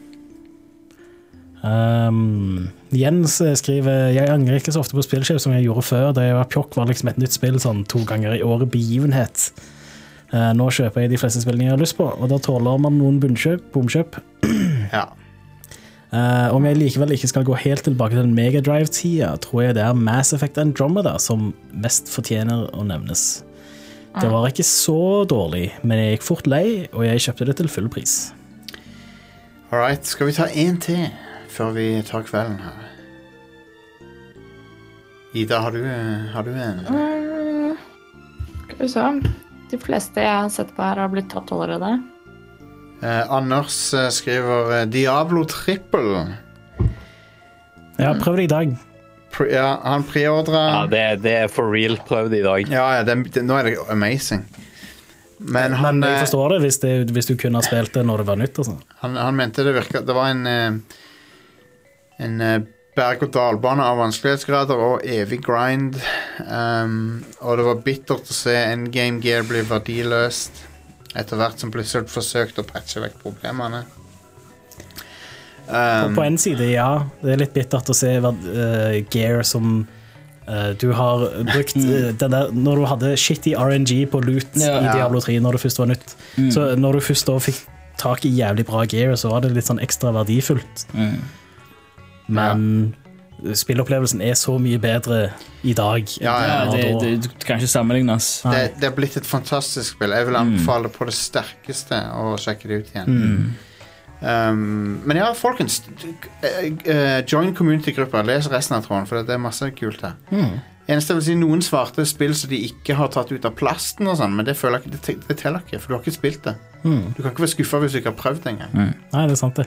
Jens skriver jeg angrer ikke så ofte på spillkjøp som jeg gjorde før. Da jeg var pjokk var liksom et nytt spill sånn 2 ganger i året begivenhet. Nå kjøper jeg de fleste spillene jeg har lyst på, og da tåler man noen bomkjøp. Ja. Om jeg likevel ikke skal gå helt tilbake til den Mega Drive-tida, tror jeg det Mass Effect Andromeda som mest fortjener å nevnes. Det var ikke så dårlig, men jeg gikk fort lei, og jeg kjøpte det til full pris. Alright, skal vi ta en til før vi tar kvelden her? Ida, har du en? Skal vi se. De fleste jeg har sett på her har blitt tatt allerede. Anders skriver Diablo Triple. Ja, prøv det i dag. Han preordret. Ja, det for real prøvd i dag. Ja, nå det amazing. Men jeg forstår det hvis du kunne ha spilt det når det var nytt. Altså. Han mente det virket. Det var en berg-og-dalbane av vanskelighetsgrader og evig grind. Og det var bittert å se endgame gear bli verdiløst etter hvert som Blizzard forsøkte å patche vekk problemene. På en side, ja. Det litt bittert å se gear som du har brukt den der, når du hadde shitty RNG på loot i Diablo 3 når det først var nytt. Så når du først da fikk tak i jævlig bra gear, så var det litt sånn ekstra verdifullt. Men spillopplevelsen så mye bedre i dag. Det kan ikke sammenlignes. Det blitt et fantastisk spill. Jeg vil anbefale på det sterkeste å sjekke det ut igjen. Men ja, folkens, join community-grupper, les resten av tråden, for det masse kult her. Eneste jeg vil si, noen svarte spill som de ikke har tatt ut av plasten og sånn, men det føler jeg ikke, det teller ikke, for du har ikke spilt det. Du kan ikke være skuffet hvis du ikke har prøvd det engang. Nei, det sant det.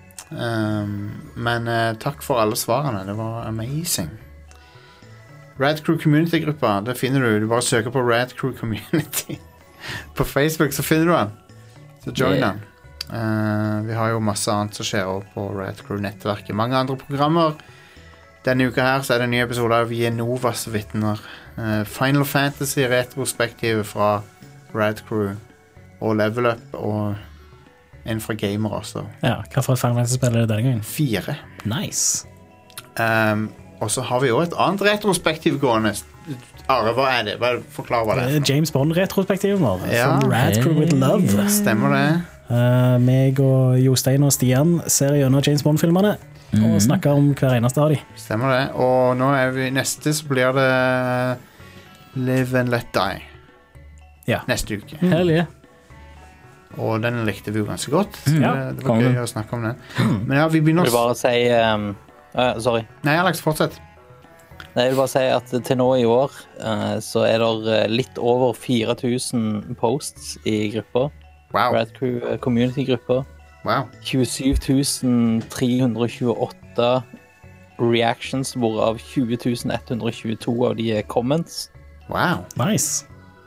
Men takk for alle svarene. Det var amazing. Rad Crew Community-gruppa, det finner du bare søker på Rad Crew Community på Facebook, så finner du den, så join den. Vi har jo masse annet som skjer også på Rad Crew-nettverket, mange andre programmer. Denne uka her så det en ny episode av Genovas Vitner, Final Fantasy retrospektive fra Rad Crew og Level Up og en fra Gamer også. Ja, hva for et Final Fantasy-spill det denne gangen? 4. Nice. Og så har vi jo et annet retrospektiv gående. Are, hva det? Forklar hva det er. James Bond-retrospektiven vår, som Rad Crew with Love. Stemmer det. Meg og Jostein og Stian ser gjennom James Bond-filmene og snakker om hver eneste av de. Stemmer det. Og nå vi neste, så blir det Live and Let Die. Ja. Neste uke. Hell yeah. Og den likte vi jo ganske godt. Det var gøy å snakke om den. Men ja, vi begynner... Jeg vil bare si... sorry. Nei, Alex, fortsett. Nei, jeg vil bare si at til nå i år så det litt over 4000 posts i gruppa. Wow. Rad Crew community-gruppa. Wow. 27 328 reactions, hvorav 20 122 av de comments. Wow. Nice.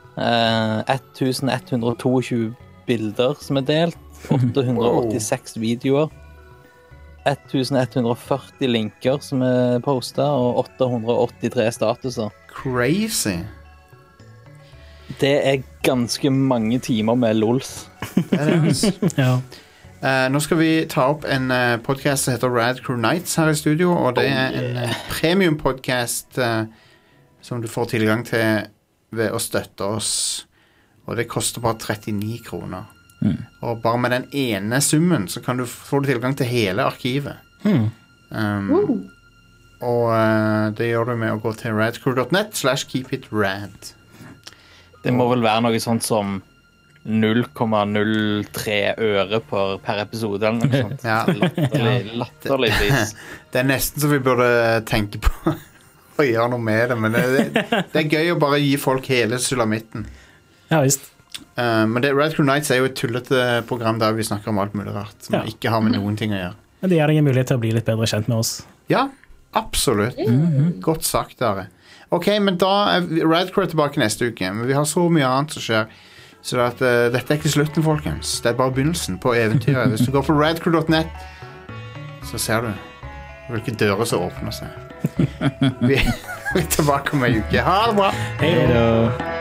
1122 bilder som delt, 886 videoer, 1140 linker som postet, og 883 statuser. Crazy. Det ganske mange timer med LOLs. Ja. Nå skal vi ta opp en podcast som heter Rad Crew Nights her i studio, og det en premium podcast som du får tilgang til ved å støtte oss, og det koster bare 39 kroner. Og bare med den ene summen så kan du få tilgang til hele arkivet. Og det gjør du med å gå til radcrew.net/keepitrad. Det må vel være noe sånt som 0,03 øre per episode eller noe sånt. Ja. Latterlig pris. Det nesten så vi burde tenke på å gjøre noe med det, men det gøy å bare gi folk hele sulamitten. Ja, visst. Men Red Crew Nights er jo et tullete program der vi snakker om alt mulig rart som ikke har med noen ting å gjøre. Men det gir deg en mulighet til å bli litt bedre kjent med oss. Ja, absolutt. Godt sagt, Are. Ok, men da er Red Crew tilbake neste uke. Men vi har så mye annet som skjer. Så at, dette er ikke slutten, folkens. Det er bare begynnelsen på eventyret. Hvis du går på redcrew.net, så ser du hvilke dører som åpner seg. Vi er tilbake om en uke. Ha det bra! Hei da!